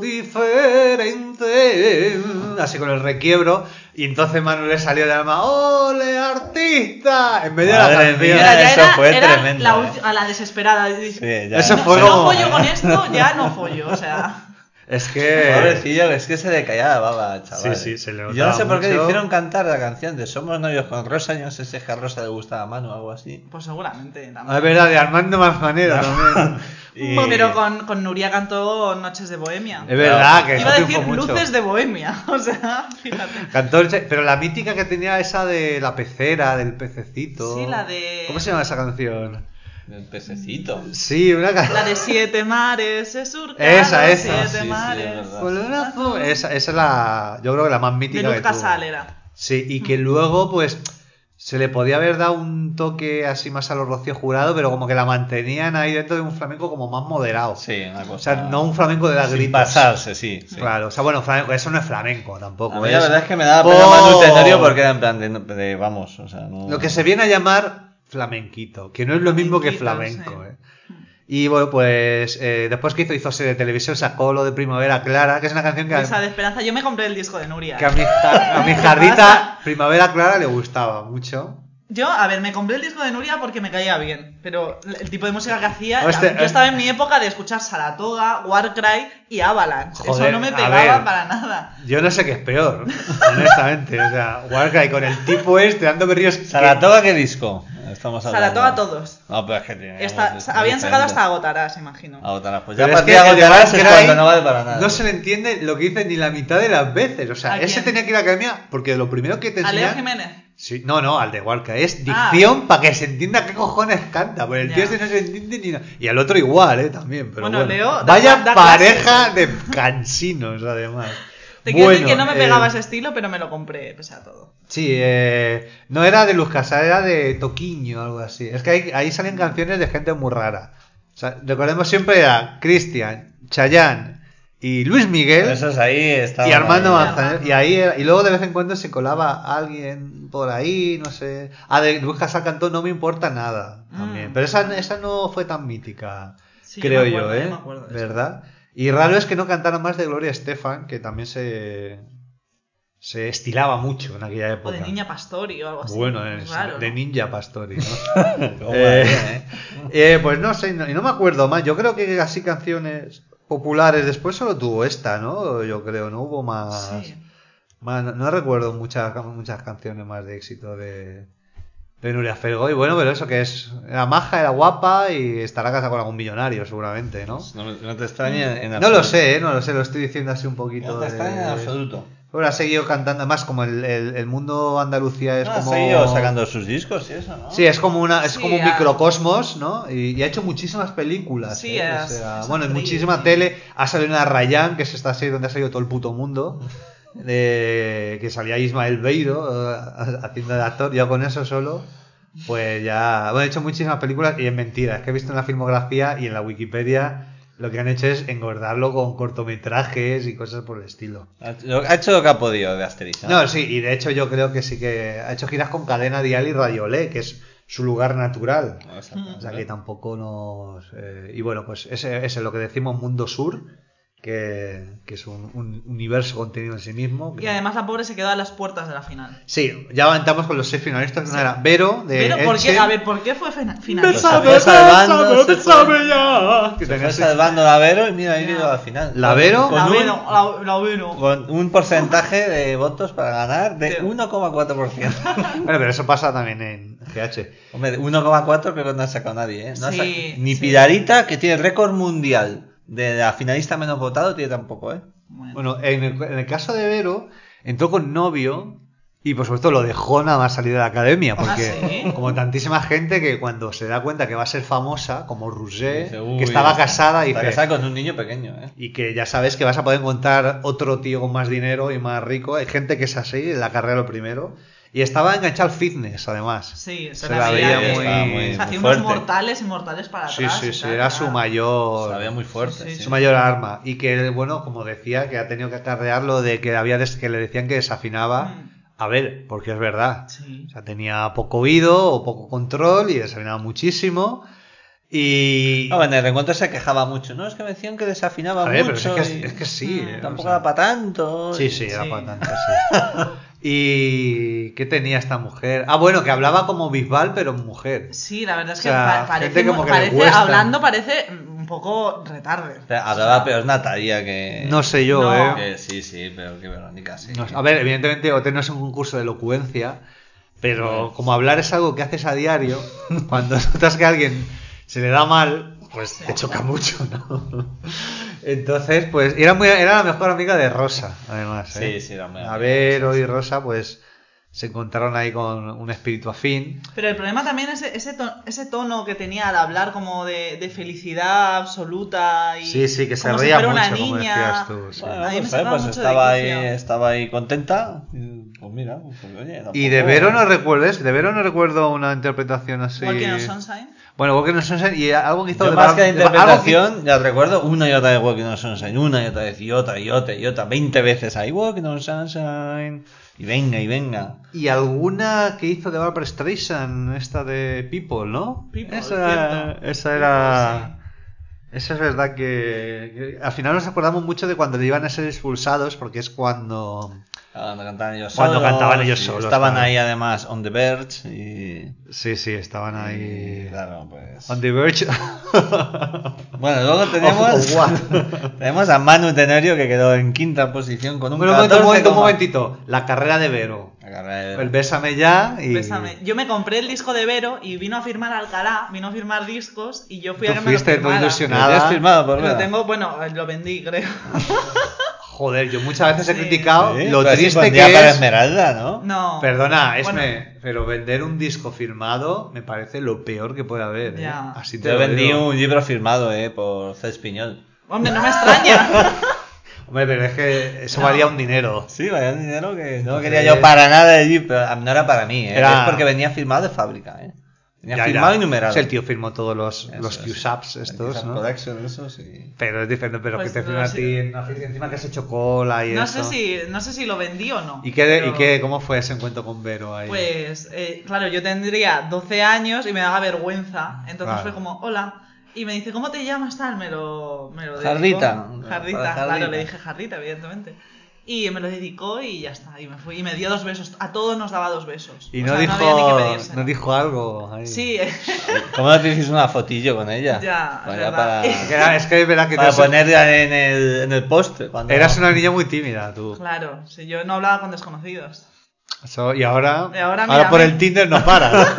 diferentes. Así con el requiebro. Y entonces Manu le salió del alma, ¡ole, artista! En vez de la Madre canción. mía. Pero ya Eso fue era tremendo, la ¿eh? última, a la desesperada. Sí, ya. Eso No, fue no como- follo con esto, ya no follo. O sea. Es que. Pobrecillo, es que se le caía la baba, chaval. Sí, sí, se le Y yo no notaba sé por qué le mucho. hicieron cantar la canción de Somos novios con Rosa. Yo no sé si es que a Rosa le gustaba a Manu o algo así. Pues seguramente. Ah, También. es verdad, de Armando Manzanero también. Y- Pero con Nuria cantó Noches de Bohemia. Es verdad que Iba a eso decir triunfó mucho. Luces de Bohemia. O sea, fíjate. Cantó pero la mítica que tenía esa de la pecera, del pececito. Sí, la de. ¿Cómo se llama esa canción? El pececito. Sí, una canción. La de Siete Mares, he surcado Esa. Siete Sí, sí, mares. es verdad. Con una flor. Esa es la. Yo creo que la más De mítica Luz que tuvo. Casal era. Sí, y que luego, pues. Se le podía haber dado un toque así más a los Rocío Jurado, pero como que la mantenían ahí dentro de un flamenco como más moderado. Sí, una cosa. O sea, no un flamenco de la Sin gritos. pasarse, sí. Claro, o sea, bueno, flamenco, eso no es flamenco tampoco. A mí es la verdad es que me daba pena pop. Manu Tenorio porque era en plan de vamos, o sea, no... Lo que se viene a llamar flamenquito, que no es lo mismo que Flamenquito, flamenco. sí. Y bueno, pues después que hizo serie de televisión sacó lo de Primavera Clara, que es una canción que Esa de Esperanza. Yo me compré el disco de Nuria. que a mi jardita Primavera Clara le gustaba mucho. Yo, a ver, me compré el disco de Nuria porque me caía bien, pero el tipo de música que hacía, Hostia, yo estaba en mi época de escuchar Saratoga, Warcry y Avalanche. Eso Joder, no me a pegaba ver. para nada. Yo no sé qué es peor, honestamente. O sea, Warcry con el tipo este dando berríos. ¿Saratoga qué disco? Estamos hablando. Saratoga todos. No, pero es que tiene... Habían sacado hasta Agotarás, imagino. Agotarás. Pues ya Pero es partida que el de Agotarás es Warcry cuando no vale para nada. no se le entiende lo que dice ni la mitad de las veces. O sea, ¿A ese quién? tenía que ir a la academia porque lo primero que te A Leo enseñan. Jiménez. Sí, no, al de igual que es dicción para que se entienda qué cojones canta. Pues el Ya. tío ese no se entiende ni nada. Y al otro igual, también. Pero Bueno, Leo da- vaya da pareja de cansinos, además. Te quiero decir que no me pegaba ese estilo, pero me lo compré, pese a todo. Sí, no era de Luz Casal, era de Toquiño, algo así. Es que ahí salen canciones de gente muy rara. O sea, recordemos siempre a Cristian, Chayanne y Luis Miguel. Esos ahí estaban. Y Armando ahí. Manzanero. Y luego de vez en cuando se colaba alguien por ahí, no sé. De Luz Casal cantó No me importa nada también. Pero esa no fue tan mítica, Sí, creo yo me yo, acuerdo de eso. ¿verdad? Y raro es que no cantaran más de Gloria Estefan, que también se estilaba mucho en aquella época. O de Niña Pastori o algo así. Bueno, Es raro, de ¿no? Ninja Pastori, ¿no? Cómo va bien, Pues no sé, y no me acuerdo más. Yo creo que así canciones populares después solo tuvo esta, ¿no? Yo creo, no hubo más. Sí. No recuerdo muchas canciones más de éxito de Nuria Fergo. Y bueno, pero eso que era maja, era guapa y estará casada con algún millonario, seguramente, ¿no? No te extraña en No lo sé, lo estoy diciendo así un poquito. No te extraña en absoluto. Bueno, ha seguido cantando, además como el mundo Andalucía es Ha como... seguido sacando sus discos y eso, ¿no? Sí, es como Sí, como un microcosmos, ¿no? Y ha hecho muchísimas películas. Sí, O es bueno, actriz, muchísima sí. tele. Ha salido una Rayán, que es esta serie donde ha salido todo el puto mundo. Que salía Ismael Beiro haciendo de actor. Yo con eso solo, pues ya... Bueno, he hecho muchísimas películas y es mentira. Es que he visto en la filmografía y en la Wikipedia lo que han hecho es engordarlo con cortometrajes y cosas por el estilo. Ha hecho lo que ha podido de Asterix. No, sí, y de hecho yo creo que sí que ha hecho giras con Cadena Dial y Radiolé, que es su lugar natural. O sea que tampoco nos... y bueno, pues ese es lo que decimos Mundo Sur, que es un universo contenido en sí mismo. Y además la pobre se quedó a las puertas de la final. Sí, ya avanzamos con los 6 finalistas. Una era Vero, de Pero, ¿por qué? Elche. A ver, ¿por qué fue finalista? Bésame, salvando, bésame ya. Que Se tenía fue así. salvando la Vero y mira, ahí llegó al final. ¿La Vero? Con La Vero. con un porcentaje de votos para ganar de Sí. 1,4%. Bueno, pero eso pasa también en GH. Hombre, 1,4 creo que no ha sacado nadie, ¿eh? No ha Sí, sacado- Ni sí. Pilarita, que tiene récord mundial de la finalista menos votado, tiene tampoco, ¿eh? Bueno, en el caso de Vero, entró con novio y por supuesto lo dejó nada más salir de la academia, porque ¿sí? como tantísima gente que cuando se da cuenta que va a ser famosa, como Roger, Dice, uy, que estaba está- casada y está dice, casada con un niño pequeño, ¿eh? y que ya sabes que vas a poder encontrar otro tío con más dinero y más rico. Hay gente que es así, en la carrera lo primero. Y estaba enganchado al fitness, además. Sí, Se la veía veía que- muy... se hacía fuerte. unos mortales para Sí, atrás. sí, y sí, tal, era su mayor... Se la veía muy fuerte. Sí, sí, sí. Su mayor arma. Y que, bueno, como decía, que ha tenido que acarrear lo de que que le decían que desafinaba. A ver, porque es verdad. Sí. O sea, tenía poco oído o poco control y desafinaba muchísimo. Y... Ah, bueno, en el reencuentro se quejaba mucho, ¿no? Es que me decían que desafinaba A ver, pero mucho. es que sí. Tampoco o sea, era para tanto. Sí, sí, era Sí. para tanto, sí. ¿Y qué tenía esta mujer? Ah, bueno, que hablaba como Bisbal, pero mujer. Sí, la verdad es O que sea, parece, gente como que le parece cuesta. hablando parece un poco retarde. O sea, hablaba peor Natalia que... No sé yo, No. Que sí, pero que Verónica sí. A ver, evidentemente OT no es un concurso de elocuencia, pero como hablar es algo que haces a diario, cuando notas que a alguien se le da mal, pues te choca mucho, ¿no? Entonces, pues era la mejor amiga de Rosa, además. ¿eh? Sí, era muy A amiga, Vero sí, y Rosa, pues se encontraron ahí con un espíritu afín. Pero el problema también es ese tono que tenía al hablar como de felicidad absoluta y Sí, que se como reía si fuera mucho, una como niña. decías tú. Sí. Bueno, A mí me no sé, sacaba pues mucho de estaba quicio. ahí contenta. Y, pues mira, pues, oye, tampoco... Y de Vero no recuerdo una interpretación así. Walking on Sunshine. Bueno, Walking on Sunshine y algo que hizo Yo de más que la algo que- interpretación, ya recuerdo una y otra vez Walking on Sunshine, una y otra vez, y otra, 20 veces ahí, Walking on Sunshine, y venga. Y alguna que hizo de Barbra Streisand, esta de People, ¿no? People, esa cierto. era... People, Esa es verdad que al final nos acordamos mucho de cuando iban a ser expulsados, porque es cuando... Cuando cantaban ellos Cuando solos, cantaban ellos y solos, estaban claro. ahí además on the verge, y... Sí, estaban ahí... Claro, pues... On the verge. Bueno, luego tenemos... Of what? tenemos a Manu Tenorio, que quedó en quinta posición con un Bueno, 14, un momentito. La carrera de Vero. La carrera de- El Bésame ya y... Bésame. Yo me compré el disco de Vero y vino a firmar a Alcalá, vino a firmar discos y yo fui Tú a que me lo fuiste tú firmara. ilusionada. ¿Lo tienes firmado por Lo Vera? tengo, bueno, lo vendí, creo. Joder, yo muchas veces he Sí. criticado Sí, lo pero así triste pondría que para es. Esmeralda, ¿no? No. Perdona, Bueno, pero vender un disco firmado me parece lo peor que puede haber. Ya. Así te Yo lo vendí digo. un libro firmado, por Cés Piñol. Hombre, no me extraña. Hombre, pero es que eso No. valía un dinero. Sí, vaya dinero que no Entonces- quería yo para nada de allí, pero no era para mí, Era- Es porque venía firmado de fábrica, Venía Ya, firmado ya. y numerado. Sí, el tío firmó todos los Eso, Q-Subs El estos, Q-Sub ¿no? Production, eso sí. Pero es diferente, pero Pues que te no firma a sé. ti en una fiesta encima que has hecho cola y No eso. sé si lo vendí o no. ¿Y pero- cómo fue ese encuentro con Vero ahí? Pues, claro, yo tendría 12 años y me daba vergüenza. Entonces Claro. fue como, hola. Y me dice, ¿cómo te llamas tal? Me lo dedicó. Jarrita. Jarrita, Para claro, Jarrita. le dije Jarrita, evidentemente. Y me lo dedicó y ya está. Y me fui. Y me dio 2 besos. A todos nos daba 2 besos. Y O no sea, dijo, había ni que pedírselo. no dijo algo ahí. Sí, ¿Cómo no te hiciste una fotillo con ella? Ya, Vaya verdad. para, Es que es verdad que para tú ponerla en el post. Cuando... eras una niña muy tímida, tú. claro. Si yo no hablaba con desconocidos. Y ahora, Y ahora mírame. por el Tinder no paras.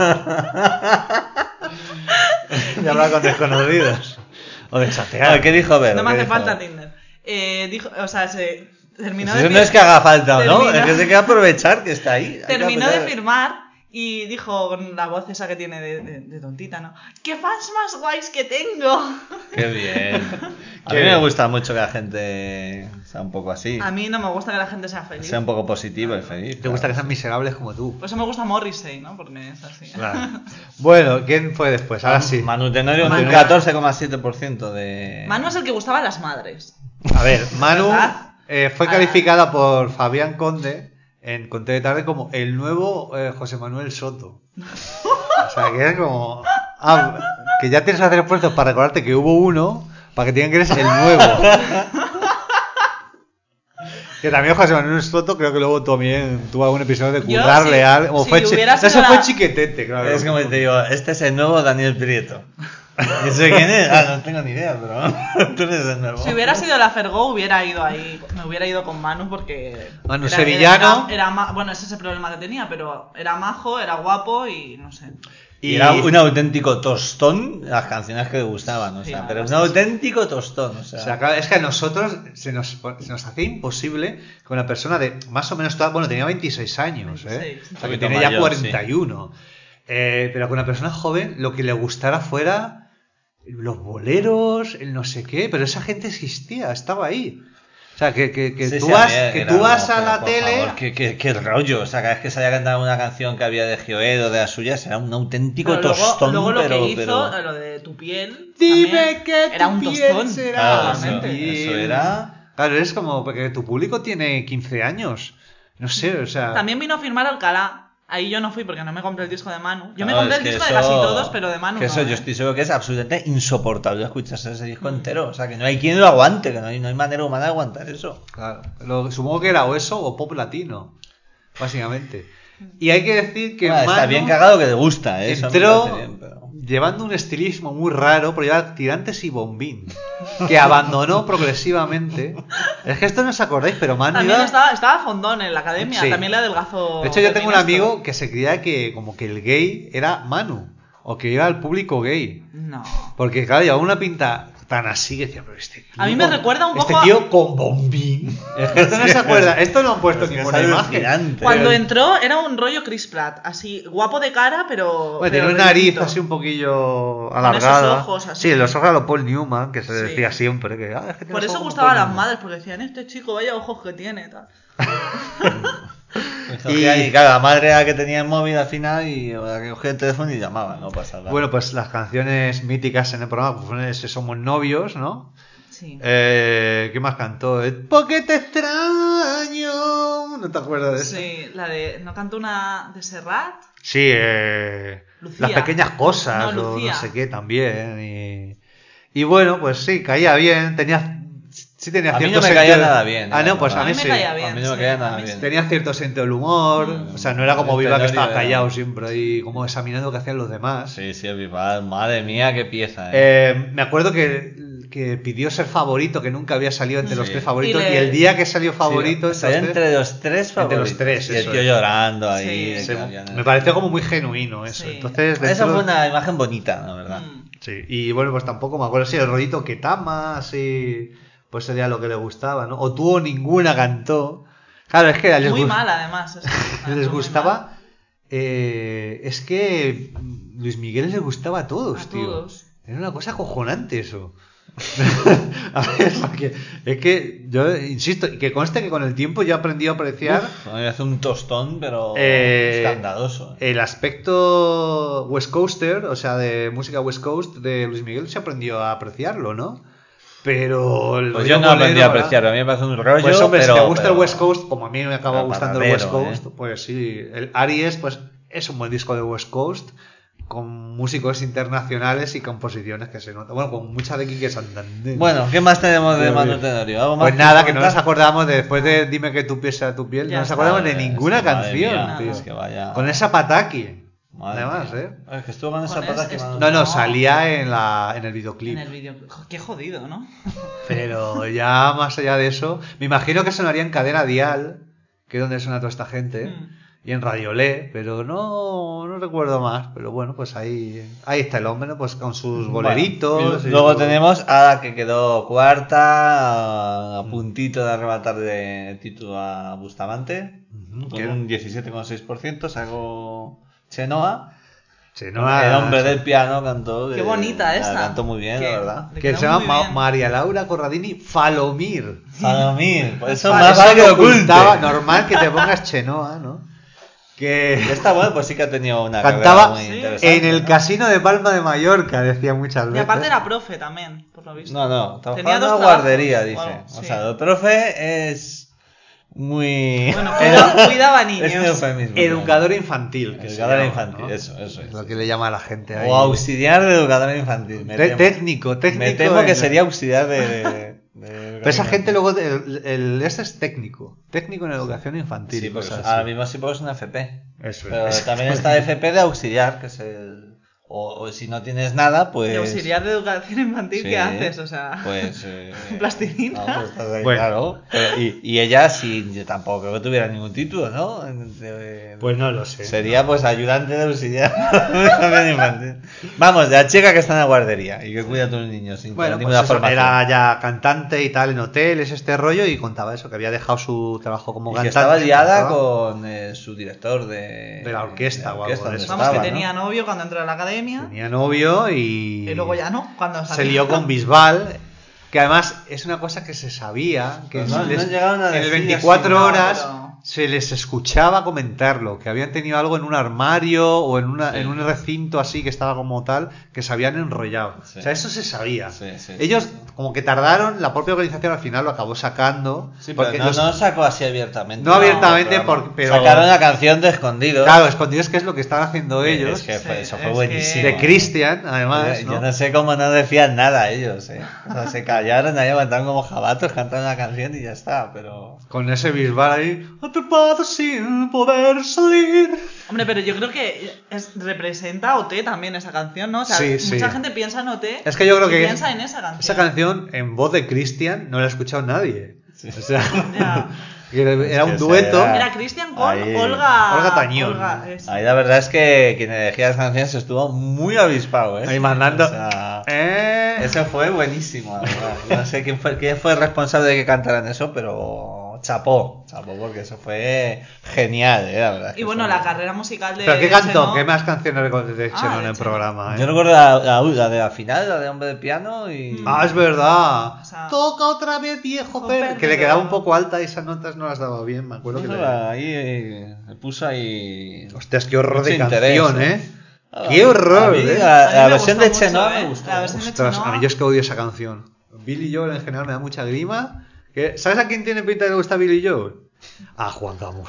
Y hablar con desconocidos. O de chatear. ¿Qué dijo Vero? No me ¿Qué hace dijo? falta Tinder. Dijo, o sea, se terminó Eso de no es que haga falta, ¿no? terminó- Es que se queda aprovechar que está ahí. Hay que Terminó de aprovechar. firmar y dijo con la voz esa que tiene de tontita, ¿no? ¡Qué fans más guays que tengo! Qué bien. A Qué mí me bien. gusta mucho que la gente sea un poco así. A mí no me gusta que la gente sea feliz. Sea un poco positiva y feliz. Te gusta que sean miserables como tú. Por eso me gusta Morrissey, ¿no? Porque es así. Claro. Bueno, ¿quién fue después? Ahora sí. Manu Tenorio un Manu. 14,7% de... Manu es el que gustaba a las madres. A ver, Manu ¿Verdad? fue calificada por Fabián Conde en Conte de Tarde como el nuevo José Manuel Soto. O sea, que es como... que ya tienes que hacer esfuerzos para recordarte que hubo uno, para que te digan que eres el nuevo. Que también José Manuel Soto creo que luego también tuvo algún episodio de Yo, currarle sí, algo. O si fue hubiera sido eso fue la- Chiquetete, claro. Es como te digo, este es el nuevo Daniel Prieto. ¿Y sé quién es? No tengo ni idea, pero tú eres el nuevo. Si hubiera sido la Fergó, hubiera ido ahí. Me hubiera ido con Manu porque. Manu sevillano. Bueno, ese es el problema que tenía, pero era majo, era guapo y no sé. Y era un auténtico tostón las canciones que le gustaban, o Sí, sea, la pero un verdad es que auténtico tostón, o sea. O sea, claro, es que a nosotros se nos hacía imposible que una persona de más o menos, bueno, tenía 26 años, 26, o sea, que un tiene poquito ya mayor, 41. Pero que una persona joven lo que le gustara fuera los boleros, el no sé qué, pero esa gente existía, estaba ahí. O sea, que Sí, tú sí, vas, había- que era tú vas como, a la por tele. favor, qué rollo, o sea, cada vez que salía a cantar una canción que había de Gioedo, de las suyas, era un auténtico Pero tostón, luego lo pero, que hizo, pero... lo de tu piel. Dime también, que era tu un piel tostón. será Claro, totalmente. eso era... Claro, es como porque tu público tiene 15 años. No sé, o sea. También vino a firmar Alcalá. Ahí yo no fui porque no me compré el disco de Manu. Yo me Claro, compré es el que disco de eso- casi todos, pero de Manu que no. eso yo estoy seguro que es absolutamente insoportable escucharse ese disco entero, o sea, que no hay quien lo aguante, que no hay manera humana de aguantar eso. Claro, supongo que era o eso o pop latino, básicamente. Y hay que decir que Bueno, está Manu bien cagado que le gusta, eso me entró parece bien, pero... llevando un estilismo muy raro, por llevar tirantes y bombín, que abandonó progresivamente. Es que esto no os acordáis, pero Manu También iba... estaba fondón en la academia, Sí. también le adelgazó. De hecho, yo tengo un Ernesto. amigo que se creía que como que el gay era Manu, o que iba al público gay. No. Porque claro, llevaba una pinta tan así que decía, pero este tío... A mí me recuerda un poco Este tío con bombín. Es que esto no se acuerda. Esto no han puesto Es que ninguna es imagen. alucinante. Cuando Pero- entró era un rollo Chris Pratt, así guapo de cara, pero. Bueno, pero tiene una nariz rellenito. así un poquillo esos alargada. ojos así. Sí, los ojos a los Paul Newman, que se Sí. decía siempre. Que, es que Por tienes eso ojos como gustaban Paul las Newman. madres, porque decían, este chico, vaya ojos que tiene. Tal. Y claro, la madre era la que tenía el móvil al final y la que cogía el teléfono y llamaba, no pasa nada. Bueno, pues las canciones míticas en el programa pues, fueron ese Somos Novios, ¿no? Sí. ¿Qué más cantó? Porque te extraño. ¿No te acuerdas de eso? Sí, la de. ¿No cantó una de Serrat? Sí, Lucía. las pequeñas cosas, No, o Lucía. no sé qué también. Y bueno, pues sí, caía bien, sí tenía A mí cierto no me caía sentido- nada bien, Ah, no, pues la a mí me sí. caía bien. A mí no me sí, caía nada a mí bien. sí. Tenía cierto sentido del humor, o sea, no era como El Viva que Tenorio estaba era- callado siempre ahí, como examinando qué hacían los demás. Sí, sí, el Bisbal, madre mía, qué pieza, Me acuerdo que pidió ser favorito, que nunca había salido entre los Sí. tres favoritos, Y y, le- el día que salió favorito, Sí, salió entre entre los tres Entre favoritos. los tres, y el eso tío es. llorando ahí. los que tres, habían- me pareció como muy genuino eso. Sí. Entonces, Esa dentro- fue una imagen bonita, la verdad. Mm. Sí, y bueno, pues tampoco me acuerdo si el rollito Ketama, así pues sería lo que le gustaba, ¿no? O tú o ninguna cantó. Claro, es que Muy mal, además. les gustaba. Es que Luis Miguel les gustaba a todos, tío. Todos. Era una cosa acojonante eso. A ver, porque es que yo insisto, y que conste que con el tiempo yo aprendí a apreciar. A mí me hace un tostón, pero escandaloso. El aspecto West Coaster, o sea, de música West Coast de Luis Miguel, se aprendió a apreciarlo, ¿no? Pero pues yo no aprendí a apreciarlo, a mí me parece un rollo. Pues hombre, pero, si te gusta pero, el West Coast, como a mí me acaba gustando el West Coast, ¿eh? pues sí, el Aries pues es un buen disco de West Coast, con músicos internacionales y composiciones que se notan. Bueno, con mucha de Quique Santander. Bueno, ¿qué más tenemos de Manu Tenorio? ¿Algo más pues nada, que no nos acordamos después de Dime que tu piel sea tu piel, Ya no nos está, acordamos de ninguna canción, mía, tío. Es que vaya... Con esa pataki. Madre Además, mía. Es que estuvo con esa Con pata es- que es- Manu- No, salía en el videoclip. En el vídeo. Qué jodido, ¿no? Pero ya más allá de eso, me imagino que sonaría en Cadena Dial, que es donde suena toda esta gente, y en Radiolé, pero no recuerdo más. Pero bueno, pues ahí está el hombre, ¿no? Pues con sus boleritos. Bueno, y luego tenemos a la que quedó cuarta, a puntito de arrebatar de título a Bustamante, con un 17,6%, sacó Chenoa. Chenoa, el hombre del piano cantó. Qué bonita esta. Cantó muy bien, la verdad. Le que quedó se llama muy bien. María Laura Corradini Falomir. Salomir, por eso Vale, más vale que lo ocultaba, oculte. normal que te pongas Chenoa, ¿no? Que Esta bueno, pues sí que ha tenido una cantaba carrera muy Sí. interesante. en el ¿no? casino de Palma de Mallorca, decía muchas Y veces. aparte era profe también, por lo visto. No, Tenía trabajaba en dos una trabajos, guardería, o dice. algo, O sí. sea, el profe es muy... Bueno, cuidaba niños. Es un eufemismo. Educadora infantil. Que se Educadora llama, infantil, ¿no? eso Es es. lo que le llama a la gente ahí. O auxiliar de educadora infantil. Me temo. Técnico. Me temo que en- sería auxiliar de Pero esa gente luego, ese es técnico en educación infantil. Sí, pues cosas ahora así. mismo sí porque es una FP. Eso Pero es. también está FP de auxiliar, que es el... O si no tienes nada, pues... De auxiliar de educación infantil, Sí, ¿qué haces? O sea, Pues... plastilina. No, pues estás ahí, Bueno. claro. Y ella sí, yo tampoco creo que tuviera ningún título, ¿no? Pues no lo sé. Sería pues ayudante de auxiliar de educación infantil. Vamos, de la chica que está en la guardería y que cuida a tus niños sin Bueno, tener pues ninguna eso, formación. era ya cantante y tal en hoteles, este rollo, y contaba eso, que había dejado su trabajo como Y que cantante. estaba liada ¿no? con su director de la orquesta o algo de donde eso. Vamos, estaba, que ¿no? tenía novio cuando entró a la academia. Tenía novio y Y luego ya no, cuando se salió. lió con Bisbal, que además es una cosa que se sabía, que Pues no llegaron a en el decir 24 así, no, horas pero- se les escuchaba comentarlo, que habían tenido algo en un armario o en Sí. en un recinto así que estaba como tal, que se habían enrollado. Sí. O sea, eso se sabía. Sí, sí, Ellos sí, sí. como que tardaron, la propia organización al final lo acabó sacando. Sí, pero porque no, los- no sacó así abiertamente. No abiertamente, el programa. pero- Sacaron la canción de Escondidos. Claro, escondidos, que es lo que estaban haciendo ellos. Es que eso Sí, fue es buenísimo. De Christian, además. Yo no sé cómo no decían nada ellos, ¿eh? O sea, se callaron ahí, aguantaron como jabatos, cantaron la canción y ya está, pero... Con ese Bisbal ahí, atrapado sin poder salir. Hombre, pero yo creo que representa a OT también esa canción, ¿no? O sea, Sí, sí. mucha gente piensa en OT Es que yo creo y que piensa en esa canción. esa canción en voz de Christian no la ha escuchado nadie. Sí. O sea, Ya. que era que un dueto. será. Era Cristian con Ahí. Olga Tañón. eso. Ahí la verdad es que quien elegía las canciones estuvo muy avispado, ¿eh? Ahí mandando. O sea, Eso fue buenísimo, la verdad. Yo no sé quién fue el responsable de que cantaran eso, pero chapó, porque eso fue genial, la verdad. Y bueno, la carrera musical de ¿Pero qué cantó? Chenoa- ¿Qué más canciones de Chenoa en el de Chenoa. programa? Yo recuerdo la de la final, la de Hombre de Piano y... Ah, es verdad. O sea, Toca otra vez, viejo perro. Que le quedaba un poco alta y esas notas no las daba bien, me acuerdo que le... Ahí le puso ahí... Hostias, qué horror Mucho de interés, canción, ¿eh? ¿eh? ¡Qué horror! A mí ¿eh? la A mí me versión gustó de Chenoa mucho, me ¿eh? gustó. La versión de Ostras, Chenoa. a mí yo es que odio esa canción. Billy Joel en general me da mucha grima. ¿Sabes a quién tiene pinta de le gusta Billy Joel? A Juan Camus.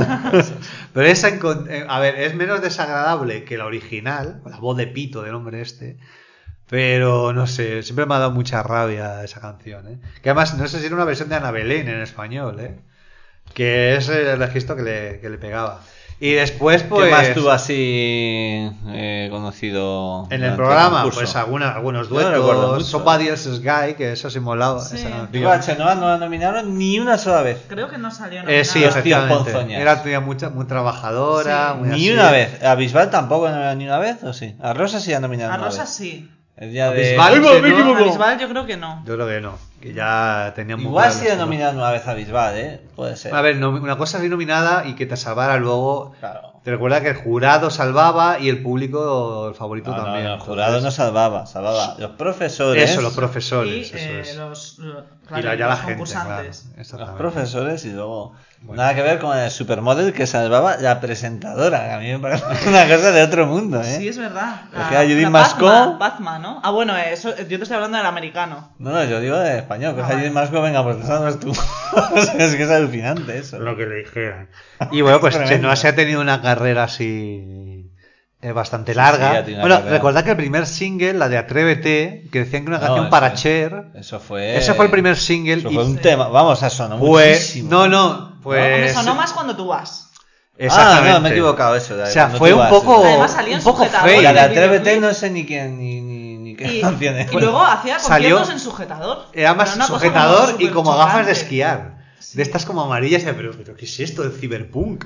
Pero esa, a ver, es menos desagradable que la original, con la voz de pito del hombre este. Pero no sé, siempre me ha dado mucha rabia esa canción, ¿eh? Que además, no sé si era una versión de Ana Belén en español, ¿eh? Que es el registro que le pegaba. Y después, pues... ¿Qué más tuvo así conocido En el durante programa, concurso? pues algunos Yo no recuerdo duetos. mucho. Somebody Else's Guy, que eso sí molaba. Sí. Esa canción. Digo, a Chenoa no la nominaron ni una sola vez. Creo que no salió Sí, nominada. efectivamente. Ponzoñas. Era tía muy trabajadora. Sí. muy Ni así. una vez. ¿A Bisbal tampoco ni una vez o sí? A Rosa sí la nominaron A una Rosa vez. sí. El día A de... Bisbal, ¡Ay, que me no. equivoco! Bisbal yo creo que no. Yo creo que no, que ya tenían muy Igual ha claro sido el estilo. nominado una vez a Bisbal, ¿eh? Puede ser. A ver, una cosa es ir nominada y que te salvara luego. Claro. Te recuerda que el jurado salvaba y el público, el favorito No, también. no, el jurado no salvaba. Los profesores. Eso, los profesores. Y eso es. claro, ya la los gente, concursantes. claro, Los exactamente. profesores y luego Bueno. nada que ver con el supermodel que salvaba la presentadora, que a mí me parece una cosa de otro mundo, ¿eh? Sí, es verdad. Porque era Judith Pazma, Mascó. Pazma, ¿no? Ah, bueno, eso, yo te estoy hablando del americano. No, yo digo de español, que Ah, es Judith vale. Mascó, venga, pues te sabes tú. O sea, es que es alucinante eso. Lo que le dijeran. Y bueno, pues Tremendo. Chenoa se ha tenido una carrera así bastante Sí, larga. sí, ha tenido una Bueno, carrera. recordad que el primer single, la de Atrévete, que decían que una No, canción eso para es. Cher, Eso fue... ese fue el primer single. Eso y fue un tema, vamos, a sonó pues, muchísimo. no, pues. Me sonó más cuando tú vas. Exactamente. No, me he equivocado eso. O sea, fue un poco. Además salía un en poco sujetador. fake. La de el Atrévete videoclip. no sé ni quién, ni qué Y, canción es. y luego hacía Salió- conciertos en sujetador. Era más Era una cosa sujetador como y como gafas de superchocante. esquiar. Sí. De estas como amarillas, y decía, pero ¿qué es esto del ciberpunk?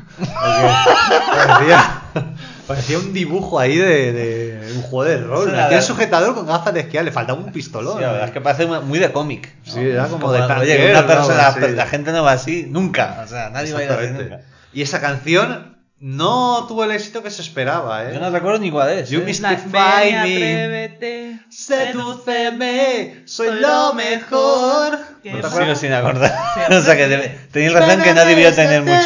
Porque parecía un dibujo ahí de un juego de rol. Eso era Hacía la- sujetador con gafas de esquiar, le faltaba un pistolón. Sí, la verdad es que parece muy de cómic. ¿no? Sí, era Es como de oye, tanquero, una ¿no? persona, Así. la gente no va así nunca. O sea, nadie va a ir así Exactamente. nunca. Y esa canción no tuvo el éxito que se esperaba, ¿eh? Yo no recuerdo ni cuál es. You ¿eh? missed La- Mystify ven y me. atrévete, Sedúceme, soy lo mejor. Que ¿No te Me acuerdas? sigo sin acordar. Sí. O sea que tenéis razón que no debió tener mucho.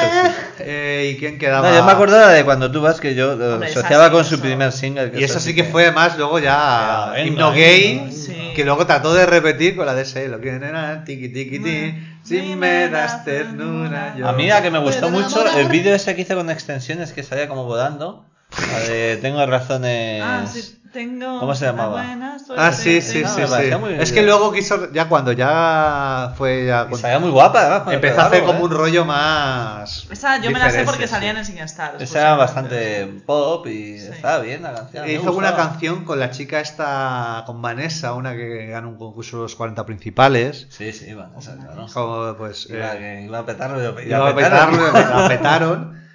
¿Y quién quedaba? No, yo me acordaba de cuando tú vas que yo lo Hombre, esa asociaba sí, con eso. su primer single. Y eso sí que fue además luego ya Venga, Himno venga. Gay, Sí. que luego trató de repetir con la de lo que era tiki tiki ti, si me das ternura yo. A mí la que me gustó puedo mucho, enamorar. el vídeo ese que hice con extensiones que salía como volando. La de Tengo razones. Ah, sí, tengo. ¿Cómo se llamaba? una buena suerte. Ah, sí, sí, No, sí, me sí. parecía muy Es bien. que luego quiso, ya cuando ya fue, ya Y salía muy guapa, además. con el empezó pelo a hacer largo, como ¿eh? un rollo más. Esa yo me la sé diferente, porque sí. salía en el SingStar. Esa era bastante pop y Sí. estaba bien la canción. me Hizo alguna gustaba. canción con la chica esta, con Vanessa, una que ganó un concurso de los 40 principales. Sí, sí, Vanessa, claro. Como, pues, Iba a petarlo. iba a petarlo, la petaron.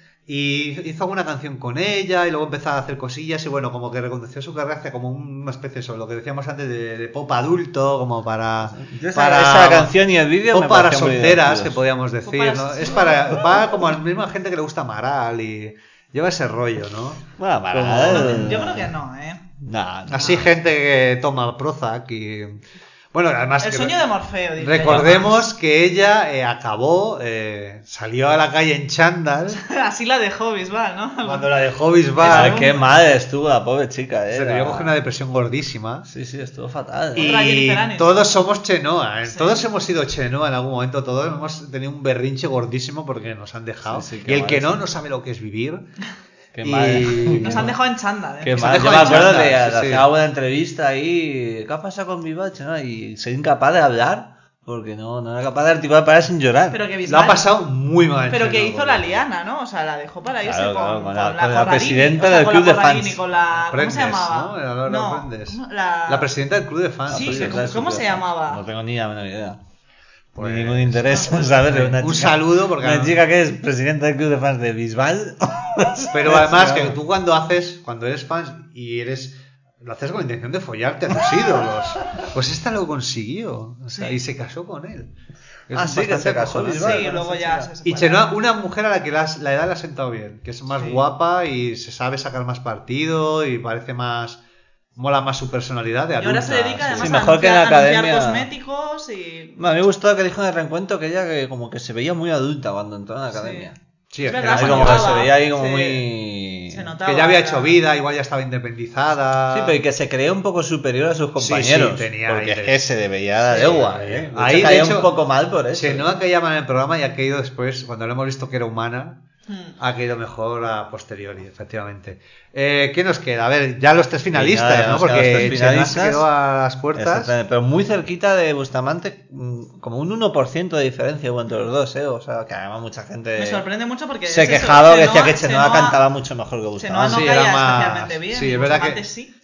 Y hizo alguna canción con ella y luego empezó a hacer cosillas y bueno, como que recondució su carrera hacia como una especie de lo que decíamos antes de pop adulto, como para... Esa canción y el vídeo pop me para parecían muy solteras, que divertidos. podíamos Pop decir, para ¿no? sol- Es para... Va como a la misma gente que le gusta Amaral y lleva ese rollo, ¿no? Bueno, para Yo creo que no, ¿eh? Nah, nah. Así gente que toma Prozac y... Bueno, además... El que- sueño de Morfeo, diría Recordemos que ella acabó, salió a la calle en chándal yo. Así la dejó Bisbal, ¿no? cuando la dejó Bisbal. Ay, qué mal estuvo la pobre chica, Se debió coger una depresión gordísima. Sí, sí, estuvo fatal. Y- Otra Y Jennifer Aniston. todos somos Chenoa, ¿eh? Sí. Todos hemos sido Chenoa en algún momento, todos hemos tenido un berrinche gordísimo porque nos han dejado. Sí, sí, qué y el mal que no, eso. no sabe lo que es vivir. Qué Y- mal. Nos han dejado en chándal, ¿eh? Qué Se mal. dejó Yo me en acuerdo chándal, de sí, sí. hacer una entrevista ahí. ¿Qué ha pasado con Vivache? ¿No? Y ser incapaz de hablar porque no era capaz de articular para sin llorar. Pero que Lo Bisbal... ha pasado muy mal. Pero que Chenoa, hizo la porque- liana, ¿no? O sea, la dejó para irse Claro, claro, con con la la Corralini, presidenta o sea, del con club la de Corralini, fans. con la... ¿Cómo se Prendes, llamaba? ¿no? Era Laura Prendes. ¿cómo? La presidenta del club de fans. Sí, Pues que esa es ¿cómo su se idea. llamaba? No tengo ni la menor idea. Pues- Ni ningún interés en saber de una Un chica. saludo, porque Una además- chica que es presidenta del club de fans de Bisbal. Pero además Sí, que claro. tú cuando eres fan y lo haces con la intención de follarte a tus ídolos. Pues esta lo consiguió. O sea, Sí. y se casó con él. Es Ah, sí, que bastante se casó acojonante. Bisbal. Sí, con luego esa ya chica. se Y separaron. Chenoa, una mujer a la que la edad le ha sentado bien, que es más Sí. guapa y se sabe sacar más partido y parece más... Mola más su personalidad de Y adulta. ahora se dedica sí. además Sí, a mejor que en la anunciar academia. cosméticos y... Bueno, a mí me gustó que dijo en el reencuentro que ella que como que se veía muy adulta cuando entró en la academia. Sí, Es es que verdad, era Ahí muy como que guapa. se veía ahí como se- muy... se notaba. Que ya había era- hecho vida, igual ya estaba independizada. Sí, pero y que se creía un poco superior a sus Sí, sí, compañeros. tenía porque es aires. que se le veía la Sí, legua. sí. ¿eh? Ahí, Ahí de caía hecho, un poco mal por eso. Chenoa que llaman en el programa y ha caído después, cuando le hemos visto que era humana, ha caído mejor a posteriori, efectivamente. ¿Qué nos queda? A ver, ya los tres finalistas, ya ¿no? nos quedan los Porque tres Chenoa se finalistas. quedó a las puertas. Exactamente, pero muy cerquita de Bustamante, como un 1% de diferencia hubo entre los dos, ¿eh? O sea, que además mucha gente Me sorprende mucho porque... se es eso, quejaba que decía Chenoa- que Chenoa cantaba mucho mejor que Chenoa Bustamante. no Sí, caía era más- especialmente bien. sí, y es verdad Bustamante que- sí.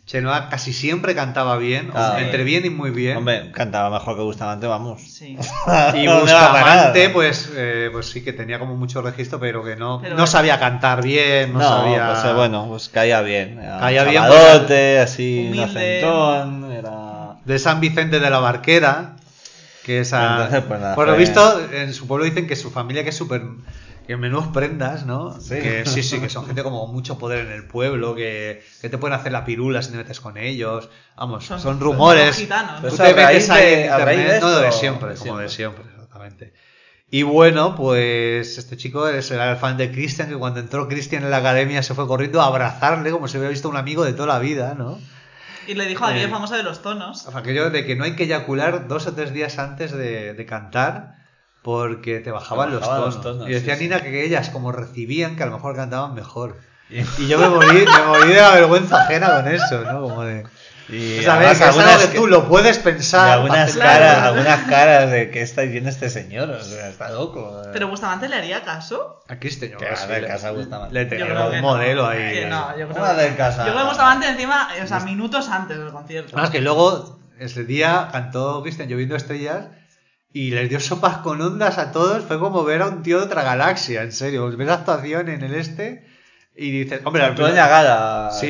Chenoa casi siempre cantaba bien, Claro. entre bien y muy bien. Hombre, cantaba mejor que Bustamante, vamos. Sí. Y No me va a Bustamante, parar. pues sí que tenía como mucho registro, pero que no Pero- sabía cantar bien, no No, sabía... pues bueno, pues caía bien. Era Caía un bien, chavalote, así, un humilde. acentón, era... De San Vicente de la Barquera, que es Entonces, pues nada, por lo fue- visto, en su pueblo dicen que su familia que es súper... Que menudos prendas, ¿no? Sí. Que sí, que son gente como con mucho poder en el pueblo, que te pueden hacer la pirula si te metes con ellos. Vamos, son rumores. los gitanos, ¿no? Tú Pero te eso a metes raíz ahí de- en a raíz de internet, no esto, de siempre, de como de siempre. siempre, exactamente. Y bueno, pues este chico era el fan de Christian, que cuando entró Christian en la academia se fue corriendo a abrazarle como si hubiera visto un amigo de toda la vida, ¿no? Y le dijo aquello famoso de los tonos. Aquello de que no hay que eyacular 2 o 3 días antes de cantar porque te bajaban, Te bajaban los los tonos. tonos, Y decía sí, sí. Nina que ellas como recibían que a lo mejor cantaban mejor. Y yo me morí de la vergüenza ajena con eso, ¿no? Como de... Y O sea, además que es algo algunas que tú lo puedes y pensar. algunas Claro. algunas caras de que está diciendo este señor, o sea, está loco. Pero Bustamante le haría caso. A Cristian, yo Que creo que a sí, ver, le- casa Bustamante. Le Yo tenía creo que un no. modelo ahí. Que no, yo creo ¿Cómo hacer caso? Yo creo que Bustamante encima, o sea, minutos antes del concierto. Más que luego, ese día cantó Cristian Lloviendo Estrellas y les dio sopas con ondas a todos. Fue como ver a un tío de otra galaxia, en serio. Ves la actuación en el y dices, hombre, Antonia Gala. Sí.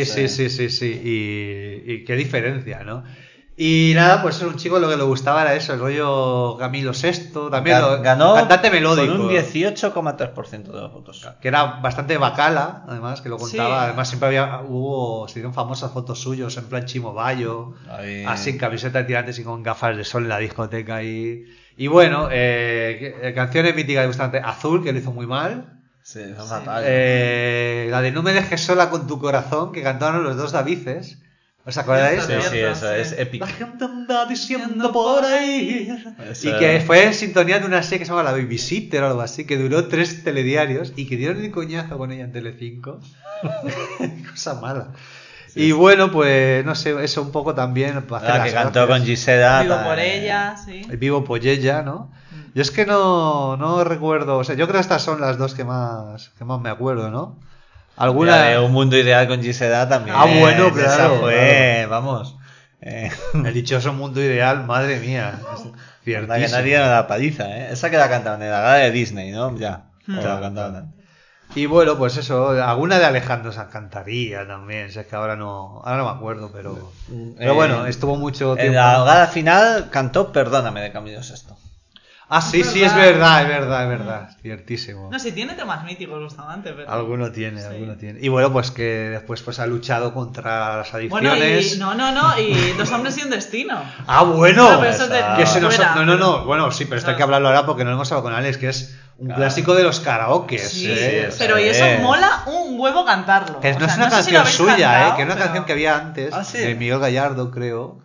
Y qué diferencia, ¿no? Y nada, pues era un chico lo que le gustaba era eso, el rollo Camilo VI, también Ganó cantante melódico. con un 18,3% de los votos. Que era bastante bacala, además, que lo contaba. Sí. Además, siempre se hicieron famosas fotos suyos en plan Chimo Bayo, Ahí. así en camiseta de tirantes y con gafas de sol en la discoteca. Y bueno, canciones míticas de Bustamante, Azul, que lo hizo muy mal. Sí, son Sí. fatales. La de No me dejes sola con tu corazón, que cantaron los dos Davices. ¿Os acordáis? Sí, sí, eso es épico. La gente anda diciendo por ahí. Eso Y que era. fue en sintonía de una serie que se llama La Babysitter o algo así, que duró 3 telediarios y que dieron el coñazo con ella en Telecinco. Cosa mala. Y bueno, pues no sé, eso un poco también. Para hacer La las que cantó gracias. con Gisela. Vivo también. por ella, sí. Vivo por ella, ¿no? Yo es que no recuerdo, o sea, yo creo que estas son las dos que más me acuerdo, ¿no? La de Un Mundo Ideal con Gisela también. Ah, bueno, Esa claro, fue, vamos. El dichoso mundo ideal, madre mía. La que Ciertísimo. nadie la paliza, ¿eh? Esa que la cantaban en la gala de Disney, ¿no? Ya. O la Claro, cantaban. Y bueno, pues eso, alguna de Alejandro Sanz cantaría también, si es que ahora no me acuerdo, pero bueno, estuvo mucho En tiempo. la gala final cantó Perdóname de Camilo VI. Ah, sí, Es sí, es verdad, ciertísimo. No sé, tiene temas míticos Bustamante, pero... Alguno tiene, Sí. alguno tiene. Y bueno, pues que después pues ha luchado contra las Bueno, adicciones. y Dos hombres y un destino. Ah, bueno. No, pero eso es de Que se nos... fuera, No, bueno, sí, pero esto hay que hablarlo ahora porque no lo hemos hablado con Alex, que es un clásico de los karaokes. Sí, eso pero y eso es. mola un huevo cantarlo. Que O no es sea, una no sé si canción lo habéis suya, cantado, que era una pero- canción que había antes, Ah, sí. de Miguel Gallardo, creo,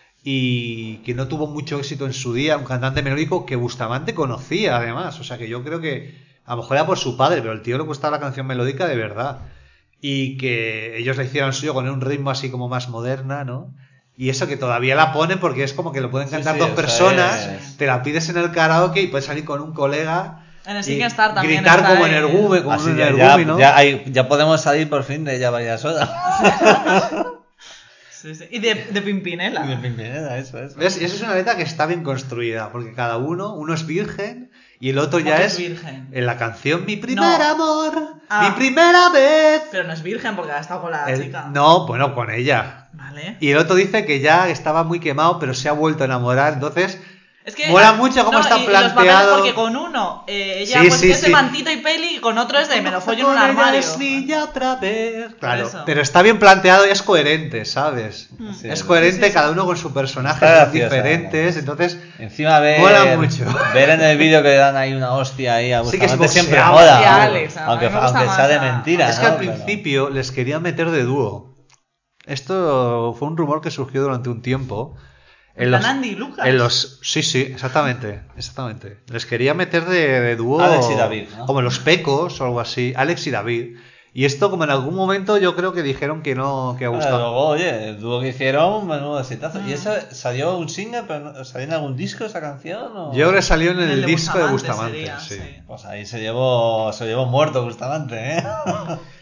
y que no tuvo mucho éxito en su día, un cantante melódico que Bustamante conocía, además. O sea, que yo creo que a lo mejor era por su padre, pero el tío le gustaba la canción melódica de verdad. Y que ellos la hicieron suyo con un ritmo así como más moderna, ¿no? Y eso que todavía la ponen porque es como que lo pueden cantar sí, dos o sea, personas, es- te la pides en el karaoke y puedes salir con un colega. En el y Sing Star también gritar está como en el Gumi, como Así en ya, el ya, Gumi, ¿no? ya podemos salir por fin de Ella Vaya Sola. Sí, sí. Y de Pimpinela. De Pimpinela, eso. ¿Ves? Y eso es una letra que está bien construida, porque cada uno es virgen y el otro ¿Cómo ya que es es virgen? en la canción Mi primer No. amor, Ah. mi primera vez. Pero no es virgen porque ha estado con la chica. No, bueno, con ella. Vale. Y el otro dice que ya estaba muy quemado, pero se ha vuelto a enamorar, entonces Es que mola mucho cómo está y los papeles planteado. porque con uno ella Sí, pues sí, es de sí. mantita y peli y con otro es de me lo follo en un Con ella armario. es niña otra vez. Claro, eso. pero está bien planteado y es coherente, ¿sabes? Sí, es sí, coherente, sí. cada uno con su personaje, Está son graciosa, diferentes, ¿no? entonces Encima Mola mucho. ver en el vídeo que le dan ahí una hostia ahí a Sí, que es Bustamante siempre boxeable. mola. Sí, ¿no? Alex, a mí aunque me gusta aunque más sea de la- mentira. es que al ¿no? Pero- principio les quería meter de dúo. Esto fue un rumor que surgió durante un tiempo. ¿En plan Andy y Lucas? Sí, exactamente. Les quería meter de dúo. Alex y David, ¿no? Como los Pecos o algo así. Alex y David. Y esto, como en algún momento, yo creo que dijeron que no, que ha gustado. Luego, oye, el dúo que hicieron, menudo exitazo. ¿Y eso salió un single, pero salió en algún disco esa canción? ¿o? Yo creo que salió en En el de disco de Bustamante Bustamante. sería, Sí. Pues ahí se llevó muerto Bustamante, ¿eh?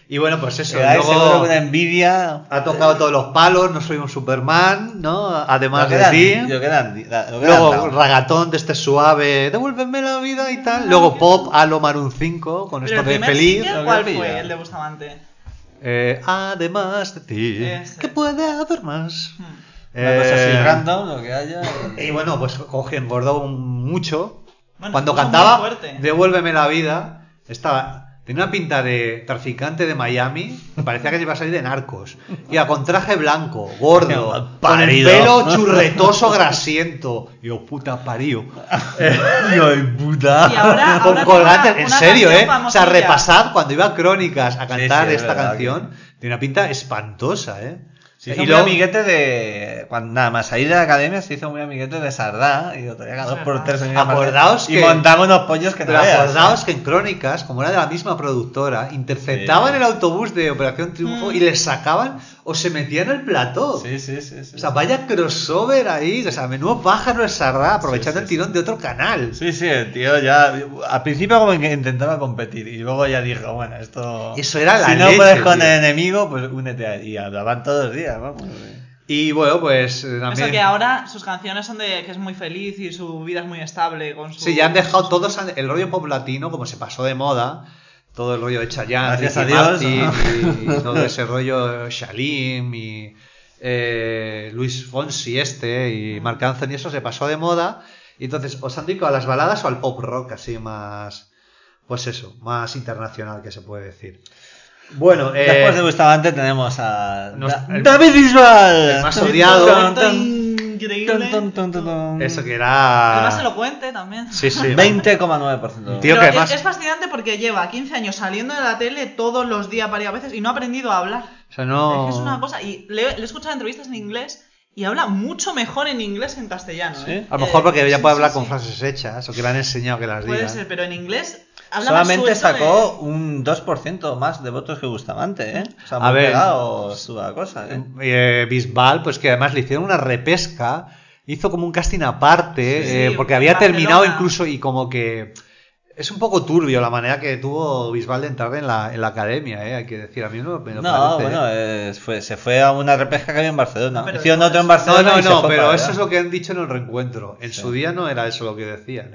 Y bueno, pues eso. Quedáis seguro Luego con una envidia. ha tocado todos los palos, no soy un Superman, ¿no? Además de ti. Luego Ragatón de este suave, devuélveme la vida y tal. Luego Pop, Halo Maroon 5, con Pero esto el de primer feliz. single, ¿cuál fue el de Bustamante? Además de ti, Ese. ¿qué puede haber más? Una cosa así random, lo que haya. Y bueno, pues engordó mucho. Bueno, Cuando se puso cantaba muy fuerte. Devuélveme la vida, tenía una pinta de traficante de Miami, me parecía que iba a salir de Narcos. Iba con traje blanco, gordo, con el Parido. pelo churretoso, grasiento. Y yo, puta parido. ¡Hijo de puta! Y ahora Con tiene colgantes, en una serio, canción O sea, famosilla. repasad cuando iba a Crónicas a cantar sí, es esta verdad canción, tiene una pinta espantosa, Se hizo Y muy luego- amiguete de. Cuando nada más salir de la academia, se hizo muy amiguete de Sardá. Y lo tenía cada 2x3 en Acordaos y que- montaba unos pollos que no Pero veas. acordaos que en Crónicas, como era de la misma productora, interceptaban Sí. el autobús de Operación Triunfo y les sacaban o se metían en el plató. Sí. O sea, vaya crossover ahí. O sea, menudo pájaro es Sardá, aprovechando Sí, el tirón de otro canal. Sí, el tío ya. Al principio, como que intentaba competir. Y luego ya dijo, bueno, esto. Eso era la Si no leche, puedes con tío. el enemigo, pues únete a él. Y hablaban todos los días, vamos. Y bueno, pues Eso también. que ahora sus canciones son de que es muy feliz y su vida es muy estable con su... Sí, ya han dejado todos el rollo pop latino, como se pasó de moda. Todo el rollo de Chayanne, Gracias Ricky a Dios. Martin, y todo ese rollo Shalim y Luis Fonsi y Marc Anthony, eso se pasó de moda. Y entonces, ¿os han dedicado a las baladas o al pop rock así más, pues eso, más internacional que se puede decir? Bueno, Después de Bustamante tenemos a. el- ¡David Bisbal! el más odiado. Increíble. Eso que era... El más elocuente también. Sí, sí. 20,9%. Tío, Pero que es, además- es fascinante porque lleva 15 años saliendo de la tele todos los días varias veces y no ha aprendido a hablar. O sea, no... Es que es una cosa. Y le he escuchado entrevistas en inglés y habla mucho mejor en inglés que en castellano. ¿eh? A lo mejor porque ya Sí, puede sí, hablar sí. con frases hechas o que le han enseñado que las Puede diga. ser, pero en inglés habla más Solamente suelto sacó un 2% más de votos que Bustamante, ¿eh? O sea, A muy ver, pegado estuvo la cosa, ¿eh? Bisbal, pues que además le hicieron una repesca, hizo como un casting aparte, Sí, porque en había Barcelona. terminado incluso y como que es un poco turbio la manera que tuvo Bisbal de entrar en la academia, hay que decir, a mí no me lo No, parece. bueno, se fue a una repesca que había en Barcelona. No, pero Hicieron después- otro en No, Barcelona. y se fue pero para eso allá. es lo que han dicho en el reencuentro. En Sí. su día no era eso lo que decían,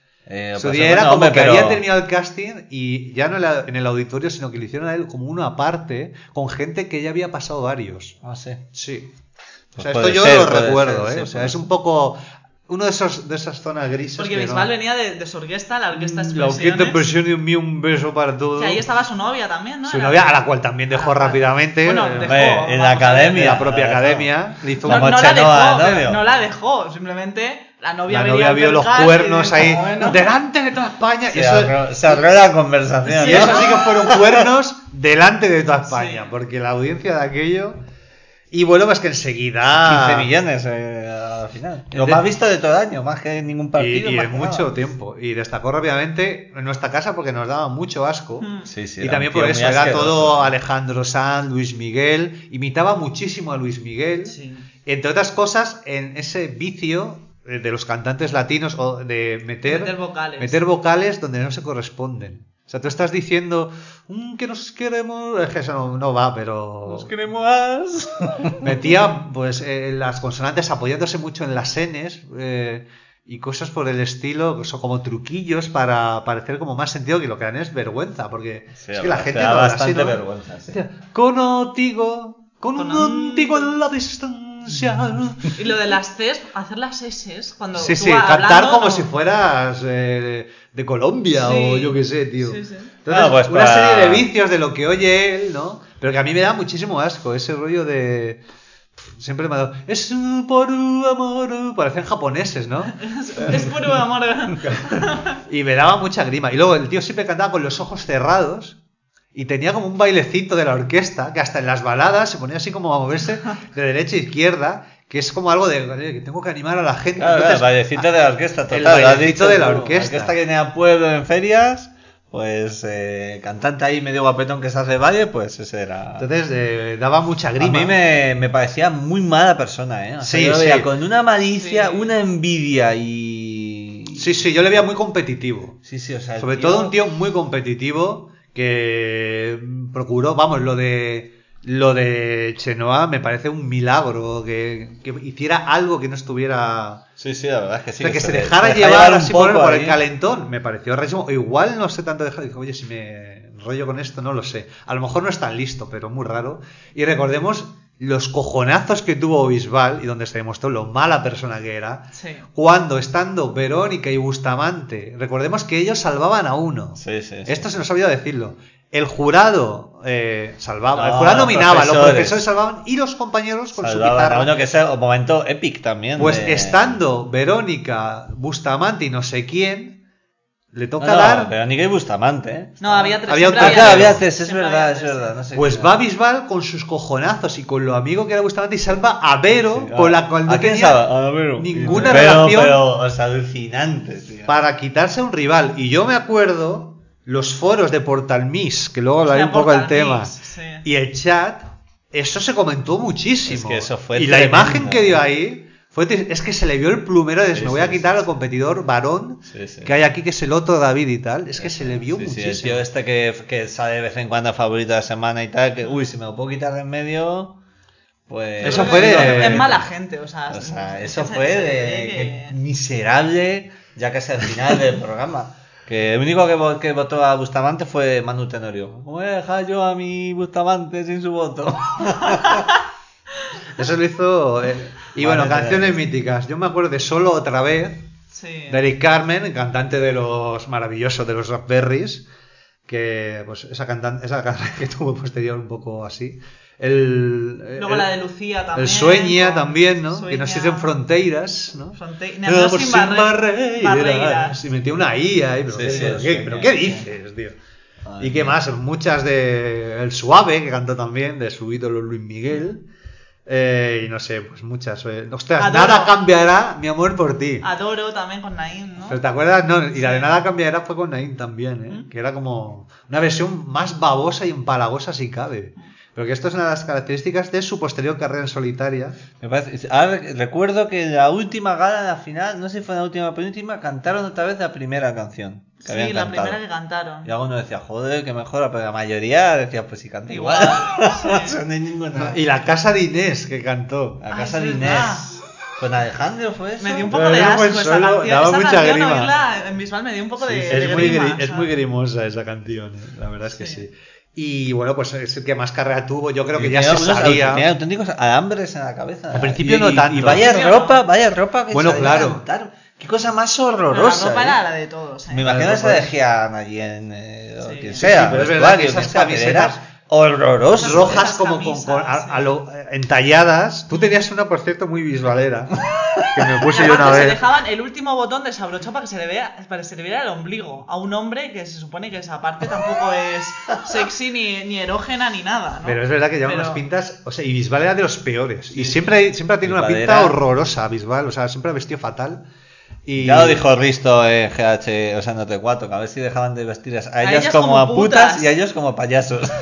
Su pues, día era bueno, como hombre, que pero- había terminado el casting y ya no en el auditorio, sino que le hicieron a él como uno aparte, con gente que ya había pasado varios. Ah, sí. Sí. O Pues sea, puede esto yo ser, lo puede recuerdo, ser, sí, O sea, puede es ser. un poco uno de esas zonas grises. Porque que Bisbal no... venía de su orquesta, la orquesta La Expresiones. orquesta Expresión y un beso para todos. Que ahí estaba su novia también, ¿no? Su Era- novia, a la cual también dejó rápidamente. Bueno, eh, dejó, en vamos la a academia. en ver. la propia la dejó. academia. Le hizo No, Como no la Chenoa, dejó, novio. pero no la dejó, simplemente la novia La venía novia al vio los percal y cuernos dijo, ahí bueno. delante de toda España. Se ahorró la conversación, Y ¿no? eso sí que fueron cuernos delante de toda España, Sí. porque la audiencia de aquello... Y bueno, pues que enseguida... 15 millones al final. Lo más visto de todo el año, más que en ningún partido. Y más en que mucho nada. tiempo. Y destacó rápidamente en nuestra casa porque nos daba mucho asco. Sí, sí, Y era también un tío por eso muy era asqueroso. todo Alejandro Sanz, Luis Miguel. Imitaba muchísimo a Luis Miguel. Sí. Entre otras cosas, en ese vicio de los cantantes latinos o de Meter vocales. meter vocales donde no se corresponden. O sea, tú estás diciendo que nos queremos... Es que eso no va, pero... Nos queremos más. Metía pues las consonantes apoyándose mucho en las Ns y cosas por el estilo, que son como truquillos para parecer como más sentido, que lo que dan es vergüenza, porque Sí, es que la gente da no habla bastante así, ¿no? vergüenza. Sí. Decía, contigo en la distancia. Y lo de las Cs, hacer las S cuando Sí, tú sí, hablando, cantar como no- si fueras de Colombia Sí. o yo qué sé, tío. Sí, sí. Entonces, Ah, pues una para- serie de vicios de lo que oye él, ¿no? Pero que a mí me da muchísimo asco, ese rollo de... Siempre me ha dado... Es por amor... Parecen japoneses, ¿no? Es puro amor. Y me daba mucha grima. Y luego el tío siempre cantaba con los ojos cerrados y tenía como un bailecito de la orquesta que hasta en las baladas se ponía así como a moverse de derecha a izquierda, que es como algo de "Oye, que tengo que animar a la gente". Claro, Entonces, el bailecito de la orquesta, total. el lo has bailecito dicho de la tú. orquesta. La orquesta que viene a pueblo en ferias, pues cantante ahí medio guapetón que se hace baile, pues ese era. entonces daba mucha A grima. mí me parecía muy mala persona, ¿eh? O sea, Sí, yo lo veía sí. con una malicia, Sí. una envidia y... Sí, yo le veía muy competitivo. Sí, o sea, el Sobre todo un tío muy competitivo que procuró, vamos, lo de Chenoa me parece un milagro, que hiciera algo que no estuviera... Sí, la verdad es que sí. O sea, que se le dejara deja llevar un así poco por el ahí. calentón, me pareció rarísimo. O igual no sé tanto dejar, dije, oye, si me enrollo con esto, no lo sé. A lo mejor no es tan listo, pero muy raro. Y recordemos los cojonazos que tuvo Bisbal y donde se demostró lo mala persona que era, Sí. cuando estando Verónica y Bustamante, recordemos que ellos salvaban a uno. Sí. Esto se nos ha olvidado decirlo. El jurado salvaba, el No, jurado los nominaba, los profesores. profesores salvaban y los compañeros con Salvaban su a pizarra. uno que sea un momento epic también. Pues de... estando Verónica, Bustamante y no sé quién, le No, toca dar. Verónica y Bustamante, ¿eh? No, había 3. Había siempre otro. Claro, había Pero- tres, es siempre verdad, había es tres, verdad. sí. No sé Pues quién va era. Bisbal con sus cojonazos y con lo amigo que era Bustamante y salva a Vero, Sí, con la cual no ¿a quién tenía salva? A Vero. ninguna Pero, relación o sea, alucinante, tío. para quitarse a un rival. Y yo me acuerdo los foros de Portal Miss, que luego hablaré Hostia, un poco del Portal tema, Mix, sí. y el chat, eso se comentó muchísimo. Es que eso fue y la tremendo. imagen que dio ahí es que se le vio el plumero de Sí, me voy a sí, quitar sí, al competidor varón Sí. que hay aquí, que es el otro David y tal. Es que se le vio Sí, muchísimo. el tío este que sale de vez en cuando favorito de la semana y tal, que uy, si me lo puedo quitar de en medio, pues... Eso Yo fue creo que de- es mala gente, o sea, eso se- fue se de... ve que miserable, ya casi al final del programa. Que el único que votó a Bustamante fue Manu Tenorio. ¿Cómo voy a dejar yo a mi Bustamante sin su voto? Eso lo hizo. Y Vale, bueno, canciones vale. míticas. Yo me acuerdo de Solo otra vez, Sí. de Eric Carmen, cantante de los maravillosos de los Raspberries. Que pues esa carrera que tuvo posterior un poco así. Luego la de Lucía también. El Sueña con- también, ¿no? Sueña. Que no existen fronteras, ¿no? No, sin barreras. Y metió una I ahí, pero, Sí, ¿qué, sí, pero el qué- Sueña, pero ¿qué sí. dices, tío? Madre ¿Y qué mía. más? Muchas de El Suave, que cantó también, de su ídolo Luis Miguel. Y no sé, pues muchas. Ostras, Adoro. nada cambiará mi amor por ti. Adoro también con Naim, ¿no? ¿Pero te acuerdas? No, y la de Sí. nada cambiará fue con Naim también, ¿eh? Que era como una versión más babosa y empalagosa si cabe. Pero que esto es una de las características de su posterior carrera en solitaria. Me parece, ahora recuerdo que en la última gala, en la final, no sé si fue la última o penúltima, cantaron otra vez la primera canción. Que Sí, habían la cantado. primera que cantaron. Y alguno decía, joder, que mejora, pero la mayoría decía, pues si canta igual. Igual, sí. O sea, no hay ninguna. Y la casa de Inés que cantó. La Ah, casa es de Inés. verdad. ¿Con Alejandro fue eso? Me dio un poco Pero de era asco muy esa solo, canción. daba Esa mucha canción, grima. oírla en visual me dio un poco de, de Es muy, grima, es muy ¿sabes? grimosa esa canción, la verdad es que Sí. sí. Y bueno, pues es el que más carrera tuvo. Yo creo que Y ya tenía se unos sabía. tenía auténticos alambres en la cabeza. Al principio Y- no y- tanto. Y vaya Al principio vaya ropa que Bueno, salía a claro. cantar. Qué cosa más Pero horrorosa. la ropa ¿eh? era la de todos, ¿eh? Me imagino La esa ropa de es- Gian allí en o Sí. quien Sí, sea. sí, pero es vestuario, verdad que quien esas sea, pero era camisetas horroroso. rojas Esas como camisas, entalladas. Tú tenías una, por cierto, muy visualera. Que me Y puse yo una aparte se vez. dejaban el último botón desabrochado para que se le vea, para que se le viera el ombligo a un hombre que se supone que esa parte tampoco es sexy ni erógena ni nada, ¿no? Pero es verdad que llevan Pero- unas pintas. O sea, y Bisbal era de los peores. Y siempre ha tenido una Bisbal pinta era- horrorosa, Bisbal. O sea, siempre ha vestido fatal. Y... Ya lo dijo Risto en GH, o sea, no T4, que a ver si dejaban de vestir a ellas ellas como como a putas putas. y a ellos como payasos.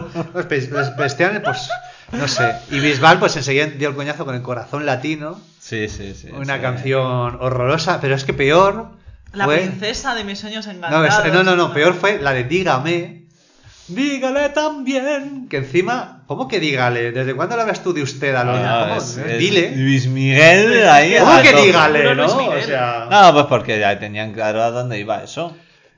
Los vestían, pues. No sé. Y Bisbal, pues enseguida dio el coñazo con El Corazón Latino. Sí. Una sí. canción horrorosa, pero es que peor. La fue... princesa de mis sueños No, encantados. no, peor fue la de Dígame. Dígale también. Que encima, ¿cómo que dígale? ¿Desde cuándo le hablas tú de usted a los Ah, ¿cómo? es Dile. Luis Miguel ahí. ¿Cómo a que tope. dígale, Puro Luis no? Miguel. O sea. No, pues porque ya tenían claro a dónde iba eso.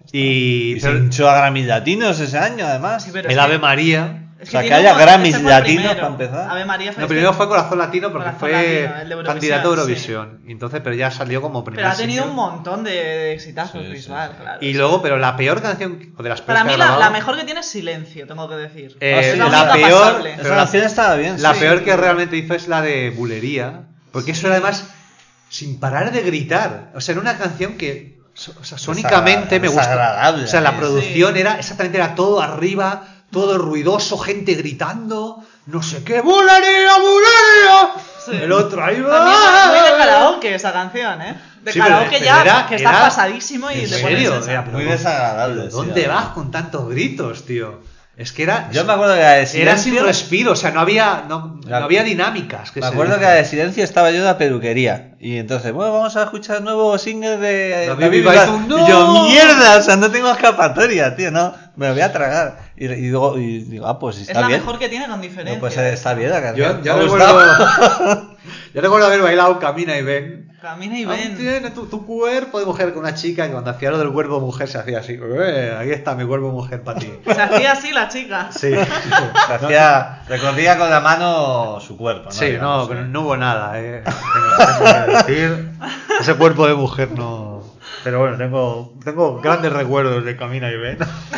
Y, Y se hinchó a Grammys Latinos ese año, además. Sí, pero el es que- Ave María. es O sea, que tiene haya un- Grammys ese fue el latinos primero. para empezar. Ave María fue No, el que- primero fue Corazón Latino porque Corazón fue Latino, el de Eurovisión, candidato a sí. Eurovisión. Entonces, pero ya salió como primer Pero ha tenido single. un montón de exitazos Sí, Bisbal, sí. claro. Y luego, pero la peor canción, o de las peores Para que mí ha grabado, la mejor que tiene es Silencio, tengo que decir. Eh, Es la la única peor- pasable. pero Esa canción estaba bien. la sí. peor que realmente hizo es la de Bulería. Porque eso era además sin parar de gritar. O sea, era una canción que o sea, sónicamente me gustó. desagradable, O sea, la sí. producción era exactamente, era todo arriba, todo ruidoso, gente gritando, no sé qué, ¡Bulería, bulería! Sí. El otro ahí También es muy de karaoke esa canción, ¿eh? De Sí, pero- karaoke pero ya, era- que estás era- pasadísimo y ¿En le pones serio? esa. Era Muy desagradable. ¿Pero sí, ¿Dónde la vas verdad. con tantos gritos, tío? Es que era... Yo me acuerdo que la de Era sin Silencio... respiro, o sea, no había dinámicas. Me acuerdo que la de Silencio estaba yo en la peluquería. Y entonces, bueno, vamos a escuchar el nuevo single de David Bisbal. Y yo, mierda, o sea, no tengo escapatoria, tío, no, me lo voy a tragar. Y digo, pues si Es está la bien. mejor que tiene con diferencia. No, pues está bien la canción. Yo Me ha recuerdo, gustado. yo recuerdo haber bailado Camina y Ven. Camina y Aún ven. tiene tu cuerpo de mujer con una chica que cuando hacía lo del cuerpo de mujer se hacía así. Ahí está mi cuerpo de mujer para ti. Se hacía así la chica. Sí. Recorría con la mano su cuerpo, ¿no? Sí, Digamos, pero no hubo nada, Tengo que decir, ese cuerpo de mujer no. Pero bueno, tengo grandes recuerdos de Camina y Ven.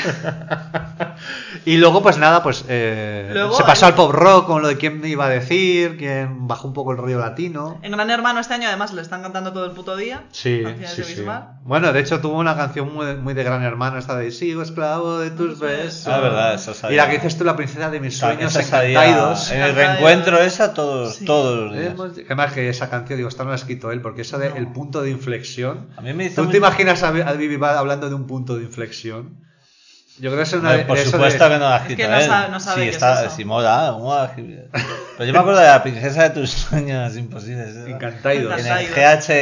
Y luego, pues nada, pues Luego, se pasó al pop rock con lo de quién me iba a decir, quién bajó un poco el rollo latino. En Gran Hermano este año además lo están cantando todo el puto día. Sí, Canciones de Bisbal. Bueno, de hecho tuvo una canción muy de Gran Hermano, esta de Sigo esclavo de tus besos. Ah, verdad, eso sabía. Y la que dices tú, la princesa de mis sueños, Esa salía Encantados. en el reencuentro esa todos Sí. los días. Además que esa canción, digo, esta no la ha escrito él, porque eso de el punto de inflexión. A mí me hizo ¿Tú muy- te imaginas a Bibi Bad hablando de un punto de inflexión? Yo creo que es una Hombre, por de eso supuesto de... que no la ha Es escrito que no él. no sabe sí, qué es está, eso. sí, mola. Pero yo me acuerdo de la princesa de tus sueños imposibles. ¿no? Encantados. En el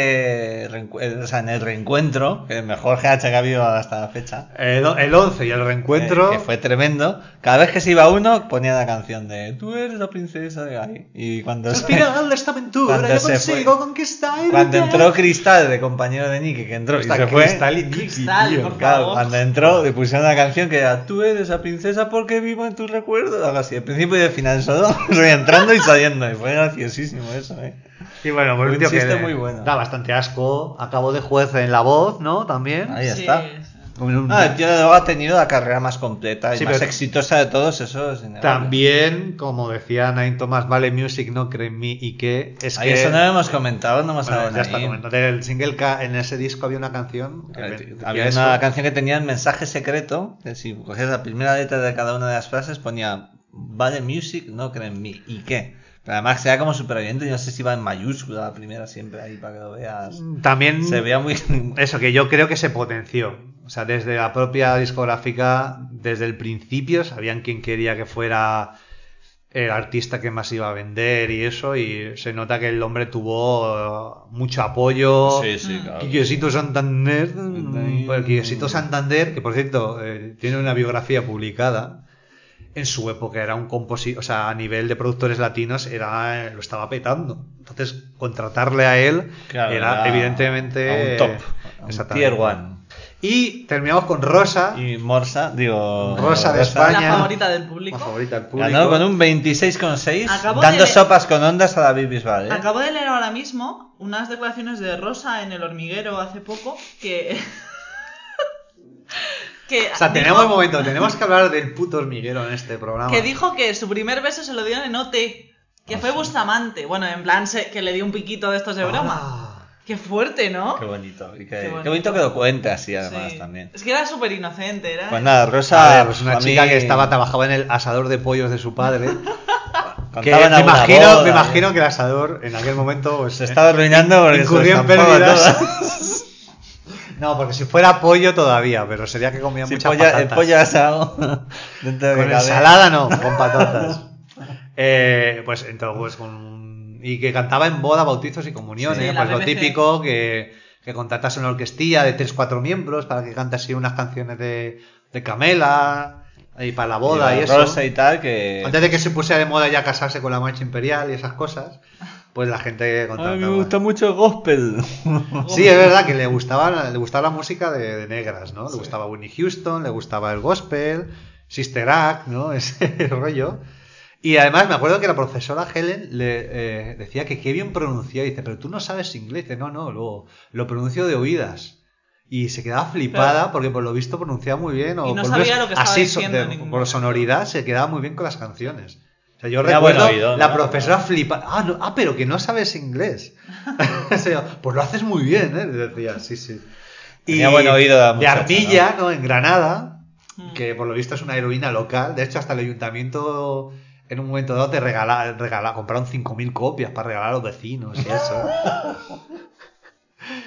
GH, o sea, en el reencuentro, que es el mejor GH que ha habido hasta la fecha, El 11 y el reencuentro. que fue tremendo. Cada vez que se iba uno, ponía la canción de Tú eres la princesa de ahí. Y cuando Al final de esta aventura cuando yo se consigo fue- conquistar. cuando entró Cristal, de compañero de Nicky, que entró y Está se fue. Cristal y Nicky, Cristal, tío. por Claro, favor. cuando entró le pusieron una canción que era Tú eres la princesa porque vivo en tus recuerdos, algo así, el principio y el final solo, entrando y saliendo, y fue graciosísimo eso, Y bueno, pues Un un tío que chiste muy bueno. da bastante asco. Acabó de juez en La Voz, ¿no? También. Ahí Sí, está. sí. El tío de luego ha tenido la carrera más completa y Sí, más pero- exitosa de todos, eso es innegable. También, como decía Nain Thomas, Vale Music, no cree en mí. Y que es Ahí que. eso no lo hemos comentado, no hemos Bueno, hablado ya está comentando. El single en ese disco había una canción. Que decía Había eso. una canción que tenía el mensaje secreto, que si cogías la primera letra de cada una de las frases ponía Vale Music, no cree en mí. ¿Y qué? Pero además era como súper evidente, y no sé si va en mayúscula la primera siempre ahí para que lo veas. También. Se veía muy... Eso, que yo creo que se potenció. O sea, desde la propia discográfica, desde el principio, sabían quién quería que fuera el artista que más iba a vender y eso, y se nota que el hombre tuvo mucho apoyo. Sí, claro. Quiquecito Santander, bueno, Quiquecito Santander, que por cierto tiene una biografía publicada. En su época era un compositor, o sea, a nivel de productores latinos lo estaba petando. Entonces, contratarle a él Claro, era evidentemente a un top, a un exactamente. tier one. Y terminamos con Rosa, Y Morsa, Rosa de España. La favorita del público. la favorita del público. ganó con un 26,6, Acabo dando de- sopas con ondas a David Bisbal, ¿eh? Acabo de leer ahora mismo unas declaraciones de Rosa en El Hormiguero hace poco que... O sea, tenemos que hablar del puto hormiguero en este programa. Que dijo que su primer beso se lo dieron en OT. Que fue Bustamante. Bueno, en plan que le dio un piquito de estos de broma. Ah. Qué fuerte, ¿no? Qué bonito. Y Qué bonito. qué bonito que lo cuente así, además, Sí. también. Es que era súper inocente, era... Pues nada, Rosa... A ver, pues una a mí chica que trabajaba en el asador de pollos de su padre. Que contaba en me alguna imagino, boda, que el asador en aquel momento pues, se estaba arruinando porque se incurrió en estampaba pérdidas. todo. No, porque si fuera pollo todavía, pero sería que comía Sí, muchas el patatas. pollo asado dentro de Con que cabe. ensalada no, con patatas. Pues entonces, pues y que cantaba en boda, bautizos y comuniones, Sí, la pues lo BBC. típico que contratas una orquestilla de 3-4 miembros para que cante así unas canciones de Camela y para la boda y, eso. Rosa y tal, que... Antes de que se pusiera de moda ya casarse con la marcha imperial y esas cosas, pues la gente A contrataba. mí me gusta mucho el gospel. Sí, es verdad que le gustaba la música de negras, ¿no? Le gustaba Whitney Houston, le gustaba el gospel, Sister Act, ¿no? Ese rollo. Y además me acuerdo que la profesora Helen le decía que qué bien pronunciaba. Dice, pero tú no sabes inglés. Dice, no, lo pronuncio de oídas. Y se quedaba flipada porque por lo visto pronunciaba muy bien. O Y no por sabía menos lo que estaba así, diciendo en ningún por momento. sonoridad se quedaba muy bien con las canciones. O sea, yo Tenía recuerdo buen oído, la ¿no? profesora flipa. Pero que no sabes inglés. O sea, pues lo haces muy bien, ¿eh? Le decía, sí. Tenía buen oído la de muchacha, Armilla, ¿no? En Granada, que por lo visto es una heroína local. De hecho, hasta el ayuntamiento en un momento dado te compraron 5.000 copias para regalar a los vecinos y eso.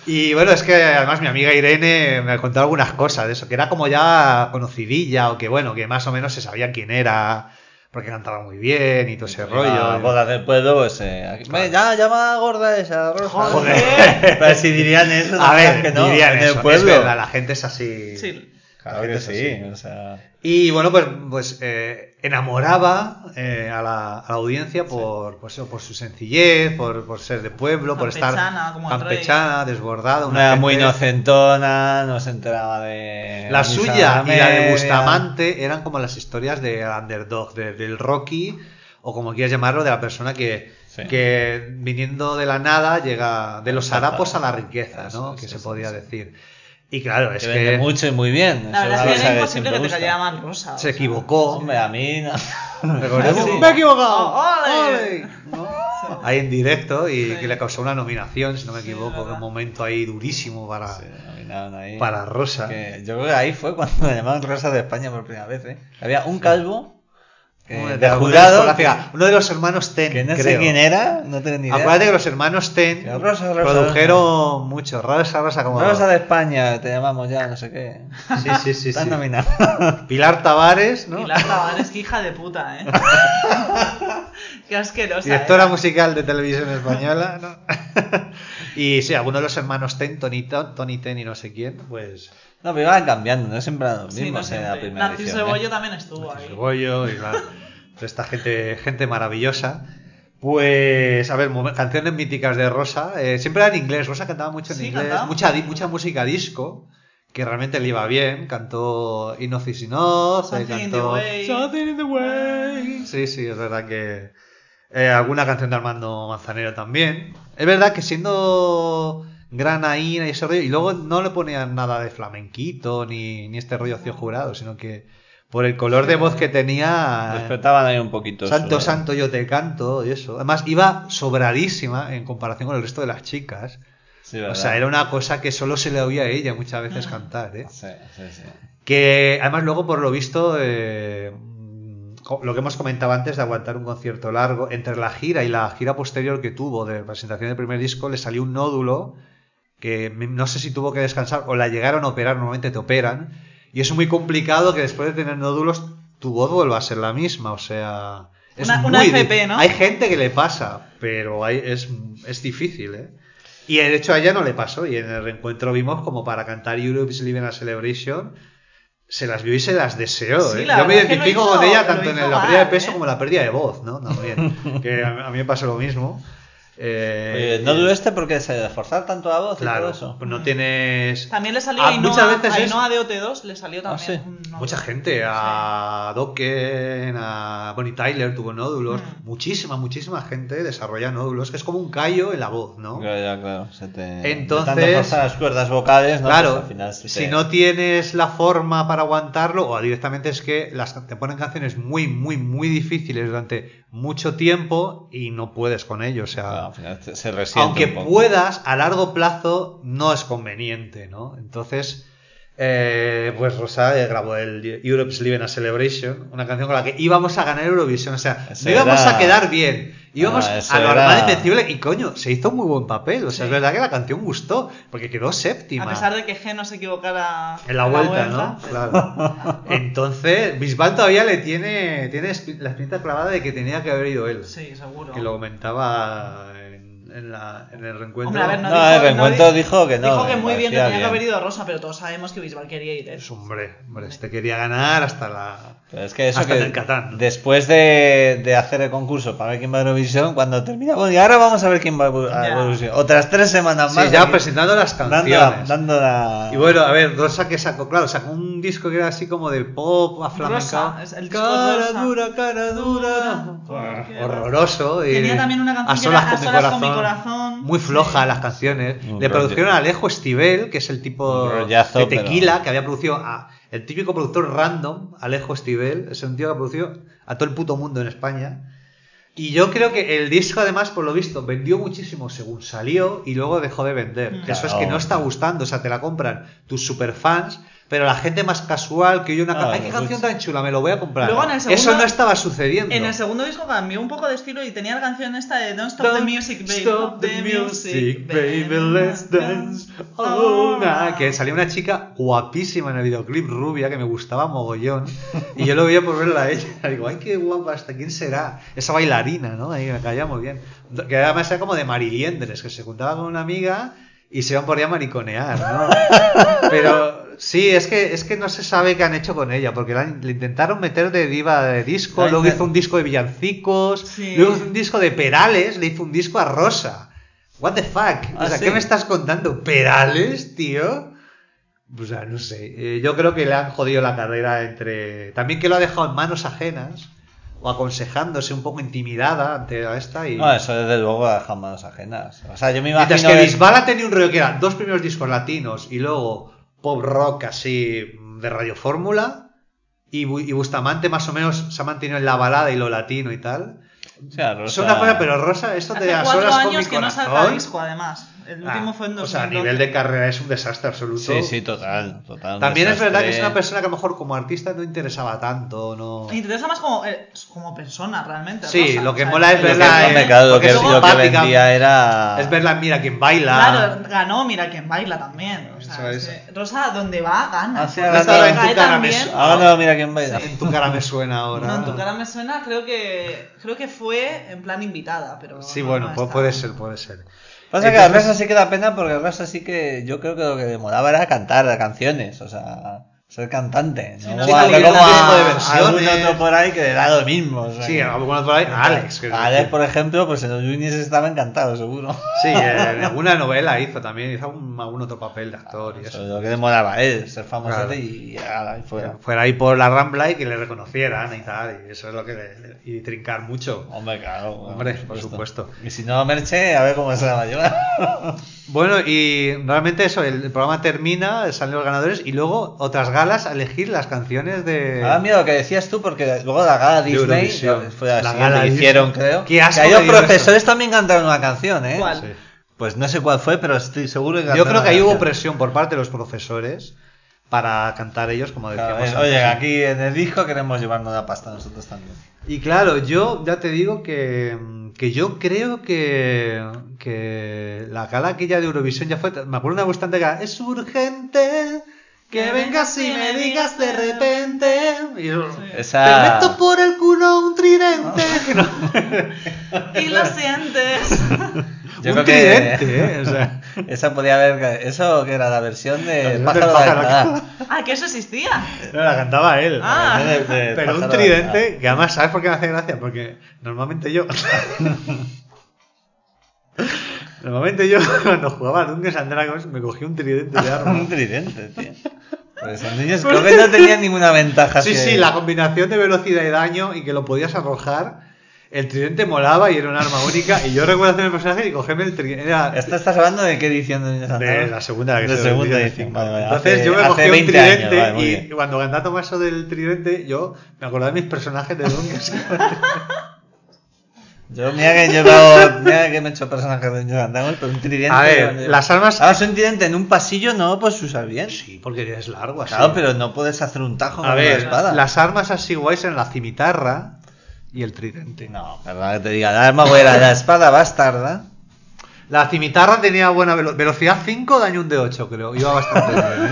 Y bueno, es que además mi amiga Irene me contó algunas cosas de eso, que era como ya conocidilla o que bueno, que más o menos se sabía quién era, porque cantaba muy bien y todo ese rollo. Bodas del pueblo, pues. Ya llama gorda esa Rosa. Joder. Pero si dirían eso, A ver, que no, dirían en eso, el pueblo. es verdad, la gente es así. Sí. Claro que sí, o sea. Y bueno, pues enamoraba a la audiencia por, pues, por su sencillez, por ser de pueblo, por estar Campechana, como el campechana, desbordada. Una gente- muy inocentona, no se enteraba de. La misa suya y la de media. Bustamante eran como las historias de underdog, del Rocky, o como quieras llamarlo, de la persona que, Sí. que viniendo de la nada llega de los harapos a la riqueza, Eso, ¿no? Que sí, se sí, podía sí. decir. Y claro, es Que vende que mucho y muy bien. La Eso verdad es es que una era cosa imposible que te siempre cayera gusta. más rosa. o se sea. equivocó. Hombre, a mí no. Recordemos, Sí. ¡me he equivocado! ¡Ole! ¡Ole! ¿No? Ahí en directo y Sí. que le causó una nominación, si no me Sí, equivoco, verdad. un momento ahí durísimo para, Sí, nominaron ahí. para Rosa. Que yo creo que ahí fue cuando la llamaron Rosa de España por primera vez. Había un calvo Uno de alguna jurado discográfica, uno de los hermanos Ten, que no sé creo. quién era, no tengo ni idea. Acuérdate que los hermanos Ten Que Rosa, produjeron mucho. Rosa como... Rosa de España, te llamamos ya, no sé qué. Sí. Están nominados. Pilar Tavares, ¿no? Pilar Tavares, que hija de puta, ¿eh? Qué asquerosa. Directora era. musical de televisión española, ¿no? Y sí, algunos de los hermanos Ten, Tony Ten y no sé quién, pues... No, pero iban cambiando, no siempre eran los Sí, mismos no en la siempre. primera Narciso edición. Cebollo también estuvo ahí. Cebollo y toda esta gente maravillosa. Pues, a ver, canciones míticas de Rosa. Siempre era en inglés. Rosa cantaba mucho en Sí, inglés. cantaba Mucha música disco. Que realmente le iba bien. Cantó Enough is Enough. Something in the Cantó way. Something in the way. Sí, es verdad que. Alguna canción de Armando Manzanero también. Es verdad que siendo granaína y ese rollo. Y luego no le ponían nada de flamenquito ni este rollo Cío Jurado. Sino que por el color de voz que tenía. Respetaban ahí un poquito. Santo, santo, yo te canto y eso. Además, iba sobradísima en comparación con el resto de las chicas. Sí, O sea, era una cosa que solo se le oía a ella muchas veces cantar, ¿eh? Sí. Que además luego, por lo visto, lo que hemos comentado antes de aguantar un concierto largo, entre la gira y la gira posterior que tuvo de presentación del primer disco, le salió un nódulo que no sé si tuvo que descansar o la llegaron a operar, normalmente te operan, y es muy complicado que después de tener nódulos tu voz vuelva a ser la misma, o sea... Es Una FP, ¿no? Hay gente que le pasa, pero es difícil, ¿eh? Y de hecho a ella no le pasó, y en el reencuentro vimos como para cantar Europe's Living a Celebration se las vio y se las deseó, Sí, ¿eh? la Yo me verdad es que identifico lo hizo- con ella lo tanto en hizo la pérdida de mal, peso ¿eh? como en la pérdida de voz, ¿no? También, que a mí me pasa lo mismo. Oye, ¿no duro este porque se esforzar tanto la voz y Claro, todo eso? pues no tienes... También le salió muchas veces Ainhoa de OT2, le salió también. sí. un nódulo. Mucha gente, a Dokken, a Bonnie Tyler tuvo nódulos, muchísima gente desarrolla nódulos, que es como un callo en la voz, ¿no? Ya, claro. Entonces- de tanto forzar las cuerdas vocales, ¿no? Claro, Pues al final si no tienes la forma para aguantarlo, o directamente es que te ponen canciones muy difíciles durante mucho tiempo y no puedes con ello, o sea... Claro, al final se resiente Aunque un poco. puedas, a largo plazo no es conveniente, ¿no? Entonces, pues Rosa grabó el Europe's Living a Celebration, una canción con la que íbamos a ganar Eurovisión, o sea, Eso no íbamos era- a quedar bien, íbamos eso a lo era- armado invencible y coño, se hizo un muy buen papel, o sea, Sí. es verdad que la canción gustó, porque quedó séptima. A pesar de que G no se equivocara En la vuelta, ¿no? pero- Claro. Entonces, Bisbal todavía le tiene la espinita clavada de que tenía que haber ido él. Sí, seguro. Que lo comentaba en el reencuentro. Hombre, a ver, No, el reencuentro dijo que no. Dijo que me muy bien, que parecía tenía que haber ido Rosa, pero todos sabemos que Bisbal quería ir, ¿eh? Pues, hombre, este quería ganar hasta la... Pero es que eso hasta que en el Catán, ¿no? después de hacer el concurso para ver quién va a Eurovisión, cuando termina, bueno, y ahora vamos a ver quién va a Ya. Eurovisión. Otras 3 semanas más. Sí, ya aquí, presentando las canciones. dando la... Y bueno, a ver, Rosa que sacó un disco que era así como del pop a flamenco. Rosa, es el disco cara Rosa. cara dura. Porque- horroroso. Y Tenía también una canción a que solas era con mi corazón. Muy floja las canciones. Un Le rollo. produjeron a Alejo Estivel, que es el tipo Un rollazo, de Tequila, pero- que había producido el típico productor random, Alejo Estivel. Es un tío que ha producido a todo el puto mundo en España. Y yo creo que el disco, además, por lo visto, vendió muchísimo según salió y luego dejó de vender. Claro. Eso es que no está gustando. O sea, te la compran tus superfans, Pero la gente más casual que oye una canción, ¡ay, qué canción tan chula! Me lo voy a comprar. Luego en el segundo, eso no estaba sucediendo. En el segundo disco cambió un poco de estilo y tenía la canción esta de Don't Stop the Music, Baby. Stop the music, baby, let's dance all night. Que salía una chica guapísima en el videoclip, rubia, que me gustaba mogollón. Y yo lo veía por verla a ella. Digo, ¡ay, qué guapa esta! ¿Quién será? Esa bailarina, ¿no? Ahí me caía muy bien. Que además era como de mariliendres, que se juntaba con una amiga y se iban por ahí a mariconear, ¿no? Pero sí, es que no se sabe qué han hecho con ella, porque le intentaron meter de diva de disco, luego hizo un disco de villancicos, sí. Luego hizo un disco de Perales, le hizo un disco a Rosa. What the fuck? O sea, ¿sí? ¿Qué me estás contando? ¿Perales, tío? O sea, no sé. Yo creo que le han jodido la carrera entre... También que lo ha dejado en manos ajenas, o aconsejándose un poco intimidada ante esta y... No, eso desde luego ha dejado manos ajenas. O sea, yo me imagino... Mientras que Bisbal ha tenido un rollo que eran 2 primeros discos latinos y luego pop rock así de Radio Fórmula, y Bustamante más o menos se ha mantenido en la balada y lo latino y tal. O sea, Rosa... Es una cosa, pero Rosa, esto de Hace a 4 solas con mi años que corazón... no saca disco, además. El último fue en 2012. O sea, a nivel de carrera es un desastre absoluto. Sí, total. También es verdad que es una persona que a lo mejor como artista no interesaba tanto, no... Me interesa más como persona, realmente. Sí, Rosa. lo que O sea, mola es verla... Lo que vendía era... Es verla en Mira quién baila. Claro, ganó Mira quién baila también. O sea, Eso. Rosa, donde va, gana. Ah, sí, ha ganado en tu cara me Ha ganado Mira quién baila. En tu cara me suena ahora. No, en tu cara me suena, creo que fue en plan invitada, pero... Sí, no, bueno, no está. puede ser. Pasa que a Rosa sí que da pena porque a Rosa sí que yo creo que lo que le molaba era cantar canciones, o sea, ser cantante. Sí, ¿no? no, sí, Como porque como un disco de a versiones. algún otro por ahí que le da lo mismo. O sea, Sí, algunos por ahí. Alex. Alex, por ejemplo, pues en los Unis estaba encantado, seguro. Sí, en alguna novela hizo también, hizo algún otro papel de actor y eso. Lo que le molaba a él, ser famoso Claro. y fuera. Fuera ahí por la Rambla y que le reconocieran y tal, y eso es lo que y trincar mucho. Hombre, claro. Hombre, por supuesto. Y si no, Merche, a ver cómo se la va a llevar. Bueno, y realmente eso, el programa termina, salen los ganadores y luego otras galas a elegir las canciones de... Ahora mira lo que decías tú, porque luego la gala Disney, Eurovisión. fue la La siguiente gala que hicieron, Disney. creo. Qué asco Que hay me dio profesores también cantaron una canción, ¿eh? ¿Cuál? Sí. Pues no sé cuál fue, pero estoy seguro que Yo cantaron creo que una ahí hubo canción. presión por parte de los profesores para cantar ellos, como Claro, decíamos oye, antes. aquí en el disco queremos llevarnos la pasta nosotros también. Y claro, yo ya te digo que yo creo que la gala aquella de Eurovisión ya fue... Me acuerdo una bastante que era, es urgente que vengas y me digas de repente... Y yo, Esa... te meto por el culo un tridente. Y lo sientes. Yo un creo que tridente, o sea... esa podía haber... Eso que era la versión de La versión Pájaro de del Pájaro Alcalá. Ah, que eso existía. No, la cantaba él. Ah. De Pero un Pájaro de tridente, Alcalá. que además, ¿sabes por qué me hace gracia? Porque normalmente yo... cuando jugaba a Dungeons and Dragons me cogía un tridente de arma. Un tridente, tío. Pues esos niños creo que no tenían ninguna ventaja. Sí, sí, la combinación de velocidad y daño y que lo podías arrojar. El tridente molaba y era un arma única. Y yo recuerdo hacer el personaje y cogerme el tridente. ¿Estás hablando de qué edición de Niños De Android? la segunda, la que De se segunda de edición. 5. Vale, vale. Entonces Hace- yo me hace cogí un 20 años, tridente vale, muy y bien. cuando Gandá tomó eso del tridente, yo me acordaba de mis personajes de Dungeons. Yo, mira que me he hecho personajes de Niños Android, pero un tridente... A ver, las armas... Ahora, un tridente en un pasillo no lo puedes usar bien. Sí, porque es largo así. Claro, pero no puedes hacer un tajo con A una ver, espada. las armas así guays eran la cimitarra y el tridente. No, perdona que te diga, la arma buena, la espada bastarda. La cimitarra tenía buena velocidad 5, daño un de 8, creo. Iba bastante bien, ¿eh?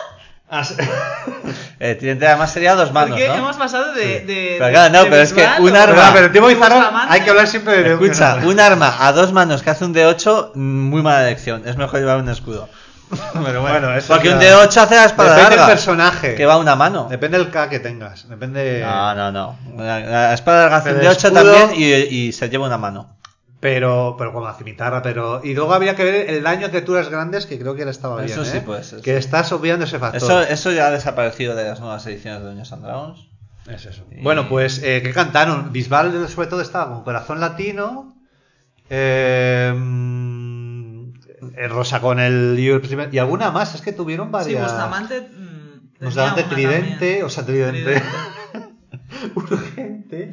El tridente además sería 2 manos, Porque ¿no? hemos pasado de Pero claro, no, de pero es que Bisbal un o- arma- Pero Timo y Zara Bustamante. hay que hablar siempre de... Escucha, un arma a 2 manos que hace un D8, muy mala elección. Es mejor llevar un escudo. Pero Bueno, eso porque ya- un D8 hace la espada Depende larga. del personaje. Que va a una mano. Depende del K que tengas. Depende... No. La espada larga hace un El D8 escudo- también y se lleva una mano. Pero con la cimitarra, pero... Y luego habría que ver el daño a criaturas grandes, que creo que él estaba bien, Eso sí ¿eh? puede ser, Que sí. estás obviando ese factor. Eso ya ha desaparecido de las nuevas ediciones de Dungeons and Dragons. Es eso. Y- Bueno, pues, ¿qué cantaron? Bisbal, sobre todo, estaba con Corazón Latino. Rosa con el... Y alguna más, es que tuvieron Sí, varias... Bustamante. Bustamante tenía una tridente, también. o sea, tridente. Urgente.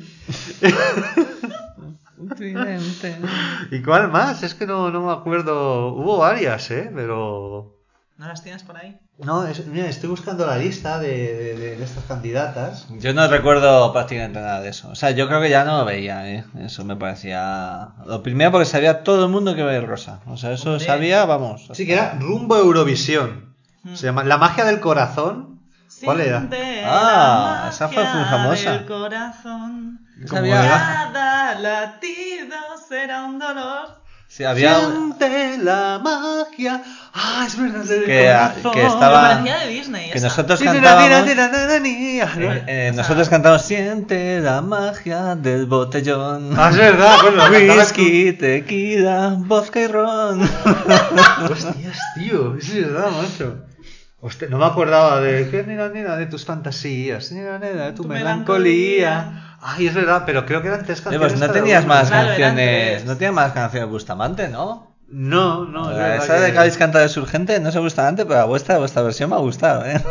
Tridente. ¿Y cuál más? Es que no me acuerdo. Hubo varias, pero... ¿No las tienes por ahí? No, mira, estoy buscando la lista de estas candidatas. Yo no recuerdo prácticamente nada de eso. O sea, yo creo que ya no lo veía, ¿eh? Eso me parecía... Lo primero porque sabía todo el mundo que iba a ir Rosa. O sea, eso Hombre. sabía, vamos. Sí, que era Rumbo Eurovisión. Se llama La magia del corazón. ¿Cuál era? Siente Ah, la esa fue muy magia famosa. del corazón. Sabía- Cada latido será un dolor. Sí, había... Siente la magia. Ah, es verdad, del Que- corazón. que estaba- Me parecía de Disney. Que esa. nosotros Sí, cantábamos... ¿no? nosotros cantamos Siente la magia del botellón. Ah, es verdad, bueno, Whisky, tequila, vodka y ron. Hostias, tío, es verdad, macho. Hostia, no me acordaba de que nena, de tus fantasías, nena, de tu Tu melancolía. melancolía. Ay, es verdad, pero creo que eran tres canciones. Pues no cada tenías una. más Claro, eran canciones. tres. No tenías más canciones de Bustamante, ¿no? No, es verdad Esa de que habéis cantado es urgente, no sé Bustamante, pero vuestra versión me ha gustado, ¿eh?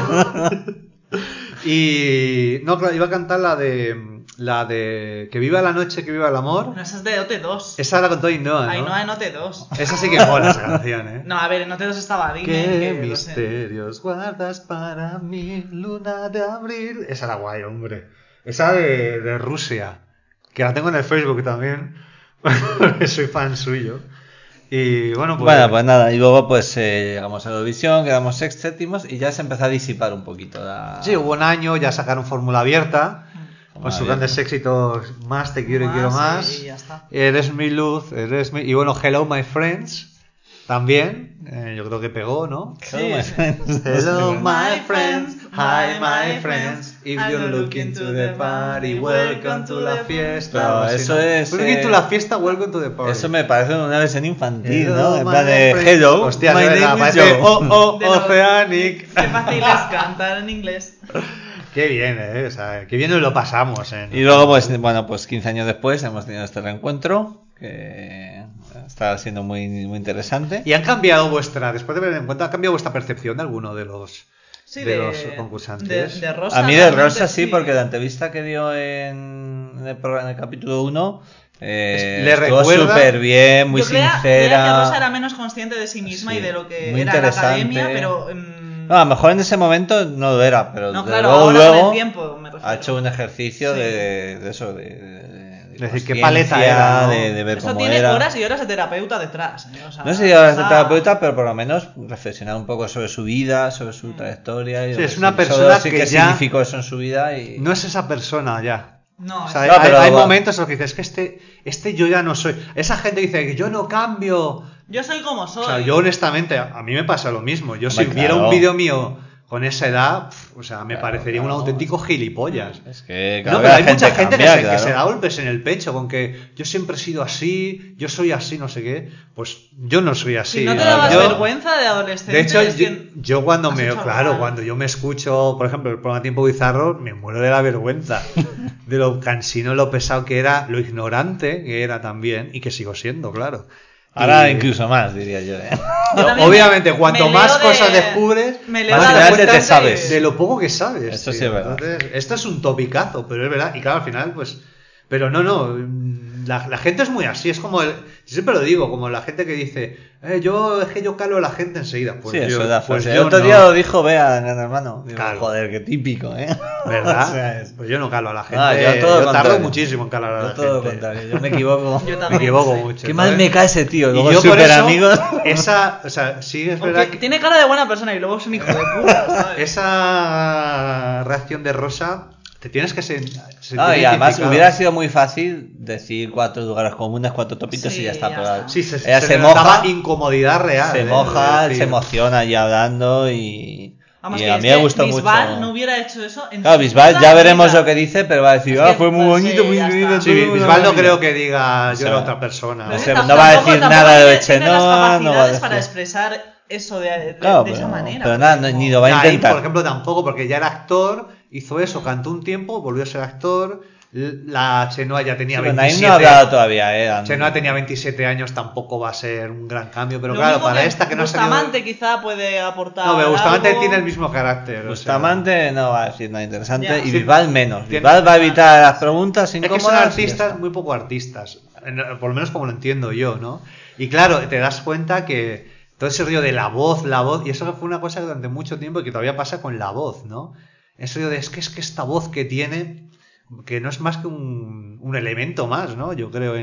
Y no, claro, iba a cantar la de Que viva la noche, que viva el amor. No, esa es de OT2. Esa la cantó Ainhoa, ¿no? Ainhoa en OT2. Esa sí que mola esa canción, ¿eh? No, a ver, en OT2 estaba Disney. ¿Qué que lo sé. misterios guardas para mí, luna de abril? Esa era guay, hombre. Esa de Rusia, que la tengo en el Facebook también, porque soy fan suyo. Y bueno, pues... Bueno, pues nada, y luego pues llegamos a Eurovisión, quedamos séptimos y ya se empezó a disipar un poquito la... Sí, hubo un año, ya sacaron Fórmula Abierta, Fórmula con sus Abierta. grandes éxitos, Más te quiero y quiero más. Y ya está. Eres mi luz, eres mi... Y bueno, Hello My Friends, también, yo creo que pegó, ¿no? Hello, my friends. Hello my friends, hi my friends. If you're looking to the party, welcome to la fiesta. Pero Algo así, eso ¿no? es, Looking to la fiesta, welcome to the party. Eso me parece una versión infantil, Hello, ¿no? En my plan de friends. Hello, Hostia, my es verdad, name is parece Joe. De los- Oceanic. Qué fácil es cantar en inglés. Qué bien, o sea, qué bien nos lo pasamos. Y luego, pues, bueno, pues 15 años después hemos tenido este reencuentro que está siendo muy, muy interesante. Y han cambiado después de ver en cuenta, ha cambiado vuestra percepción de alguno de los, Sí, de los concursantes. De Rosa. A mí de realmente Rosa sí, porque la entrevista que dio en el capítulo 1 Le estuvo recuerda- súper bien, muy Yo creía sincera. que Rosa era menos consciente de sí misma Sí, y de lo que muy era la interesante. academia, pero... No, a lo mejor en ese momento no lo era, pero No, desde claro, luego, ahora con luego el tiempo, me refiero. ha hecho un ejercicio Sí. de eso, de decir, qué consciencia, paleta era, ¿no? de ver Eso cómo tiene era. horas y horas de terapeuta detrás. O sea, No sé si ahora es está- terapeuta, pero por lo menos reflexionar un poco sobre su vida, sobre su trayectoria. Y Sí, es sobre una sí, persona sobre sí que qué ya significó eso en su vida. Y... No es esa persona ya. No, O sea, No, pero hay va- momentos en los que dices, es que este yo ya no soy. Esa gente dice que yo no cambio. yo soy como soy. O sea, yo honestamente, a mí me pasa lo mismo. Yo si Hombre, viera claro. un vídeo mío con esa edad, o sea, me Claro, parecería un claro. auténtico gilipollas. Es que No, cada pero vez hay la mucha gente cambia, que claro. se da golpes en el pecho con que yo siempre he sido así, yo soy así, no sé qué. Pues yo no soy así. Si no te Claro, dabas claro. vergüenza de adolescente. De hecho, es que yo cuando has hecho algo claro, mal. cuando yo me escucho, por ejemplo, el programa Tiempo Bizarro, me muero de la vergüenza. De lo cansino, lo pesado que era, lo ignorante que era también, y que sigo siendo, claro. Ahora Y- incluso más, diría yo. ¿eh? Yo también Obviamente, me cuanto leo más de- cosas descubres, me leo más de te das adolescente cuenta sabes. de lo poco que sabes. Eso sí tío. es verdad. Entonces, esto es un topicazo, pero es verdad. Y claro, al final, pues... Pero no, la gente es muy así, es como siempre lo digo, como la gente que dice, es que yo calo a la gente enseguida. Pues sí, yo, eso es la pues frase. yo El otro no. día lo dijo Bea, Gran Hermano. Digo, Claro. joder, qué típico, ¿eh? ¿Verdad? O sea, es- Pues yo no calo a la gente. Ah, yo todo lo tardo contrario. muchísimo en calar a la Yo todo lo gente. contrario, yo me equivoco. Yo Me también, equivoco sí. mucho. Qué mal ¿sabes? me cae ese tío. Y Luego yo por súper eso, amigos. o sea, sí es Porque verdad que tiene cara de buena persona y luego es un hijo de puta, ¿sabes? esa reacción de Rosa te tienes que sentir No, y además identificado. hubiera sido muy fácil decir 4 lugares comunes, 4 topitos Sí, y ya está. ya pero está. Sí, ella se se le notaba moja, incomodidad real. se ¿eh? moja, Es decir, se emociona allí hablando y Vamos, y que a es mí me que gustó Bisbal mucho. no hubiera hecho eso en Claro, su Bisbal puta ya veremos vida. lo que dice, pero va a decir, Es que, fue muy pues, bonito, muy ya querido. está. Sí, todo, Bisbal no una creo maravilla. que diga yo sea, era otra persona. Pero No es sé, que no va a decir tampoco nada de tiene las Chenoa, no va a capacidades decir. para expresar eso de Claro, esa pero- manera. pero nada, como- ni lo va a Naim, intentar. por ejemplo, tampoco, porque ya era actor, hizo eso, cantó un tiempo, volvió a ser actor. La Chenoa ya tenía Sí, pero 27 Naim no ha hablado todavía, Chenoa tenía 27 años, tampoco va a ser un gran cambio, pero Lo claro, único para esta que no ha salido... Bustamante quizá puede aportar. No, pero Bustamante algo. tiene el mismo carácter. o sea, Bustamante no va a decir nada interesante Ya. y Sí. Bisbal menos. Tiene- Bisbal va a evitar las preguntas Es que incómodas. son y ya artistas, está. muy poco artistas, por lo menos como lo entiendo yo, ¿no? Y claro, te das cuenta que todo ese rollo de la voz, y eso fue una cosa que durante mucho tiempo y que todavía pasa con la voz, ¿no? Ese rollo de es que esta voz que tiene, que no es más que un elemento más, ¿no? Yo creo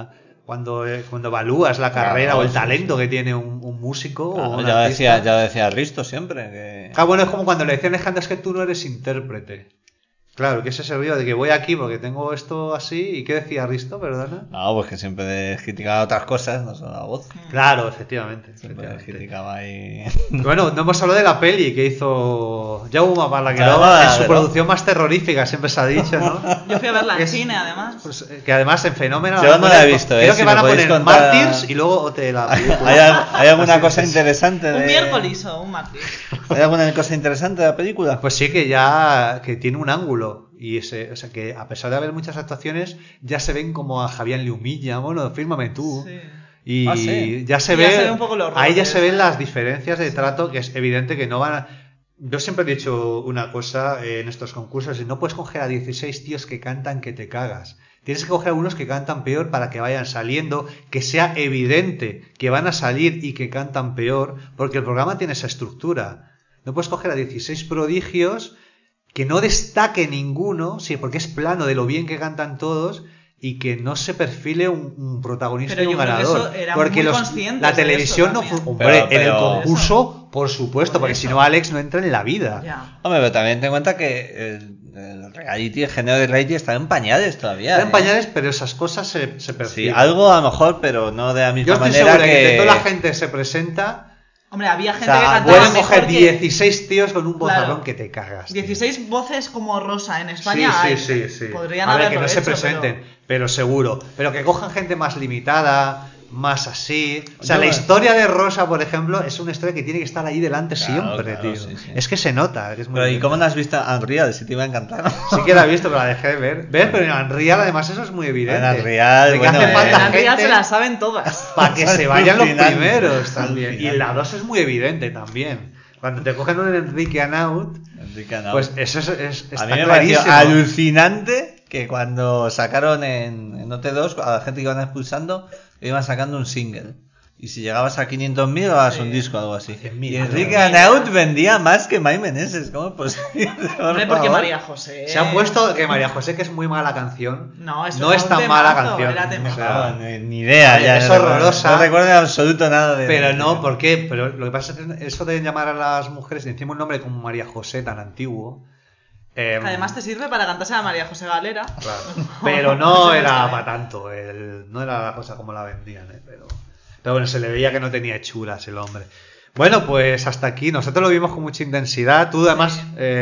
cuando evalúas la carrera Claro, o el sí, talento que tiene un músico o un ya artista. decía Risto siempre que... Ah, bueno, es como cuando le decían a Alejandro, es que tú no eres intérprete. Claro, que ese es el rollo de que voy aquí porque tengo esto así. ¿Y qué decía Risto, perdona? No, pues que siempre criticaba otras cosas, no solo la voz. Claro, efectivamente. Siempre criticaba ahí... Bueno, no hemos hablado de la peli que hizo Jaume Balagueró Jaume en su Balagueró. producción más terrorífica, siempre se ha dicho, ¿no? Yo fui a verla en Es- cine, además. Pues, que además en Fenómeno... Yo no la he visto, creo si que me van a podéis poner contar- Mártires y luego te la película. ¿Hay alguna Así cosa es. interesante de... Un miércoles o un martes. ¿Hay alguna cosa interesante de la película? Pues sí que que tiene un ángulo y o sea que a pesar de haber muchas actuaciones ya se ven como a Javier le humilla, bueno, fírmame tú. Sí. Y Ah, sí. ya se Ya ve, se ve un poco los ahí ya roles, se ven ¿eh? las diferencias de trato, que es evidente que no van a... Yo siempre he dicho una cosa en estos concursos, y no puedes coger a 16 tíos que cantan que te cagas. Tienes que coger a unos que cantan peor para que vayan saliendo, que sea evidente que van a salir y que cantan peor, porque el programa tiene esa estructura. No puedes coger a 16 prodigios que no destaque ninguno, sí, porque es plano de lo bien que cantan todos y que no se perfile un protagonista Pero y un yo creo que ganador. eso eran porque muy conscientes la de televisión eso no también. Hombre, en el Pero- concurso, por supuesto, Por porque eso. si no Alex no entra en la vida. Ya. Hombre, pero también ten en cuenta que el reality, el género de reality está en pañales todavía. Están en pañales, pero esas cosas se Sí, perciben. algo a lo mejor, pero no de la Yo misma estoy manera seguro que que... toda la gente se presenta. Hombre, había O gente que sea, cantaba pueden mejor coger que... 16 tíos con un Claro. bozarrón que te cagas. tío. 16 voces como Rosa en España Sí, hay. sí, sí. Podrían A ver, haberlo que no se hecho, presenten, pero seguro. Pero que cojan gente más limitada, más así. O sea, Yo- la historia de Rosa, por ejemplo, es una historia que tiene que estar ahí delante Claro, siempre, claro, tío. sí, sí. Es que se nota, que es muy Pero ¿y bien. cómo no has visto a Unreal? Si te iba a encantar. Sí que la he visto, pero la dejé de ver. ¿Ves? Pero en Unreal, además, eso es muy evidente. En Unreal, De que bueno, hace pero... falta En realidad gente se la saben todas. para que Es se vayan los alucinante. primeros también. Y Alucinante. en la 2 es muy evidente también. Cuando te cogen un Enrique Anaut, Enrique Anaut. pues eso está a mí me pareció clarísimo. alucinante que cuando sacaron en OT2 a la gente que iban expulsando, iban sacando un single. Y si llegabas a 500.000 grababas un disco o algo así. 100.000, Y Enrique ¿no? Anaut vendía más que Mai Meneses. ¿Cómo es posible? Por Hombre, porque favor. María José... Se han puesto que María José, que es muy mala canción. No, eso no era es un tan temazo, mala canción. era temazo. O sea, No, ni idea. Vale, ya es no recuerdo- horrorosa. No recuerdo en absoluto nada de... pero no, ¿por qué? Pero lo que pasa es que eso de llamar a las mujeres, encima un nombre como María José tan antiguo. Además te sirve para cantarse a María José Galera. Claro. Pero no Sí, era está para bien. tanto, no era la cosa como la vendían, pero bueno, se le veía que no tenía hechuras el hombre. Bueno, pues hasta aquí. Nosotros lo vimos con mucha intensidad. Tú además...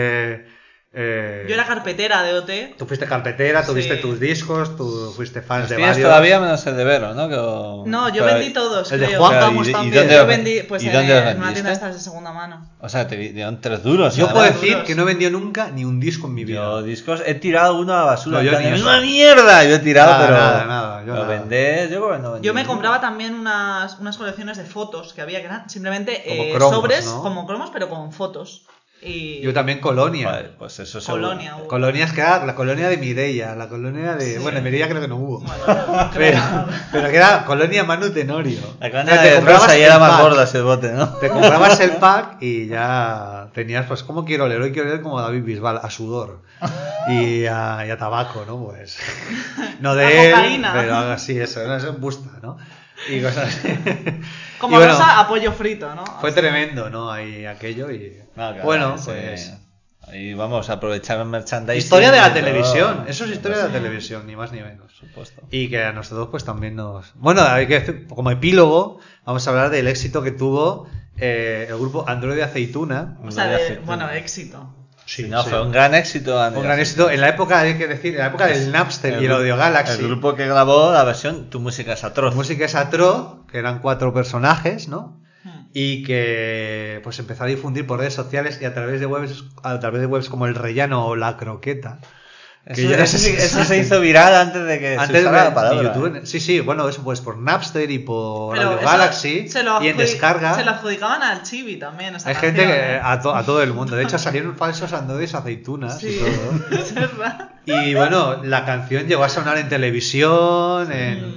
Yo era carpetera de OT. Tú fuiste carpetera, tuviste Sí. tus discos, tú fuiste fans de Tienes varios. todavía menos el de Vero, ¿no? Que- No, yo pero- vendí todos, el de creo. Juan Pero, Camus ¿y también. dónde Yo los- vendí pues ¿y en, dónde los en una vendiste? tienda de estas de segunda mano. O sea, te dieron 3 duros. Yo además. puedo decir duros. que no he vendido nunca ni un disco en mi vida. Yo discos he tirado uno a la basura. No, yo en plan, ni ¡es eso. una mierda! Yo he tirado, Nada, pero. nada, yo lo nada. vendé, yo creo que no vendí. Yo me compraba también unas colecciones de fotos que había, que eran simplemente Como cromos, sobres, ¿no? como cromos, pero con fotos. Y Yo también Colonia. Vale, pues eso seguro. Colonia. hubo. Colonias que era la colonia de Mireia, la colonia de... Sí. Bueno, en Mireia creo que no hubo. Bueno, pero, creo. pero que era colonia Manu Tenorio. La O cana sea, te de comprabas rosa y el era más pack. gorda ese bote, ¿no? Te comprabas el pack y ya tenías, pues, ¿cómo quiero leer? Hoy quiero leer como David Bisbal, a sudor y a tabaco, ¿no? Pues, no de A él, cocaína. pero algo así, eso, ¿no? Eso es busta, ¿no? Y cosas así. Como Y bueno, rosa, apoyo frito, ¿no? fue tremendo, ¿no? Ahí aquello y... No, claro, bueno, ese- pues... Ahí vamos a aprovechar el merchandising. Historia de y la todo. televisión, eso es historia de la televisión, ni más ni menos. Por supuesto. Y que a nosotros pues también nos... Bueno, hay que decir, como epílogo, vamos a hablar del éxito que tuvo el grupo Android de Aceituna. O sea, No voy a hacer- bueno, éxito. Sí, No, sí. fue un gran éxito. Andrés. Un gran éxito en la época, hay que decir, en la época del Napster y el Audio Galaxy. El grupo que grabó la versión Tu música es atroz. Música es atroz, que eran 4 personajes, ¿no? Hmm. Y que pues empezó a difundir por redes sociales y a través de webs como El Rellano o La Croqueta. Eso, Que yo no sé si- eso se hizo viral antes de que Antes se usara de la palabra. YouTube. Sí, sí, bueno, eso pues por Napster y por Pero Audio eso Galaxy se lo y en adjudi- descarga. Se lo adjudicaban al Chibi también. Esa Hay gente canción, que, ¿eh? a todo el mundo. De hecho, salieron falsos androides aceitunas y Sí, todo. es verdad. Y bueno, la canción llegó a sonar en televisión, en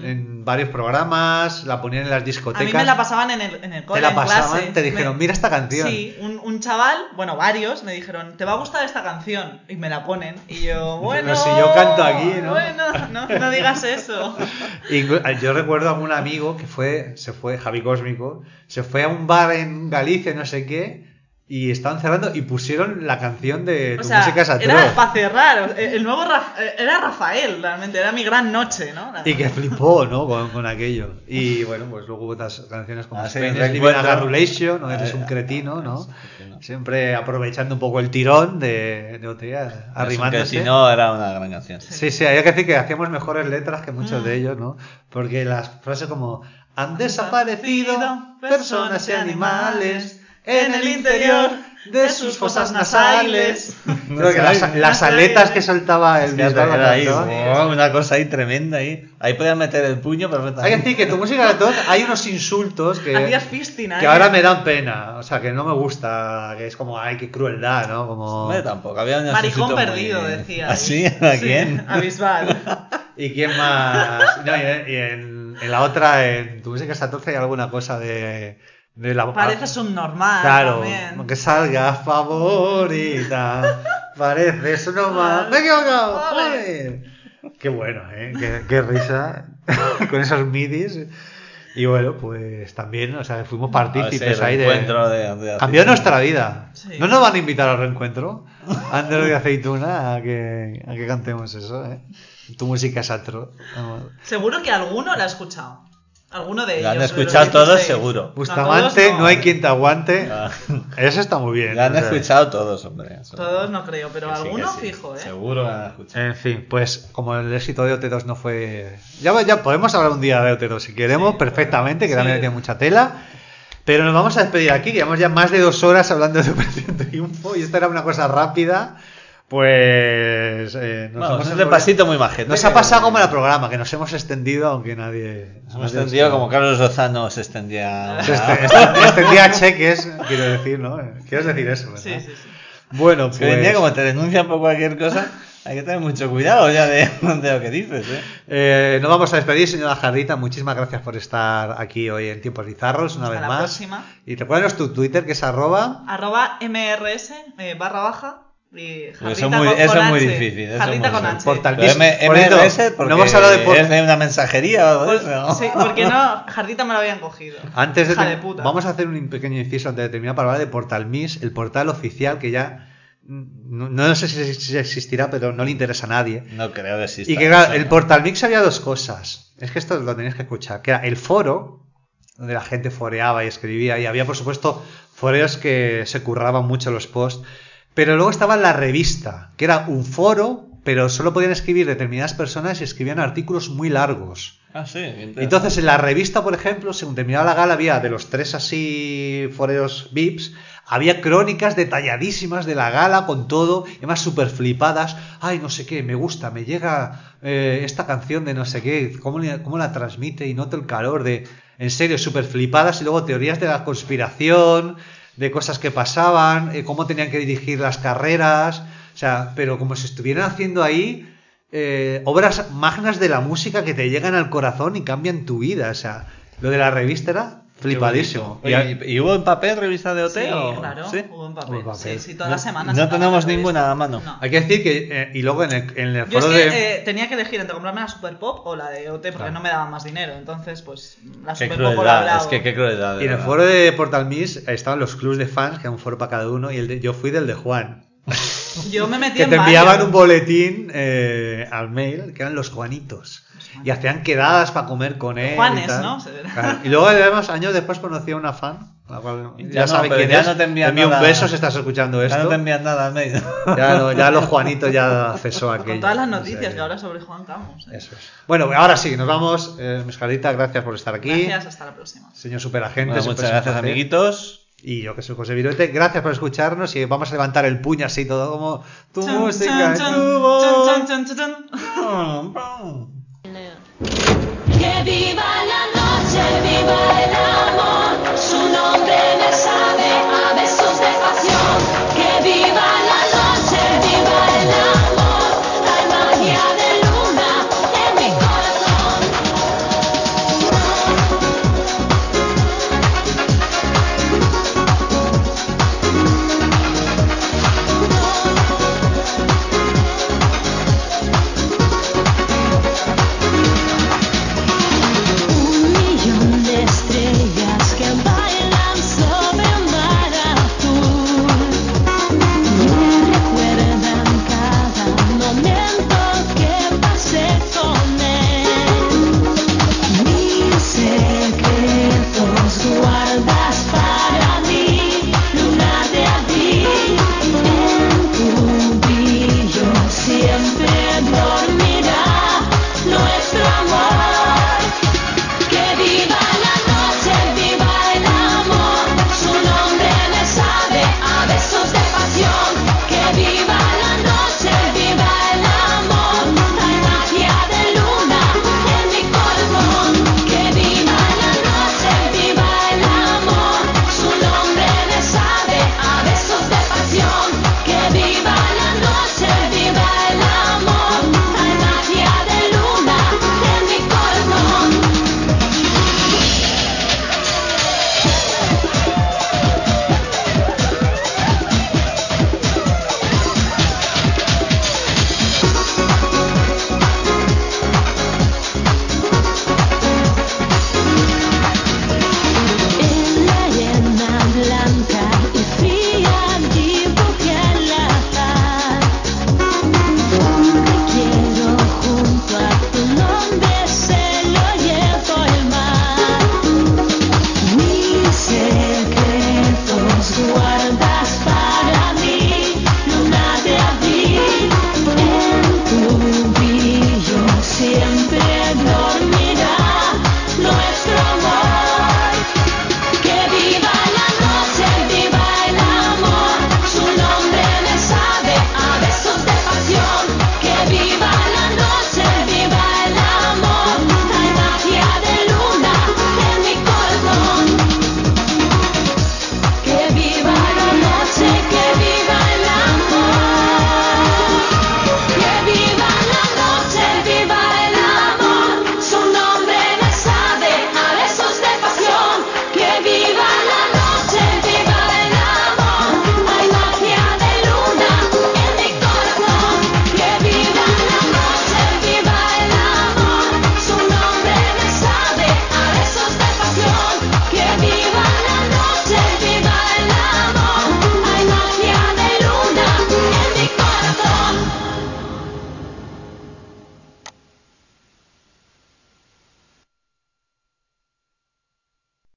varios programas, la ponían en las discotecas. A mí me la pasaban en el cole, te la en pasaban, clase. te dijeron, mira esta canción. Sí, un chaval, bueno, varios, me dijeron, ¿te va a gustar esta canción? Y me la ponen. Y yo, bueno... Pero si yo canto aquí, ¿no? Bueno, no digas eso. Y yo recuerdo a un amigo que se fue, Javi Cósmico, se fue a un bar en Galicia, no sé qué, y estaban cerrando y pusieron la canción de Tu música es atroz. Era para cerrar. El nuevo era Rafael, realmente, era mi gran noche, ¿no? Y que flipó, ¿no? Con aquello. Y bueno, pues luego hubo otras canciones como sí, Spain is Living a Garrulation, ¿no? Eres un cretino, ¿no? Siempre aprovechando un poco el tirón de OT, arrimándose. Si no, era una gran canción. Sí, hay que decir que hacíamos mejores letras que muchos de ellos, ¿no? Porque las frases como han desaparecido personas y animales en el interior de sus fosas nasales. Creo que las aletas que soltaba el Bisbal ahí, una cosa ahí tremenda ahí. Ahí podías meter el puño perfectamente. Hay que decir que Tu música de todo, hay unos insultos que hacías fisting, que ahora me dan pena, o sea, que no me gusta, que es como, ay, qué crueldad, ¿no? Como tampoco había unos maricón insultos perdido, decía. ¿Ah, sí? ¿A quién? A Bisbal. ¿Y quién más? No, y en la otra, en Tu música es atroz, hay alguna cosa de la... Pareces un normal. Claro, también. que salga favorita. Pareces un normal. ¡Me he equivocado! ¡Joder! Qué bueno, qué risa con esos midis. Y bueno, pues también, o sea, fuimos partícipes ahí de cambió nuestra vida. Sí. ¿No nos van a invitar al reencuentro? Ander de Aceituna a que cantemos eso, Tu música es atroz. Seguro que alguno la ha escuchado. Alguno de ellos. Lo han escuchado todos, seguro. Bustamante, no. No hay quien te aguante. Eso está muy bien. Lo han escuchado todos, hombre. Todos no creo, pero Que sí, alguno que sí. fijo, ¿eh? Seguro que lo han escuchado. En fin, pues como el éxito de OT2 no fue... Ya podemos hablar un día de OT2 si queremos, perfectamente, que también tiene mucha tela. Pero nos vamos a despedir aquí, que llevamos ya más de 2 horas hablando de Operación Triunfo y esta era una cosa rápida. Pues nos hemos un repasito muy majete. Nos ha pasado como en el programa, que nos hemos extendido, aunque nadie... Nos hemos extendido como Carlos Lozano se extendía... extendía cheques, quiero decir, ¿no? ¿Quieres decir eso, verdad? Sí. Bueno, pues... Que hoy en día, como te denuncian por cualquier cosa, hay que tener mucho cuidado ya de lo que dices, Nos vamos a despedir, señora Jardita. Muchísimas gracias por estar aquí hoy en Tiempos Bizarros, una vez más. Próxima. Y recuérdanos tu Twitter, que es @mrs _. Y eso es muy difícil. Jardita con H. Portalbis. MRS porque no hemos hablado de es de una mensajería o algo de eso, ¿no? Sí, porque no, Jardita me lo habían cogido. Antes Hija de puta. Vamos a hacer un pequeño inciso antes de terminar para hablar de Portalmis, el portal oficial que ya no sé si existirá, pero no le interesa a nadie. No creo que exista. Y que claro, el Portalmix había 2 cosas. Es que esto lo tenéis que escuchar. Que era el foro, donde la gente foreaba y escribía, y había por supuesto foreos que se curraban mucho los posts. Pero luego estaba la revista, que era un foro, pero solo podían escribir determinadas personas y escribían artículos muy largos. Ah, sí. Entonces en la revista, por ejemplo, según terminaba la gala, había de los 3 así foreos VIPs, había crónicas detalladísimas de la gala con todo, y además súper flipadas. Ay, no sé qué, me gusta, me llega esta canción de no sé qué, cómo la transmite y noto el calor de... En serio, súper flipadas, y luego teorías de la conspiración, de cosas que pasaban, cómo tenían que dirigir las carreras, o sea, pero como si estuvieran haciendo ahí obras magnas de la música que te llegan al corazón y cambian tu vida, o sea, lo de la revista era flipadísimo. ¿Y hubo en papel revista de OT? Sí, o... claro, ¿Sí? hubo en papel. Hubo en papel. Sí, todas las semanas. No tenemos ninguna a mano. No. Hay que decir que, y luego en el Yo foro es que de... tenía que elegir entre comprarme la Super Pop o la de OT porque no me daban más dinero, entonces pues la Qué Super Pop la crueldad, hablaba. es que qué crueldad. Y en el foro de Portal Miss estaban los clubs de fans, que era un foro para cada uno, y yo fui del de Juan. Yo me metí Que en te enviaban varios. un boletín al mail, que eran los Juanitos. Y hacían quedadas para comer con él. Juanes, y tal. ¿no? Claro. Y luego, además, años después conocí a una fan, la cual ya sabe pero quién ya es. no te envían envío un nada. beso si estás escuchando esto. Ya no te envían nada al mail. Ya los Juanitos ya cesó aquello. Con todas las O sea noticias que ahora sobre Juan Camus. Eso es. Bueno, ahora sí, nos vamos. Mis Jarditas, gracias por estar aquí. Gracias, hasta la próxima. Señor superagente. Bueno, siempre muchas es un gracias, placer. amiguitos. Y yo que soy José Viruete, gracias por escucharnos y vamos a levantar el puño así todo como tu Chun, música, chun, tu chun, voz. chun, chun, chun, chun. Que viva la noche, viva el amor.